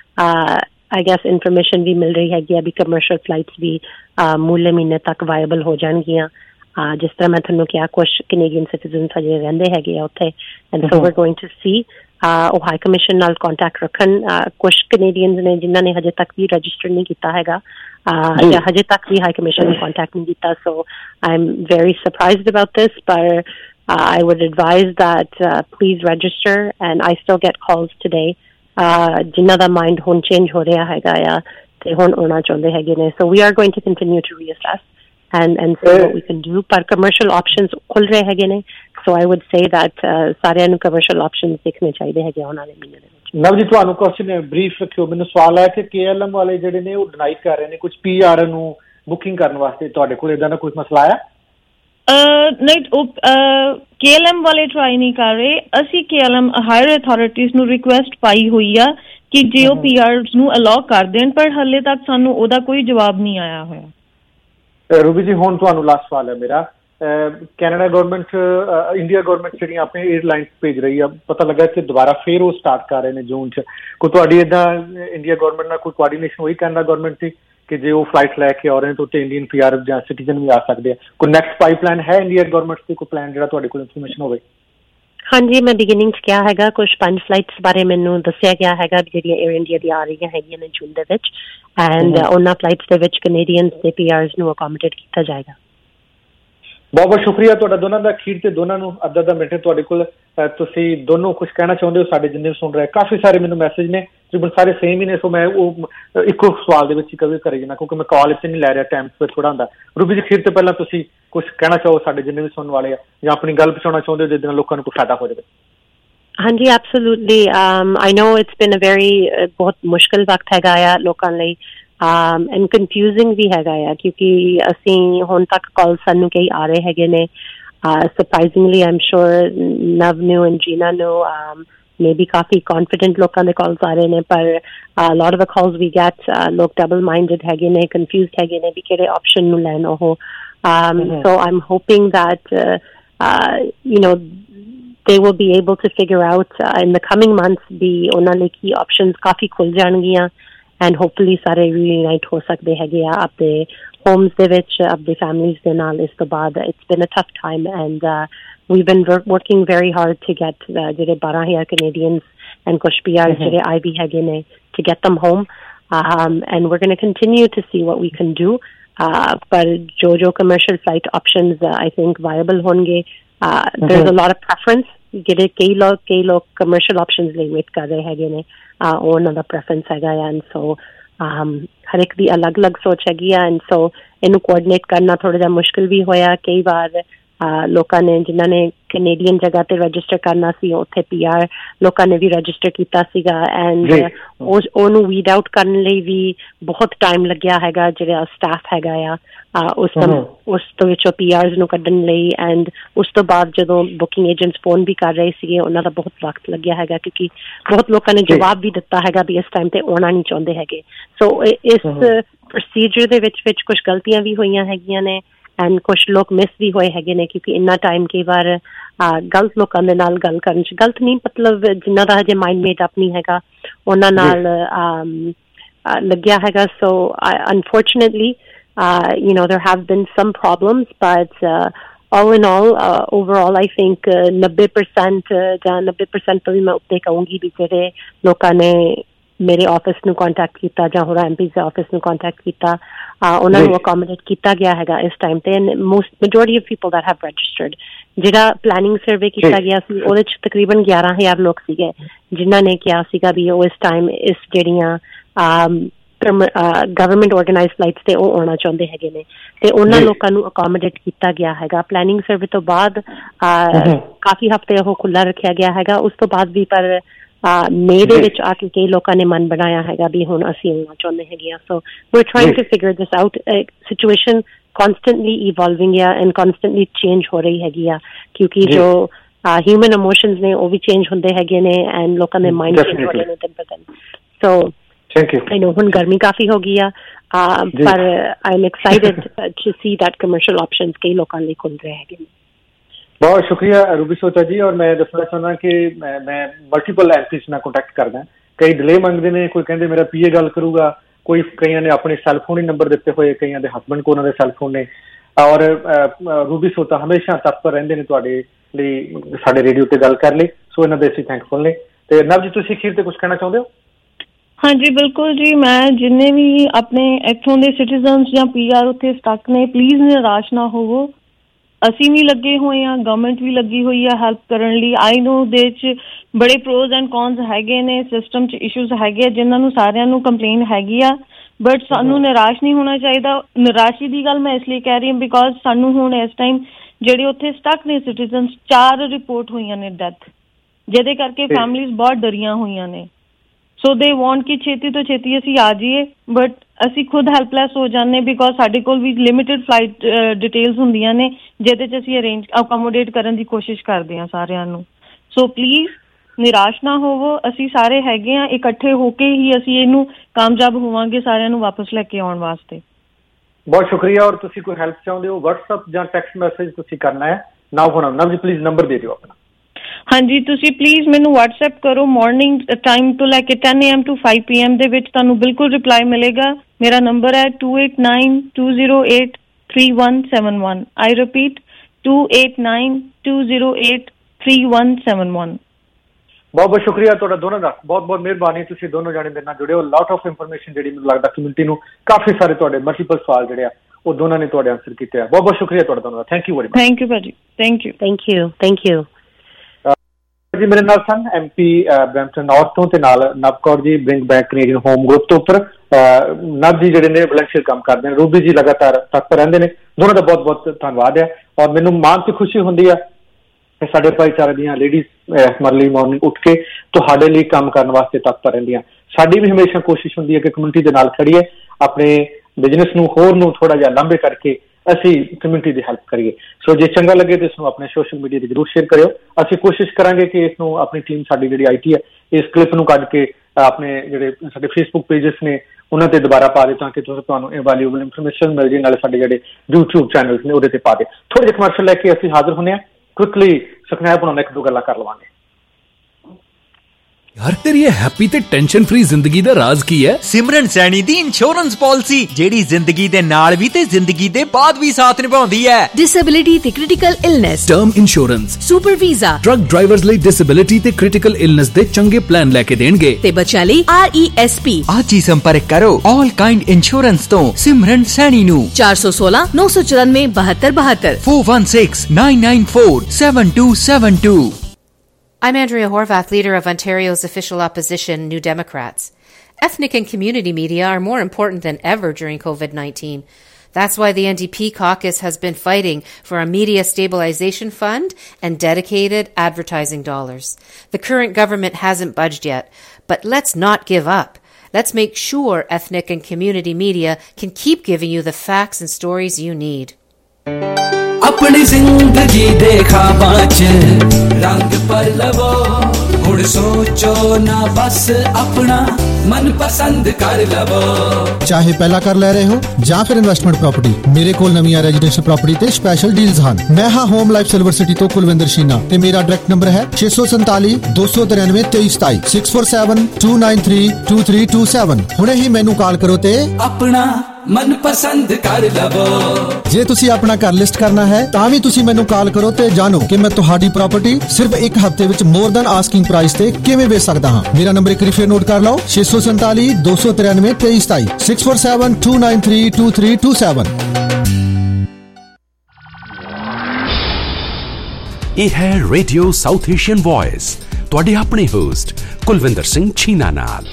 ਆਈ ਗੈਸ ਇਨਫੋਰਮੇਸ਼ਨ ਵੀ ਮਿਲ ਰਹੀ ਹੈਗੀ ਆ ਵੀ ਕਮਰਸ਼ੀਅਲ ਫਲਾਈਟਸ ਵੀ ਮੂਲੇ ਮਹੀਨੇ ਤੱਕ ਵਾਇਬਲ ਹੋ ਜਾਣਗੀਆਂ ਜਿਸ ਤਰ੍ਹਾਂ ਮੈਂ ਤੁਹਾਨੂੰ ਕਿਹਾ ਕੁਛ ਕੈਨੇਡੀਅਨ ਸਿਟੀਜ਼ਨਸ ਹਜੇ ਰਹਿੰਦੇ ਹੈਗੇ ਆ ਉੱਥੇ and so we're going to see ਉਹ ਹਾਈ ਕਮਿਸ਼ਨ ਨਾਲ ਕੰਟੈਕਟ ਰੱਖਣ ਕੁਛ ਕੈਨੇਡੀਅਨਸ ਨੇ ਜਿਨ੍ਹਾਂ ਨੇ ਹਜੇ ਤੱਕ ਵੀ ਰਜਿਸਟਰ ਨਹੀਂ ਕੀਤਾ ਹੈਗਾ ਜਾਂ ਹਜੇ ਤੱਕ ਵੀ ਹਾਈ ਕਮਿਸ਼ਨ ਨੇ ਕੰਟੈਕਟ ਨਹੀਂ ਕੀਤਾ so I am very surprised about this ਪਰ Uh, I would advise that uh, please register, and I still get calls today. Jinna da mind hun change ho reha haiga ya te hun ona chaਹੁੰਦੇ ਹੈਗੇ ਨੇ. So we are going to continue to reassess and and see what we can do. But commercial options khul rahe ਹੈਗੇ ਨੇ. So I would say that ਸਾਰਿਆਂ ਨੂੰ commercial options ਦੇਖਣੇ ਚਾਹੀਦੇ ਹੈਗੇ ਉਹਨਾਂ ਦੇ ਮਹੀਨੇ ਦੇ ਵਿੱਚ. ਨਵ ਜੀ ਤੁਹਾਨੂੰ ਕੁਐਸਚਨ ਬਰੀਫ ਰੱਖਿਓ ਮੈਨੂੰ ਸਵਾਲ ਹੈ ਕਿ ਕੇ ਐਲ ਐਮ ਵਾਲੇ ਜਿਹੜੇ ਨੇ ਉਹ ਡਿਨਾਈ ਕਰ ਰਹੇ ਨੇ ਕੁਝ ਪੀ ਆਰ ਨੂੰ ਬੁਕਿੰਗ ਕਰਨ ਵਾਸਤੇ ਤੁਹਾਡੇ ਕੋਲ ਇਦਾਂ ਦਾ ਕੋਈ ਮਸਲਾ ਆਇਆ ਨਹੀਂ ਉਹ ਕੇ ਐਲ ਐਮ ਵਾਲੇ ਟਰਾਈ ਨਹੀਂ ਕਰ ਰਹੇ ਅਸੀਂ K L M higher authorities ਨੂੰ ਰਿਕੁਐਸਟ ਪਾਈ ਹੋਈ ਆ ਕਿ ਜੇ ਉਹ ਪੀ ਆਰਸ ਨੂੰ ਅਲਾਉ ਕਰ ਦੇਣ ਪਰ ਹਾਲੇ ਤੱਕ ਸਾਨੂੰ ਉਹਦਾ ਕੋਈ ਜਵਾਬ ਨਹੀਂ ਆਇਆ ਹੋਇਆ ਰੂਬੀ ਜੀ ਹੁਣ ਤੁਹਾਨੂੰ ਲਾਸਟ ਸਵਾਲ ਹੈ ਮੇਰਾ ਕੈਨੇਡਾ ਗਵਰਨਮੈਂਟ ਇੰਡੀਆ ਗਵਰਨਮੈਂਟ ਜਿਹੜੀਆਂ ਆਪਣੇ ਏਅਰਲਾਈਨਸ ਭੇਜ ਰਹੀ ਆ ਪਤਾ ਲੱਗਾ ਕਿ ਦੁਬਾਰਾ ਫੇਰ ਉਹ ਸਟਾਰਟ ਕਰ ਰਹੇ ਨੇ ਜੂਨ 'ਚ ਕੋਈ ਤੁਹਾਡੀ ਏਦਾਂ ਇੰਡੀਆ ਗਵਰਨਮੈਂਟ ਨਾਲ ਕੋਈ ਕੋਆਰਡੀਨੇਸ਼ਨ ਹੋਈ ਕੈਨੇਡਾ ਗਵਰਨਮੈਂਟ ਦੀ ਕਿ ਜੇ ਉਹ ਫਲਾਈਟ ਲੈ ਕੇ ਆ ਰਹੇ ਤਾਂ ਉੱਥੇ ਇੰਡੀਅਨ ਪੀ ਆਰ ਜਾਂ ਸਿਟੀਜ਼ਨ ਵੀ ਆ ਸਕਦੇ ਆ ਕੋਈ ਨੈਕਸਟ ਪਾਈਪਲਾਈਨ ਹੈ ਇੰਡੀਆ ਗਵਰਨਮੈਂਟ ਦੀ ਕੋਈ ਪਲਾਨ ਜਿਹੜਾ ਤੁਹਾਡੇ ਕੋਲ ਇਨਫੋਰਮੇਸ਼ਨ ਹੋਵੇ ਹਾਂਜੀ ਮੈਂ ਬਿਗਿਨਿੰਗ 'ਚ ਕਿਹਾ ਹੈਗਾ ਕੁਝ ਪੰਜ ਫਲਾਈਟਸ ਬਾਰੇ ਮੈਨੂੰ ਦੱਸਿਆ ਗਿਆ ਹੈਗਾ ਜਿਹੜੀਆਂ ਏਅਰ ਇੰਡੀਆ ਦੀ ਆ ਰਹੀਆਂ ਹੈਗੀਆਂ ਨੇ ਜੂਨ ਦੇ ਵਿੱਚ ਐਂਡ ਉਹਨਾਂ ਫਲਾਈਟਸ ਦੇ ਵਿੱਚ ਕੈਨੇਡੀਅਨਸ ਤੇ ਪੀ ਆਰਸ ਨੂੰ ਅਕੋਮੋਡੇਟ ਕੀਤਾ ਜਾਏਗਾ ਬਹੁਤ ਬਹੁਤ ਸ਼ੁਕਰੀਆ ਤੁਹਾਡਾ ਦੋਨਾਂ ਦਾ ਅਖੀਰ ਤੇ ਦੋਨਾਂ ਨੂੰ ਅੱਧਾ ਅੱਧਾ ਮਿੰਟ ਤੁਹਾਡੇ ਕੋਲ ਤੁਸੀਂ ਦੋਨੋਂ ਕੁਝ ਕਹਿਣਾ ਚਾਹੁੰਦੇ ਹੋ ਸਾਡੇ ਜਿੰਨੇ ਸੁਣ ਰਹੇ ਕਾਫੀ ਸਾਰੇ ਮੈਨੂੰ ਮੈਸੇਜ ਨੇ ਤਕਰੀਬਨ ਸਾਰੇ ਸੇਮ ਹੀ ਨੇ ਸੋ ਮੈਂ ਉਹ ਇੱਕੋ ਸਵਾਲ ਦੇ ਵਿੱਚ ਹੀ ਕਵਰ ਕਰੀ ਜਾਣਾ ਕਿਉਂਕਿ ਮੈਂ ਕਾਲ ਇੱਥੇ ਨਹੀਂ ਲੈ ਰਿਹਾ ਟਾਈਮ ਫਿਰ ਥੋੜਾ ਹੁੰਦਾ ਰੂਬੀ ਜੀ ਅਖੀਰ ਤੋਂ ਪਹਿਲਾਂ ਤੁਸੀਂ ਕੁਝ ਕਹਿਣਾ ਚਾਹੋ ਸਾਡੇ ਜਿੰਨੇ ਵੀ ਸੁਣਨ ਵਾਲੇ ਆ ਜਾਂ ਆਪਣੀ ਗੱਲ ਪਹੁੰਚਾਉਣਾ ਚਾਹੁੰਦੇ ਹੋ ਜਿਹਦੇ ਨਾਲ ਲੋਕਾਂ ਨੂੰ ਕੋਈ ਫਾਇਦਾ ਹੋ ਜਾਵੇ ਹਾਂਜੀ absolutely I know it's been a very ਬਹੁਤ ਮੁਸ਼ਕਿਲ ਵਕਤ ਹੈਗਾ ਆ ਲੋਕਾਂ ਲਈ Um, and confusing ਵੀ ਹੈਗਾ ਆ ਕਿਉਂਕਿ ਅਸੀਂ ਹੁਣ ਤੱਕ ਕਾਲ ਸਾਨੂੰ ਕਈ ਆ ਰਹੇ ਹੈਗੇ ਨੇ ਸਰਪ੍ਰਾਈਜ਼ਿੰਗਲੀ ਆਈ ਐਮ ਸ਼ੋਰ ਨਵ ਨੂੰ ਐਂਡ ਜੀਨਾ ਨੂੰ ਮੇਬੀ ਕਾਫੀ ਕੌਨਫੀਡੈਂਟ ਲੋਕਾਂ ਦੇ ਕਾਲਸ ਆ ਰਹੇ ਨੇ ਪਰ lot of the calls we get ਲੋਕ ਡਬਲ ਮਾਈਂਡਡ ਹੈਗੇ ਨੇ ਕਨਫਿਊਜ਼ਡ ਹੈਗੇ ਨੇ ਵੀ ਕਿਹੜੇ ਆਪਸ਼ਨ ਨੂੰ ਲੈਣ ਉਹ so I am hoping that you know they will be able to figure out uh, in the coming months ਵੀ ਉਹਨਾਂ ਲਈ ਕੀ ਆਪਸ਼ਨਸ ਕਾਫੀ ਖੁੱਲ ਜਾਣਗੀਆਂ and hopefully ਸਾਰੇ reunite ਹੋ ਸਕਦੇ ਹੈਗੇ ਆ ਆਪਣੇ homes ਦੇ ਵਿੱਚ ਆਪਣੇ families ਦੇ ਨਾਲ ਇਸ ਤੋਂ ਬਾਅਦ it's been a tough time and uh, we've been working very hard to get uh, ਜਿਹੜੇ ਬਾਰਾਂ ਹਜ਼ਾਰ Canadians and ਕੁਛ P Rs ਜਿਹੜੇ ਆਏ ਵੀ ਹੈਗੇ ਨੇ to get them home um, and we're going to continue to see what we can do uh, ਪਰ ਜੋ ਜੋ commercial flight options uh, I think viable ਹੋਣਗੇ uh, there's a lot of preference ਜਿਹੜੇ ਕਈ ਲੋਕ ਕਈ ਲੋਕ ਕਮਰਸ਼ੀਅਲ ਆਪਸ਼ਨਸ ਲਈ ਵੇਟ ਕਰ ਰਹੇ ਹੈਗੇ ਨੇ ਉਹ ਉਹਨਾਂ ਦਾ ਪ੍ਰੈਫਰੈਂਸ ਹੈਗਾ ਆ ਐਂਡ ਸੋ ਹਰ ਇੱਕ ਦੀ ਅਲੱਗ ਅਲੱਗ ਸੋਚ ਹੈਗੀ ਆ ਐਂਡ ਸੋ ਇਹਨੂੰ ਕੋਆਰਡੀਨੇਟ ਕਰਨਾ ਥੋੜ੍ਹਾ ਜਿਹਾ ਮੁਸ਼ਕਿਲ ਵੀ ਹੋਇਆ ਕਈ ਵਾਰ ਲੋਕਾਂ ਨੇ ਜਿਨ੍ਹਾਂ ਨੇ ਕੈਨੇਡੀਅਨ ਜਗ੍ਹਾ ਤੇ ਰਜਿਸਟਰ ਕਰਨਾ ਸੀ ਉੱਥੇ ਪੀ ਆਰ ਲੋਕਾਂ ਨੇ ਵੀ ਰਜਿਸਟਰ ਕੀਤਾ ਸੀਗਾ ਐਂਡ ਉਸ ਉਹਨੂੰ ਵੀਡ ਆਊਟ ਕਰਨ ਲਈ ਵੀ ਬਹੁਤ ਟਾਈਮ ਲੱਗਿਆ ਹੈਗਾ ਜਿਹੜਾ ਸਟਾਫ ਹੈਗਾ ਆ ਉਸ ਉਸ ਤੋਂ ਵਿੱਚੋਂ ਪੀ ਆਰਸ ਨੂੰ ਕੱਢਣ ਲਈ ਐਂਡ ਉਸ ਤੋਂ ਬਾਅਦ ਜਦੋਂ ਬੁਕਿੰਗ ਏਜੰਟਸ ਫੋਨ ਵੀ ਕਰ ਰਹੇ ਸੀਗੇ ਉਹਨਾਂ ਦਾ ਬਹੁਤ ਵਕਤ ਲੱਗਿਆ ਹੈਗਾ ਕਿਉਂਕਿ ਬਹੁਤ ਲੋਕਾਂ ਨੇ ਜਵਾਬ ਵੀ ਦਿੱਤਾ ਹੈਗਾ ਵੀ ਇਸ ਟਾਈਮ ਤੇ ਆਉਣਾ ਨਹੀਂ ਚਾਹੁੰਦੇ ਹੈਗੇ ਸੋ ਇਸ ਪ੍ਰੋਸੀਜਰ ਦੇ ਵਿੱਚ ਵਿੱਚ ਕੁਝ ਗਲਤੀਆਂ ਵੀ ਹੋਈਆਂ ਹੈਗੀਆਂ ਨੇ ਐਂਡ ਕੁਛ ਲੋਕ ਮਿਸ ਵੀ ਹੋਏ ਹੈਗੇ ਨੇ ਕਿਉਂਕਿ ਇੰਨਾ ਟਾਈਮ ਕਈ ਵਾਰ ਗਲਤ ਲੋਕਾਂ ਦੇ ਨਾਲ ਗੱਲ ਕਰਨ 'ਚ ਗਲਤ ਨਹੀਂ ਮਤਲਬ ਜਿਨ੍ਹਾਂ ਦਾ ਹਜੇ ਮਾਈਂਡ ਮੇਡ ਅਪ ਨਹੀਂ ਹੈਗਾ ਉਹਨਾਂ ਨਾਲ ਲੱਗਿਆ ਹੈਗਾ so unfortunately you know there have been some problems but uh, all in all uh, overall I think ninety percent ਜਾਂ ninety percent ਤੋਂ ਵੀ ਮੈਂ ਉੱਤੇ ਕਹੂੰਗੀ ਵੀ ਜਿਹੜੇ ਲੋਕਾਂ ਨੇ ਮੇਰੇ ਆਫਿਸ ਨੂੰ ਕੰਟੈਕਟ ਕੀਤਾ ਜਾਂ ਹੋਰ ਐਮ ਪੀ ਦੇ ਆਫਿਸ ਨੂੰ ਕੰਟੈਕਟ ਕੀਤਾ ਉਹਨਾਂ ਨੂੰ ਅਕੋਮੋਡੇਟ ਕੀਤਾ ਗਿਆ ਹੈਗਾ ਇਸ ਟਾਈਮ ਤੇ and most majority of people that have registered ਜਿਹੜਾ ਪਲੈਨਿੰਗ ਸਰਵੇ ਕੀਤਾ ਗਿਆ ਸੀ ਉਹਦੇ 'ਚ ਤਕਰੀਬਨ ਗਿਆਰਾਂ ਹਜ਼ਾਰ ਲੋਕ ਸੀਗੇ ਜਿਨ੍ਹਾਂ ਨੇ ਕਿਹਾ ਸੀਗਾ ਵੀ ਉਹ ਇਸ ਟਾਈਮ ਇਸ ਜਿਹੜੀਆਂ ਗਵਰਨਮੈਂਟ ਆਰਗੇਨਾਈਜ਼ਡ ਫਲਾਈਟਸ ਤੇ ਉਹ ਆਉਣਾ ਚਾਹੁੰਦੇ ਹੈਗੇ ਨੇ ਤੇ ਉਹਨਾਂ ਲੋਕਾਂ ਨੂੰ ਅਕੋਮੋਡੇਟ ਕੀਤਾ ਗਿਆ ਹੈਗਾ ਪਲੈਨਿੰਗ ਸਰਵੇ ਤੋਂ ਬਾਅਦ ਕਾਫੀ ਹਫ਼ਤੇ ਉਹ ਖੁੱਲ੍ਹਾ ਰੱਖਿਆ ਗਿਆ ਹੈਗਾ ਉਸ ਤੋਂ ਬਾਅਦ ਵੀ ਪਰ ਮੇ ਦੇ ਵਿੱਚ ਆ ਕੇ ਕਈ ਲੋਕਾਂ ਨੇ ਮਨ ਬਣਾਇਆ ਹੈਗਾ ਵੀ ਹੁਣ ਅਸੀਂ ਆਉਣਾ ਚਾਹੁੰਦੇ ਹੈਗੇ ਆ so we're trying to figure this out situation constantly evolving ਆ ਐਂਡ ਕੌਨਸਟੈਂਟਲੀ ਚੇਂਜ ਹੋ ਰਹੀ ਹੈਗੀ ਆ ਕਿਉਂਕਿ ਜੋ ਹਿਊਮਨ ਇਮੋਸ਼ਨਸ ਨੇ ਉਹ ਵੀ ਚੇਂਜ ਹੁੰਦੇ ਹੈਗੇ ਨੇ ਐਂਡ ਲੋਕਾਂ ਦੇ ਮਾਈਂਡ ਚੇਂਜ ਹੋ ਰਹੇ ਨੇ ਦਿਨ ਬ ਦਿਨ ਸੋ Thank you. I know ਹੁਣ ਗਰਮੀ ਕਾਫੀ ਹੋ ਗਈ ਆ ਪਰ I'm excited to see that commercial options ਕਈ ਲੋਕਾਂ ਲਈ ਖੁੱਲ ਰਹੇ ਹੈਗੇ ਨੇ बहुत शुक्रिया रूबी सोचा जी। और मैं दसना चाहना कि मैं मैं मल्टीपल एमपीस ਨਾਲ ਕੰਟੈਕਟ ਕਰਦਾ। ਕਈ ਡਿਲੇ ਮੰਗਦੇ ਨੇ, ਕੋਈ ਕਹਿੰਦੇ ਮੇਰਾ ਪੀਏ ਗੱਲ ਕਰੂਗਾ, ਕੋਈ ਕਈਆਂ ਨੇ ਆਪਣੇ ਸੈੱਲਫੋਨ ਹੀ ਨੰਬਰ ਦਿੱਤੇ ਹੋਏ, ਕਈਆਂ ਦੇ ਹਸਬੈਂਡ ਕੋਲ ਉਹਨਾਂ ਦੇ ਸੈੱਲਫੋਨ ਨੇ। ਔਰ ਰੂਬੀ ਸੋਤਾ ਹਮੇਸ਼ਾ ਤਤਪਰ ਰਹਿੰਦੇ ਨੇ ਤੁਹਾਡੇ ਲਈ ਸਾਡੇ ਰੇਡੀਓ ਤੇ ਗੱਲ ਕਰਨ ਲਈ, ਸੋ ਇਹਨਾਂ ਦੇ ਅਸੀਂ ਥੈਂਕਫੁਲ ਨੇ। ਤੇ ਨਵ ਜੀ ਤੁਸੀਂ ਅਖੀਰ ਤੇ ਕੁਝ ਕਹਿਣਾ ਚਾਹੁੰਦੇ ਹੋ? ਹਾਂਜੀ ਬਿਲਕੁਲ ਜੀ, ਮੈਂ ਜਿੰਨੇ ਵੀ ਆਪਣੇ ਇੱਥੋਂ ਦੇ ਸਿਟੀਜ਼ਨਸ ਜਾਂ ਪੀ ਆਰ ਉੱਥੇ ਸਟਕ ਨੇ, ਪਲੀਜ਼ ਨਿਰਾਸ਼ ਨਾ ਹੋਵੋ। ਅਸੀਂ ਵੀ ਲੱਗੇ ਹੋਏ ਹਾਂ, ਗਵਰਨਮੈਂਟ ਵੀ ਲੱਗੀ ਹੋਈ ਆ ਹੈਲਪ ਕਰਨ ਲਈ। ਆਈ ਨੋ ਦੇ 'ਚ ਬੜੇ ਪ੍ਰੋਜ਼ ਐਂਡ ਕੌਨਸ ਹੈਗੇ ਨੇ, ਸਿਸਟਮ 'ਚ ਇਸ਼ੂਜ਼ ਹੈਗੇ ਆ ਜਿਨ੍ਹਾਂ ਨੂੰ ਸਾਰਿਆਂ ਨੂੰ ਕੰਪਲੇਨ ਹੈਗੀ ਆ, ਬਟ ਸਾਨੂੰ ਨਿਰਾਸ਼ ਨਹੀਂ ਹੋਣਾ ਚਾਹੀਦਾ। ਨਿਰਾਸ਼ੀ ਦੀ ਗੱਲ ਮੈਂ ਇਸ ਲਈ ਕਹਿ ਰਹੀ ਹਾਂ ਬਿਕੋਜ਼ ਸਾਨੂੰ ਹੁਣ ਇਸ ਟਾਈਮ ਜਿਹੜੇ ਉੱਥੇ ਸਟਕ ਨੇ ਸਿਟੀਜ਼ਨਸ, ਚਾਰ ਰਿਪੋਰਟ ਹੋਈਆਂ ਨੇ ਡੈਥ, ਜਿਹਦੇ ਕਰਕੇ ਫੈਮਲੀਜ਼ ਬਹੁਤ ਡਰੀਆਂ ਹੋਈਆਂ ਨੇ। ਸੋ ਦੇ ਵਾਂਟ ਕਿ ਛੇਤੀ ਤੋਂ ਛੇਤੀ ਅਸੀਂ ਆ ਜਾਈਏ, ਬਟ ਅਸੀਂ ਖੁਦ ਹੈਲਪਲੈਸ ਹੋ ਜਾਂਦੇ ਬਿਕੋਜ਼ ਸਾਡੇ ਕੋਲ ਵੀ ਲਿਮਿਟਿਡ ਫਲਾਈਟ ਡਿਟੇਲਸ ਹੁੰਦੀਆਂ ਨੇ ਜਿਹਦੇ 'ਚ ਅਸੀਂ ਅਰੇਂਜ ਅਕੋਮੋਡੇਟ ਕਰਨ ਦੀ ਕੋਸ਼ਿਸ਼ ਕਰਦੇ ਹਾਂ ਸਾਰਿਆਂ ਨੂੰ। ਸੋ ਪਲੀਜ਼ ਨਿਰਾਸ਼ ਨਾ ਹੋਵੋ, ਅਸੀਂ ਸਾਰੇ ਹੈਗੇ ਹਾਂ, ਇਕੱਠੇ ਹੋ ਕੇ ਹੀ ਅਸੀਂ ਇਹਨੂੰ ਕਾਮਯਾਬ ਹੋਵਾਂਗੇ ਸਾਰਿਆਂ ਨੂੰ ਵਾਪਸ ਲੈ ਕੇ ਆਉਣ ਵਾਸਤੇ। ਬਹੁਤ ਸ਼ੁਕਰੀਆ। ਔਰ ਤੁਸੀਂ ਕੋਈ ਹੈਲਪ ਚਾਹੁੰਦੇ ਹੋ, ਵਟਸਐਪ ਜਾਂ ਟੈਕਸਟ ਮੈਸੇਜ ਤੁਸੀਂ ਕਰਨਾ ਹੈ ਨਾ ਹੋਣਾ। ਨਵ ਜੀ ਪਲੀਜ਼ ਨੰਬਰ ਦੇ ਦਿਓ ਆਪਣਾ। ਹਾਂਜੀ ਤੁਸੀਂ ਪਲੀਜ਼ ਮੈਨੂੰ ਵਟਸਐਪ ਕਰੋ ਮਾਰਨਿੰਗ ਟਾਈਮ ਤੋਂ ਲੈ ਕੇ ten A M to five P M ਦੇ ਵਿੱਚ ਤੁਹਾਨੂੰ ਬਿਲਕੁਲ ਰਿਪਲਾਈ ਮਿਲੇਗਾ। ਮੇਰਾ ਨੰਬਰ ਹੈ two eight nine two zero eight three one seven one. I repeat two eight nine two zero eight three one seven one. ਬਹੁਤ ਬਹੁਤ ਸ਼ੁਕਰੀਆ ਤੁਹਾਡਾ ਦੋਨਾਂ ਦਾ, ਬਹੁਤ ਬਹੁਤ ਮਿਹਰਬਾਨੀ। ਤੁਸੀਂ ਦੋਨੋਂ ਜਾਣੇ ਮੇਰੇ ਨਾਲ ਜੁੜੇ ਹੋ। ਲਾਟ ਆਫ ਇਨਫੋਰਮੇਸ਼ਨ ਜਿਹੜੀ ਮੈਨੂੰ ਲੱਗਦਾ ਕਮਿਊਨਿਟੀ ਨੂੰ ਕਾਫੀ ਸਾਰੇ ਤੁਹਾਡੇ ਮਲਟੀਪਲ ਸਵਾਲ ਜਿਹੜੇ ਆ ਉਹ ਦੋਨਾਂ ਨੇ ਤੁਹਾਡੇ ਆਨਸਰ ਕੀਤੇ ਆ। ਬਹੁਤ ਬਹੁਤ ਸ਼ੁਕਰੀਆ ਤੁਹਾਡਾ ਦੋਨਾਂ ਦਾ। Thank you very much. Thank you ਭਾਜੀ। Thank you thank you thank you ji. ਮੇਰੇ ਨਾਲ ਸਨ ਐਮ ਪੀ ਬਰੈਂਪਟਨ ਨਾਰਥ ਤੋਂ ਤੇ ਨਾਲ Nav Kaur ji bring back Canadian home group ਤੋਂ ਉੱਪਰ। ਨਵ ਜੀ ਜਿਹੜੇ ਨੇ ਵਲੰਟੀਅਰ ਕੰਮ ਕਰਦੇ ਨੇ, ਰੂਬੀ ਜੀ ਲਗਾਤਾਰ ਤਤਪਰ ਰਹਿੰਦੇ ਨੇ। ਦੋਨਾਂ ਦਾ ਬਹੁਤ ਬਹੁਤ ਧੰਨਵਾਦ ਹੈ। ਔਰ ਮੈਨੂੰ ਮਾਣ ਤੇ ਖੁਸ਼ੀ ਹੁੰਦੀ ਆ ਕਿ ਸਾਡੇ ਭਾਈਚਾਰੇ ਦੀਆਂ ਲੇਡੀਜ਼ ਅਰਲੀ ਮਾਰਨਿੰਗ ਉੱਠ ਕੇ ਤੁਹਾਡੇ ਲਈ ਕੰਮ ਕਰਨ ਵਾਸਤੇ ਤਤਪਰ ਰਹਿੰਦੀਆਂ। ਸਾਡੀ ਵੀ ਹਮੇਸ਼ਾ ਕੋਸ਼ਿਸ਼ ਹੁੰਦੀ ਹੈ ਕਿ ਕਮਿਊਨਿਟੀ ਦੇ ਨਾਲ ਖੜੀਏ, ਆਪਣੇ ਬਿਜ਼ਨਸ ਨੂੰ ਹੋਰ ਨੂੰ ਥੋੜਾ ਜਿਹਾ ਲੰਬੇ ਕਰਕੇ ਅਸੀਂ ਕਮਿਊਨਿਟੀ ਦੀ ਹੈਲਪ ਕਰੀਏ। ਸੋ ਜੇ ਚੰਗਾ ਲੱਗੇ ਤਾਂ ਇਸ ਨੂੰ ਆਪਣੇ ਸੋਸ਼ਲ ਮੀਡੀਆ ਤੇ ਜ਼ਰੂਰ ਸ਼ੇਅਰ ਕਰਿਓ। ਅਸੀਂ ਕੋਸ਼ਿਸ਼ ਕਰਾਂਗੇ ਕਿ ਇਸ ਨੂੰ ਆਪਣੀ ਟੀਮ ਸਾਡੀ ਜਿਹੜੀ ਆਈ ਟੀ ਹੈ ਇਸ ਕਲਿੱਪ ਨੂੰ ਕੱਢ ਕੇ ਆਪਣੇ ਜਿਹੜੇ ਸਾਡੇ ਫੇਸਬੁੱਕ ਪੇਜਸ ਨੇ ਉਹਨਾਂ ਤੇ ਦੁਬਾਰਾ ਪਾ ਦੇ ਤਾਂ ਕਿ ਤੁਸੀਂ ਤੁਹਾਨੂੰ ਇਹ ਵੈਲਿਊਬਲ ਇਨਫੋਰਮੇਸ਼ਨ ਮਿਲ ਜੇ। ਨਾਲੇ ਸਾਡੇ ਜਿਹੜੇ ਯੂਟਿਊਬ ਚੈਨਲਸ ਨੇ ਉਹਦੇ ਤੇ ਪਾ ਦੇ। ਥੋੜੇ ਜਿਹੇ ਕਮਰਸ਼ਲ ਲੈ ਕੇ ਅਸੀਂ ਹਾਜ਼ਰ ਹੁੰਦੇ ਹਾਂ। ਕੁਇਕਲੀ ਸੁਖਨੈਬ ਬਣਾਉਣਾ ਇੱਕ ਦੋ ਗੱਲਾਂ ਕਰ ਲਵਾਂਗੇ। यार तेरी हैप्पी ते टेंशन फ्री जिंदगी दा राज की है? सिमरन सैनी दी इंश्योरेंस पॉलिसी जेड़ी जिंदगी दे नाल भी ते जिंदगी दे बाद भी साथ निभाउंदी है। डिसेबिलिटी ते critical illness, term insurance, super visa, truck drivers ਲਈ डिसेबिलिटी ते क्रिटिकल इलनेस दे चंगे प्लान लेके देणगे ते बच्चा ਲਈ आर ई एस पी। आज ही संपर्क करो ऑल काइंड इंश्योरेंस तो सिमरन सैनी नु चार सौ सोलह नौ सौ चौरानवे बहत्तर बहत्तर four one six nine nine four seven two seven two. I'm Andrea Horvath, leader of Ontario's official opposition, New Democrats. Ethnic and community media are more important than ever during COVID nineteen. That's why the N D P caucus has been fighting for a media stabilization fund and dedicated advertising dollars. The current government hasn't budged yet, but let's not give up. Let's make sure ethnic and community media can keep giving you the facts and stories you need. अपनी जिंदगी दे ख्वाबां च रंग पर लवो हुण सोचो ना बस अपना मन पसंद कर लवो। ਚਾਹੇ ਪਹਿਲਾਂ ਕਰ ਲੈ ਰਹੇ ਹੋ ਜਾਂ ਫਿਰ ਇਨਵੈਸਟਮੈਂਟ ਪ੍ਰਾਪਰਟੀ, ਮੇਰੇ ਕੋਲ ਨਵੀਆਂ ਰੈਜ਼ੀਡੈਂਸ਼ੀਅਲ ਪ੍ਰਾਪਰਟੀ ਤੇ ਸਪੈਸ਼ਲ ਡੀਲਸ ਹਨ। ਮੈਂ ਹਾਂ ਹੋਮ ਲਾਈਫ ਸਿਲਵਰ ਸਿਟੀ ਤੋਂ ਕੁਲਵਿੰਦਰ ਸ਼ੀਨਾ ਤੇ ਮੇਰਾ ਡਾਇਰੈਕਟ ਨੰਬਰ ਹੈ ਛੇ ਸੌ ਸੰਤਾਲੀ ਦੋ ਸੌ ਤਰਾਨਵੇਂ ਤੇਈ ਸਤਾਈ six four seven two nine three two three two seven. ਹੁਣੇ ਹੀ ਮੈਨੂੰ ਕਾਲ ਕਰੋ ਤੇ ਆਪਣਾ ਮਨ ਪਸੰਦ ਕਰ ਲਵੋ। ਜੇ ਤੁਸੀਂ ਆਪਣਾ ਘਰ ਲਿਸਟ ਕਰਨਾ ਹੈ ਤਾਂ ਵੀ ਤੁਸੀਂ ਮੈਨੂੰ ਕਾਲ ਕਰੋ ਤੇ ਜਾਣੋ ਕਿ ਮੈਂ ਤੁਹਾਡੀ ਪ੍ਰਾਪਰਟੀ ਸਿਰਫ ਇੱਕ ਹਫ਼ਤੇ ਵਿੱਚ ਮੋਰ ਦੈਨ ਆਸਕਿੰਗ ਪ੍ਰਾਈਸ ਤੇ ਕਿਵੇਂ ਵੇਚ ਸਕਦਾ ਹਾਂ। ਮੇਰਾ ਨੰਬਰ ਇੱਕ ਵਾਰੀ ਫਿਰ ਨੋਟ ਕਰ ਲਓ ਛੇ ਸੌ ਸੰਤਾਲੀ ਦੋ ਸੌ ਤਰਾਨਵੇਂ ਤੇਈ ਸਤਾਈ six four seven two nine three two three two seven. ਇਹ ਹੈ ਰੇਡੀਓ ਸਾਊਥ ਏਸ਼ੀਅਨ ਵੌਇਸ, ਤੁਹਾਡੇ ਆਪਣੇ ਹੋਸਟ ਕੁਲਵਿੰਦਰ ਸਿੰਘ ਛੀਨਾ ਨਾਲ।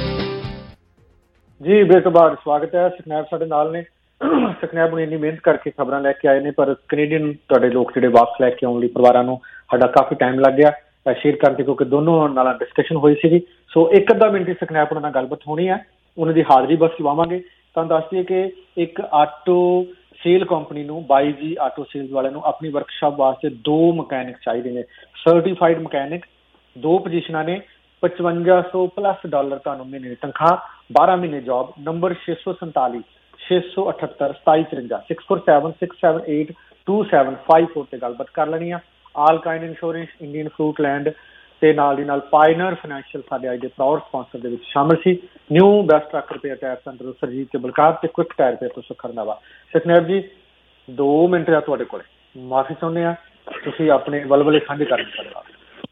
ਜੀ ਬ੍ਰੇਕ ਤੋਂ ਬਾਅਦ ਸਵਾਗਤ ਹੈ। ਸੁਖਨੈਬ ਸਾਡੇ ਨਾਲ ਨੇ। ਸੁਖਨੈਬ ਨੂੰ ਇੰਨੀ ਮਿਹਨਤ ਕਰਕੇ ਖਬਰਾਂ ਲੈ ਕੇ ਆਏ ਨੇ, ਪਰ ਕੈਨੇਡੀਅਨ ਤੁਹਾਡੇ ਲੋਕ ਜਿਹੜੇ ਵਾਪਸ ਲੈ ਕੇ ਆਉਣ ਲਈ ਪਰਿਵਾਰਾਂ ਨੂੰ ਸਾਡਾ ਕਾਫੀ ਟਾਈਮ ਲੱਗ ਗਿਆ ਸ਼ੇਅਰ ਕਰਕੇ, ਕਿਉਂਕਿ ਦੋਨੋਂ ਨਾਲ ਡਿਸਕਸ਼ਨ ਹੋਈ ਸੀਗੀ। ਸੋ ਇੱਕ ਅੱਧਾ ਮਿੰਟ ਹੀ ਸੁਖਨੈਬ ਨਾਲ ਗੱਲਬਾਤ ਹੋਣੀ ਹੈ, ਉਹਨਾਂ ਦੀ ਹਾਜ਼ਰੀ ਬਸ ਲਵਾਵਾਂਗੇ। ਤੁਹਾਨੂੰ ਦੱਸ ਦਈਏ ਕਿ ਇੱਕ ਆਟੋ ਸੇਲ ਕੰਪਨੀ ਨੂੰ ਬਾਈ ਜੀ ਆਟੋ ਸੇਲਸ ਵਾਲਿਆਂ ਨੂੰ ਆਪਣੀ ਵਰਕਸ਼ਾਪ ਵਾਸਤੇ ਦੋ ਮਕੈਨਿਕ ਚਾਹੀਦੇ ਨੇ, ਸਰਟੀਫਾਈਡ ਮਕੈਨਿਕ। ਦੋ ਪੋਜੀਸ਼ਨਾਂ ਨੇ, ਪਚਵੰਜਾ ਸੌ ਪਲੱਸ ਡਾਲਰ ਤੁਹਾਨੂੰ ਮਹੀਨੇ ਦੀ ਤਨਖਾਹ, ਬਾਰਾਂ ਮਹੀਨੇ ਜੋਬ। ਨੰਬਰ ਛੇ ਸੌ ਸੰਤਾਲੀ ਛੇ ਸੌ ਅਠੱਤਰ ਸਤਾਈ ਚੁਰੰਜਾ six four seven six seven eight two seven five four ਤੇ ਗੱਲਬਾਤ ਕਰ ਲੈਣੀ ਆ। ਆਲਕਾਈਨ ਇੰਸ਼ੋਰੈਂਸ, ਇੰਡੀਅਨ ਫਰੂਟ ਲੈਂਡ ਤੇ ਨਾਲ ਦੀ ਨਾਲ ਪਾਇਨਰ ਫਾਈਨੈਂਸ਼ੀਅਲ ਸਾਡੇ ਅੱਜ ਦੇ ਪ੍ਰਾਊਡ ਸਪਾਂਸਰ ਦੇ ਵਿੱਚ ਸ਼ਾਮਿਲ ਸੀ। New best truck repair tyre centre Surjit ਤੇ ਬਲਕਾਰ ਤੇ ਕੁਇਕ ਟਾਇਰ ਰਿਪੇਅਰ ਤੋਂ ਸੁਖਰ ਨਵਾ। ਸਤਨੈਬ ਜੀ ਦੋ ਮਿੰਟ ਆ ਤੁਹਾਡੇ ਕੋਲ, ਮਾਫੀ ਚਾਹੁੰਦੇ ਆ, ਤੁਸੀਂ ਆਪਣੇ ਵਲਵਲੇ ਸਾਂਝੇ ਕਰਨ ਸਾਡੇ ਨਾਲ।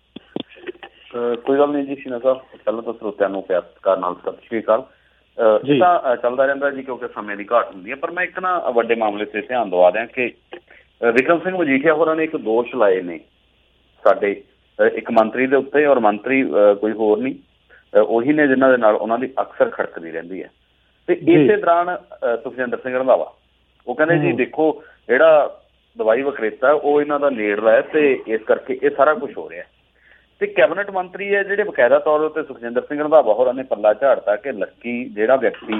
ਕੋਈ ਗੱਲ ਨਹੀਂ ਜੀ ਸ਼ੀਨਾ ਸਾਹਿਬ, ਪਹਿਲਾਂ ਤਾਂ ਸਰੋਤਿਆਂ ਨੂੰ ਪਿਆਰ ਸਤਿਕਾਰ ਨਾਲ ਸਤਿ ਸ਼੍ਰੀ ਅਕਾਲ। ਇਹ ਤਾਂ ਚੱਲਦਾ ਰਹਿੰਦਾ ਜੀ ਕਿਉਂਕਿ ਸਮੇਂ ਦੀ ਘਾਟ ਹੁੰਦੀ ਹੈ, ਪਰ ਮੈਂ ਇੱਕ ਨਾ ਵੱਡੇ ਮਾਮਲੇ ਤੇ ਧਿਆਨ ਦਵਾ ਦਿਆਂ ਕਿ ਵਿਕਰਮ ਸਿੰਘ ਮਜੀਠੀਆ ਹੋਰਾਂ ਨੇ ਇੱਕ ਦੋਸ਼ ਲਾਏ ਨੇ ਸਾਡੇ ਇੱਕ ਮੰਤਰੀ ਦੇ ਉੱਤੇ, ਔਰ ਮੰਤਰੀ ਕੋਈ ਹੋਰ ਨਹੀਂ, ਉਹੀ ਨੇ ਜਿਨ੍ਹਾਂ ਦੇ ਨਾਲ ਉਹਨਾਂ ਦੀ ਅਕਸਰ ਖੜਕਦੀ ਰਹਿੰਦੀ ਹੈ। ਤੇ ਇਸੇ ਦੌਰਾਨ ਸੁਖਜਿੰਦਰ ਸਿੰਘ ਰੰਧਾਵਾ ਉਹ ਕਹਿੰਦੇ ਜੀ ਦੇਖੋ ਜਿਹੜਾ ਦਵਾਈ ਵਿਕਰੇਤਾ ਉਹ ਇਹਨਾਂ ਦਾ ਨੇੜਲਾ ਹੈ ਤੇ ਇਸ ਕਰਕੇ ਇਹ ਸਾਰਾ ਕੁਛ ਹੋ ਰਿਹਾ। ਤੇ ਕੈਬਨਿਟ ਮੰਤਰੀ ਹੈ ਜਿਹੜੇ ਬਕਾਇਦਾ ਤੌਰ ਉੱਤੇ ਸੁਖਜਿੰਦਰ ਸਿੰਘ ਰੰਧਾਵਾ ਹੋਰਾਂ ਨੇ ਪੱਲਾ ਝਾੜਤਾ ਕਿ ਲੱਕੀ ਜਿਹੜਾ ਵਿਅਕਤੀ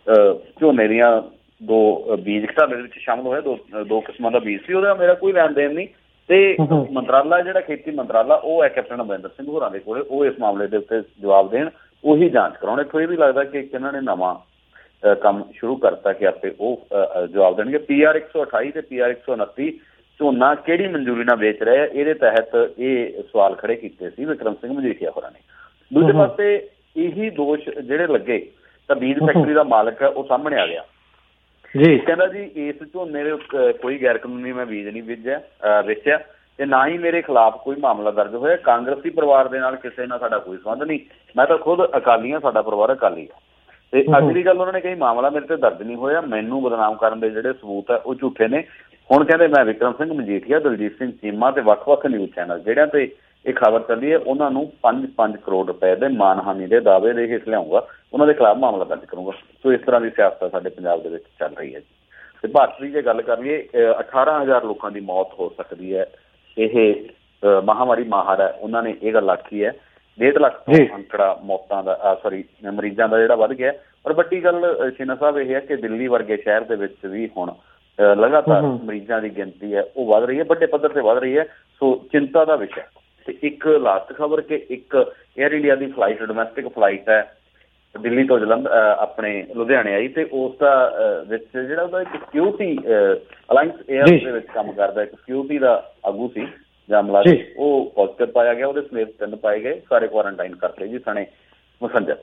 ਝੋਨੇ ਦੀਆਂ ਦੋ ਬੀਜ ਘਟਾਲੇ ਦੇ ਵਿੱਚ ਸ਼ਾਮਲ ਹੋਇਆ, ਦੋ ਦੋ ਕਿਸਮਾਂ ਦਾ ਬੀਜ ਸੀ, ਉਹਦਾ ਮੇਰਾ ਕੋਈ ਲੈਣ ਦੇਣ ਨਹੀਂ। ਤੇ ਮੰਤਰਾਲਾ ਜਿਹੜਾ ਖੇਤੀ ਮੰਤਰਾਲਾ ਉਹ ਹੈ ਕੈਪਟਨ ਅਮਰਿੰਦਰ ਸਿੰਘ ਹੋਰਾਂ ਦੇ ਕੋਲੇ, ਉਹ ਇਸ ਮਾਮਲੇ ਦੇ ਉੱਤੇ ਜਵਾਬ ਦੇਣ, ਉਹੀ ਜਾਂਚ ਕਰਾਉਣ। ਇੱਥੋਂ ਇਹ ਵੀ ਲੱਗਦਾ ਕਿ ਇਹਨਾਂ ਨੇ ਨਵਾਂ ਕੰਮ ਸ਼ੁਰੂ ਕਰਤਾ ਕਿ ਆਪੇ ਉਹ ਜਵਾਬ ਦੇਣਗੇ। ਪੀ ਆਰ ਇੱਕ ਸੌ ਅਠਾਈ ਤੇ ਪੀ ਆਰ ਇੱਕ ਸੌ ਉਨੱਤੀ ਝੋਨਾ ਕਿਹੜੀ ਮਨਜ਼ੂਰੀ ਨਾਲ ਵੇਚ ਰਹੇ ਆ, ਇਹਦੇ ਤਹਿਤ ਇਹ ਸਵਾਲ ਖੜੇ ਕੀਤੇ ਸੀ ਵਿਕਰਮ ਸਿੰਘ ਮਜੀਠੀਆ ਹੋਰਾਂ ਨੇ। ਦੂਜੇ ਪਾਸੇ ਇਹੀ ਦੋਸ਼ ਜਿਹੜੇ ਲੱਗੇ ਤਾਂ ਬੀਜ ਫੈਕਟਰੀ ਦਾ ਮਾਲਕ ਹੈ ਉਹ ਸਾਹਮਣੇ ਆ ਗਿਆ ਜੀ, ਕਹਿੰਦਾ ਜੀ ਇਸ ਝੋਨੇ ਦੇ ਕੋਈ ਗੈਰ ਕਾਨੂੰਨੀ ਮੈਂ ਬੀਜ ਨਹੀਂ ਵੇਚਿਆ ਵੇਚਿਆ ਤੇ ਨਾ ਹੀ ਮੇਰੇ ਖਿਲਾਫ ਕੋਈ ਮਾਮਲਾ ਦਰਜ ਹੋਇਆ। ਕਾਂਗਰਸੀ ਪਰਿਵਾਰ ਦੇ ਨਾਲ ਕਿਸੇ ਨਾਲ ਸਾਡਾ ਕੋਈ ਸੰਬੰਧ ਨਹੀਂ, ਮੈਂ ਤਾਂ ਖੁਦ ਅਕਾਲੀ ਹਾਂ, ਸਾਡਾ ਪਰਿਵਾਰ ਅਕਾਲੀ ਹੈ। ਤੇ ਅਗਲੀ ਗੱਲ ਉਹਨਾਂ ਨੇ ਕਹੀ ਮਾਮਲਾ ਮੇਰੇ ਤੇ ਦਰਜ ਨਹੀਂ ਹੋਇਆ, ਮੈਨੂੰ ਬਦਨਾਮ ਕਰਨ ਦੇ ਜਿਹੜੇ ਸਬੂਤ ਹੈ ਉਹ ਝੂਠੇ ਨੇ। ਹੁਣ ਕਹਿੰਦੇ ਮੈਂ ਵਿਕਰਮ ਸਿੰਘ ਮਜੀਠੀਆ, ਦਲਜੀਤ ਸਿੰਘ ਚੀਮਾ ਤੇ ਵੱਖ-ਵੱਖ ਨਿਊਜ਼ ਚੈਨਲ ਜਿਹੜਿਆਂ ਤੇ ਇਹ ਖਬਰ ਚੱਲੀ ਹੈ ਉਹਨਾਂ ਨੂੰ ਪੰਜ ਪੰਜ ਕਰੋੜ ਰੁਪਏ ਦੇ ਮਾਨਹਾਨੀ ਦੇ ਦਾਅਵੇ ਦੇ ਹੇਠ ਲਿਆਊਂਗਾ, ਉਹਨਾਂ ਦੇ ਖਿਲਾਫ ਮਾਮਲਾ ਦਰਜ ਕਰੂੰਗਾ। ਸੋ ਇਸ ਤਰ੍ਹਾਂ ਦੀ ਸਿਆਸਤ ਸਾਡੇ ਪੰਜਾਬ ਦੇ ਵਿੱਚ ਚੱਲ ਰਹੀ ਹੈ ਜੀ। ਤੇ ਭਾਰਤ ਦੀ ਜੇ ਗੱਲ ਕਰੀਏ ਅਠਾਰਾਂ ਹਜ਼ਾਰ ਲੋਕਾਂ ਦੀ ਮੌਤ ਹੋ ਸਕਦੀ ਹੈ, ਇਹ ਮਹਾਮਾਰੀ ਮਾਹਰ ਹੈ ਉਹਨਾਂ ਨੇ ਇਹ ਗੱਲ ਆਖੀ ਹੈ। ਡੇਢ ਲੱਖ ਤੋਂ ਅੰਕੜਾ ਮੌਤਾਂ ਦਾ ਸੌਰੀ ਮਰੀਜ਼ਾਂ ਦਾ ਜਿਹੜਾ ਵੱਧ ਗਿਆ। ਪਰ ਵੱਡੀ ਗੱਲ ਸ਼ੀਨਾ ਸਾਹਿਬ ਇਹ ਹੈ ਕਿ ਦਿੱਲੀ ਵਰਗੇ ਸ਼ਹਿਰ ਦੇ ਵਿੱਚ ਵੀ ਹੁਣ ਲਗਾਤਾਰ ਮਰੀਜ਼ਾਂ ਦੀ ਗਿਣਤੀ ਹੈ ਉਹ ਵੱਧ ਰਹੀ ਹੈ, ਵੱਡੇ ਪੱਧਰ ਤੇ ਵੱਧ ਰਹੀ ਹੈ। ਸੋ ਚਿੰਤਾ ਦਾ ਵਿਸ਼ਾ। ਤੇ ਇੱਕ ਲਾਸਟ ਖਬਰ ਕਿ ਇੱਕ ਏਅਰ ਇੰਡੀਆ ਦੀ ਫਲਾਈਟ ਡੋਮੈਸਟਿਕ ਫਲਾਈਟ ਹੈ ਦਿੱਲੀ ਤੋਂ ਜਲੰਧਰ ਆਪਣੇ ਲੁਧਿਆਣੇ ਆਈ ਤੇ ਉਸ ਦਾ ਵਿੱਚ ਜਿਹੜਾ ਉਹਦਾ ਇੱਕ ਸਿਕਿਉਰਿਟੀ ਅਲਾਇੰਸ ਏਅਰ ਦੇ ਵਿੱਚ ਕੰਮ ਕਰਦਾ ਇੱਕ ਸਿਕਿਉਰਿਟੀ ਦਾ ਆਗੂ ਸੀ ਜਾਂ ਮੁਲਾਜ਼ਮ, ਉਹ ਪੋਜ਼ੀਟਿਵ ਪਾਇਆ ਗਿਆ, ਉਹਦੇ ਸਮੇਤ ਤਿੰਨ ਪਾਏ ਗਏ, ਸਾਰੇ ਕੁਆਰੰਟਾਈਨ ਕਰਤੇ ਜੀ ਸਣੇ ਮਸੰਜਰ।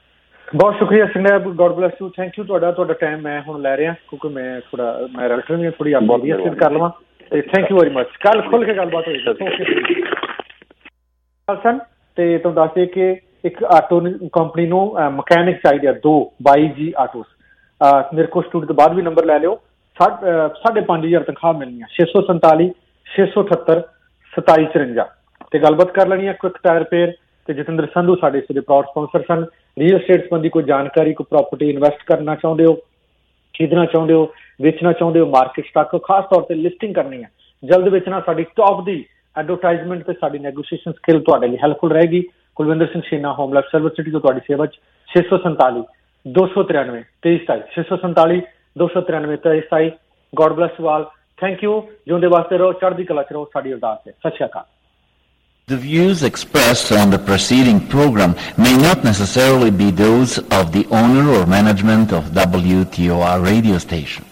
ਬਹੁਤ ਸ਼ੁਕਰੀਆ Singh, God bless you, thank you. ਤੁਹਾਡਾ ਤੁਹਾਡਾ ਟਾਈਮ ਮੈਂ ਹੁਣ ਲੈ ਰਿਹਾ ਕਿਉਂਕਿ ਮੈਂ ਥੋੜਾ ਮੈਂ ਰੈਲਟਰ ਵੀ ਥੋੜੀ ਆਪਣੀ ਅਸਿਸਟ ਕਰ ਲਵਾਂ ਤੇ ਥੈਂਕ ਯੂ ਵੈਰੀ ਮਚ। ਕੱਲ ਖੁੱਲ ਕੇ ਗੱਲਬਾਤ ਹੋਈ ਸਨ ਤੇ ਤੁਹਾਨੂੰ ਦੱਸ ਦੇ ਕਿ ਇੱਕ ਆਟੋ ਕੰਪਨੀ ਨੂੰ ਮਕੈਨਿਕ ਚਾਹੀਦੇ ਆ ਦੋ ਬਾਈ ਜੀ ਆਟੋਸ। ਮੇਰੇ ਕੋਲ ਸਟੂਡੀਓ ਤੋਂ ਬਾਅਦ ਵੀ ਨੰਬਰ ਲੈ ਲਿਓ। ਸਾਢੇ ਪੰਜ ਹਜ਼ਾਰ ਤਨਖਾਹ ਮਿਲਣੀ ਆ, ਛੇ ਸੌ ਸੰਤਾਲੀ ਛੇ ਸੌ ਅਠੱਤਰ ਸਤਾਈ ਚੁਰੰਜਾ ਤੇ ਗੱਲਬਾਤ ਕਰ ਲੈਣੀ ਆ। ਕੁਇਕ ਟਾਇਰ ਰਿਪੇਅਰ ਤੇ ਜਤਿੰਦਰ ਸੰਧੂ ਸਾਡੇ ਇਸ ਦੇ ਪ੍ਰਾਊਡ ਸਪਾਂਸਰ ਸਨ। ਰੀਅਲ ਸਟੇਟ ਸੰਬੰਧੀ ਕੋਈ ਜਾਣਕਾਰੀ, ਕੋਈ ਪ੍ਰਾਪਰਟੀ ਇਨਵੈਸਟ ਕਰਨਾ ਚਾਹੁੰਦੇ ਹੋ, ਖਰੀਦਣਾ ਚਾਹੁੰਦੇ ਹੋ, ਵੇਚਣਾ ਚਾਹੁੰਦੇ ਹੋ, ਮਾਰਕੀਟ ਸਟਾਕ ਖਾਸ ਤੌਰ ਤੇ ਲਿਸਟਿੰਗ ਕਰਨੀ ਹੈ, ਜਲਦ ਵੇਚਣਾ, ਸਾਡੀ ਟੌਪ ਦੀ ਐਡਵਰਟਾਈਜ਼ਮੈਂਟ ਤੇ ਸਾਡੀ ਨੈਗੋਸ਼ੀਏਸ਼ਨ ਸਕਿੱਲ ਤੁਹਾਡੇ ਲਈ ਹੈਲਪਫੁਲ ਰਹੇਗੀ। Kulwinder Singh Sheena, home life silver city ਤੋਂ ਤੁਹਾਡੀ ਸੇਵਾ ਚ ਛੇ ਸੌ ਸੰਤਾਲੀ ਦੋ ਸੌ ਤਰਾਨਵੇਂ ਤੇਈ ਸਤਾਈ ਛੇ ਸੌ ਸੰਤਾਲੀ ਦੋ ਸੌ ਤਰਾਨਵੇਂ ਤੇਈ ਸਤਾਈ। God bless you all, thank you. ਜਿਉਂਦੇ ਵਾਸਤੇ ਰਹੋ, ਚੜ੍ਹਦੀ ਕਲਾ ਚ ਰਹੋ, ਸਾਡੀ ਅਰਦਾਸ ਹੈ। ਸਤਿ ਸ਼੍ਰੀ ਅਕਾਲ। The views expressed on the preceding program may not necessarily be those of the owner or management of W T O R radio station.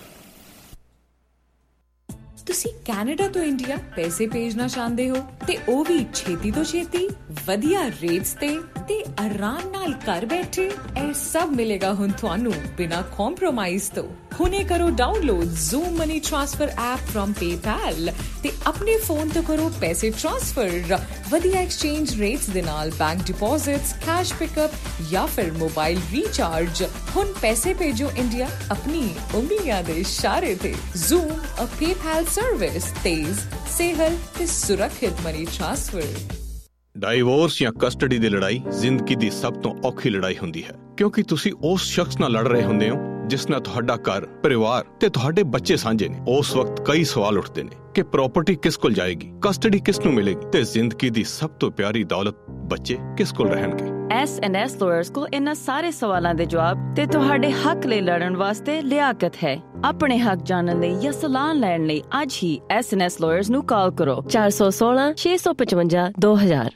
ਤੁਸੀਂ ਕੈਨੇਡਾ ਤੋਂ ਇੰਡੀਆ ਪੈਸੇ ਭੇਜਣਾ ਚਾਹੁੰਦੇ ਹੋ ਤੇ ਉਹ ਵੀ ਛੇਤੀ ਤੋਂ ਛੇਤੀ, ਵਧੀਆ ਰੇਟਸ ਤੇ ਤੇ ਆਰਾਮ ਨਾਲ ਘਰ ਬੈਠੇ। ਇਹ ਸਭ ਮਿਲੇਗਾ ਹੁਣ ਤੁਹਾਨੂੰ ਬਿਨਾਂ ਕੰਪਰੋਮਾਈਜ਼ ਤੋਂ। ਹੁਣੇ ਕਰੋ download Zoom money transfer app from PayPal ਤੇ ਆਪਣੇ ਫੋਨ ਤੋਂ ਕਰੋ ਪੈਸੇ ਟ੍ਰਾਂਸਫਰ ਵਧੀਆ ਐਕਸਚੇਂਜ ਰੇਟਸ ਦੇ ਨਾਲ, ਬੈਂਕ ਡਿਪੋਜ਼ਿਟਸ, ਕੈਸ਼ ਪਿਕਅਪ ਜਾਂ ਫਿਰ ਮੋਬਾਈਲ ਰੀਚਾਰਜ। ਹੁਣ ਪੈਸੇ ਭੇਜੋ ਇੰਡੀਆ ਆਪਣੀ ਉਂਗਲੀਆਂ ਦੇ ਇਸ਼ਾਰੇ ਤੇ। ਜ਼ੂਮ ਅ ਪੇਪੈਲ ਸਰਵਿਸ, ਤੇਜ਼, ਸੇਹਲ ਤੇ ਸੁਰੱਖਿਅਤ ਮਨੀ ਟ੍ਰਾਂਸਫਰ। ਡਾਈਵੋਰਸ ਜਾਂ ਕਸਟਡੀ ਦੀ ਲੜਾਈ ਜ਼ਿੰਦਗੀ ਦੀ ਸਭ ਤੋਂ ਔਖੀ ਲੜਾਈ ਹੁੰਦੀ ਹੈ ਕਿਉਂਕਿ ਤੁਸੀਂ ਉਸ ਸ਼ਖਸ ਨਾਲ ਲੜ ਰਹੇ ਹੁੰਦੇ ਹੋ ਜਿਸ ਨਾਲ ਤੁਹਾਡਾ ਘਰ, ਪਰਿਵਾਰ ਤੇ ਤੁਹਾਡੇ ਬੱਚੇ ਸਾਂਝੇ ਨੇ। ਉਸ ਵਕਤ ਕਈ ਸਵਾਲ ਉੱਠਦੇ ਨੇ ਕਿ ਪ੍ਰਾਪਰਟੀ ਕਿਸ ਕੋਲ ਜਾਏਗੀ, ਕਸਟਡੀ ਕਿਸ ਨੂੰ ਮਿਲੇਗੀ ਤੇ ਜ਼ਿੰਦਗੀ ਦੀ ਸਭ ਤੋਂ ਪਿਆਰੀ ਦੌਲਤ ਬੱਚੇ ਕਿਸ ਕੋਲ ਰਹਿਣਗੇ। ਐਸ ਐਂਡ ਐਸ ਲਾਇਰਸ ਕੋਲ ਇਹਨਾਂ ਸਾਰੇ ਸਵਾਲਾਂ ਦੇ ਜਵਾਬ ਤੇ ਤੁਹਾਡੇ ਹੱਕ ਲਈ ਲੜਨ ਵਾਸਤੇ ਲਿਆਕਤ ਹੈ। ਆਪਣੇ ਹੱਕ ਜਾਣਨ ਲਈ ਜਾਂ ਸਲਾਹ ਲੈਣ ਲਈ ਅੱਜ ਹੀ ਐਸ ਐਂਡ ਐਸ ਲਾਇਰਸ ਨੂੰ ਕਾਲ ਕਰੋ ਚਾਰ ਸੌ ਸੋਲਾਂ ਛੇ ਸੌ ਪਚਵੰਜਾ ਦੋ ਹਜ਼ਾਰ।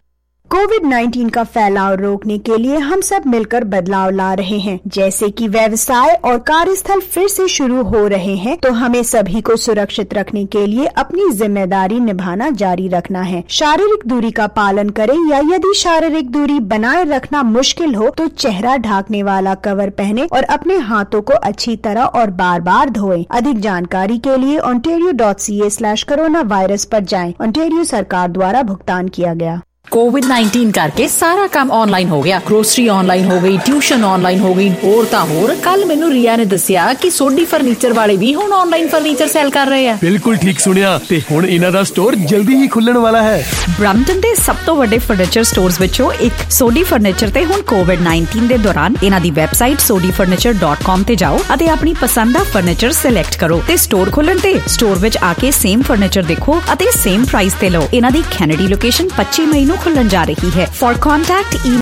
कोविड नाइन्टीन का फैलाव रोकने के लिए हम सब मिलकर बदलाव ला रहे हैं। जैसे कि व्यवसाय और कार्यस्थल फिर से शुरू हो रहे हैं, तो हमें सभी को सुरक्षित रखने के लिए अपनी जिम्मेदारी निभाना जारी रखना है। शारीरिक दूरी का पालन करें, या यदि शारीरिक दूरी बनाए रखना मुश्किल हो तो चेहरा ढांकने वाला कवर पहने और अपने हाथों को अच्छी तरह और बार बार धोएं। अधिक जानकारी के लिए ontario dot c a slash corona virus पर जाएं। ओंटारियो सरकार द्वारा भुगतान किया गया। कोविड नाइन्टीन करके सारा काम ऑनलाइन हो गया। ग्रोसरी ऑनलाइन हो गई, ट्यूशन ऑनलाइन हो गई, होर ता होर। कल मैनू रिया ने दसिया कि सोडी फर्नीचर वाले भी हुण ऑनलाइन फर्नीचर सेल कर रहे हैं। बिल्कुल ठीक सुनिया, ते हुण इन्हां दा स्टोर जल्दी ही खुलण वाला है। ब्रैम्पटन दे सब तो वड्डे फर्नीचर स्टोर्स विचों एक सोडी फर्नीचर ते हुण कोविड नाइन्टीन दे दौरान इन्हां दी website Sodhi furniture dot com ते जाओ अते अपनी पसंद दा फर्नीचर सिलेक्ट करो ते स्टोर खुलण ते स्टोर विच आके सेम फर्नीचर देखो अते सेम प्राइस ते लो। इन्हां दी कैनेडी लोकेशन पच्चीस मई नूं खुलण जा रही है। For contact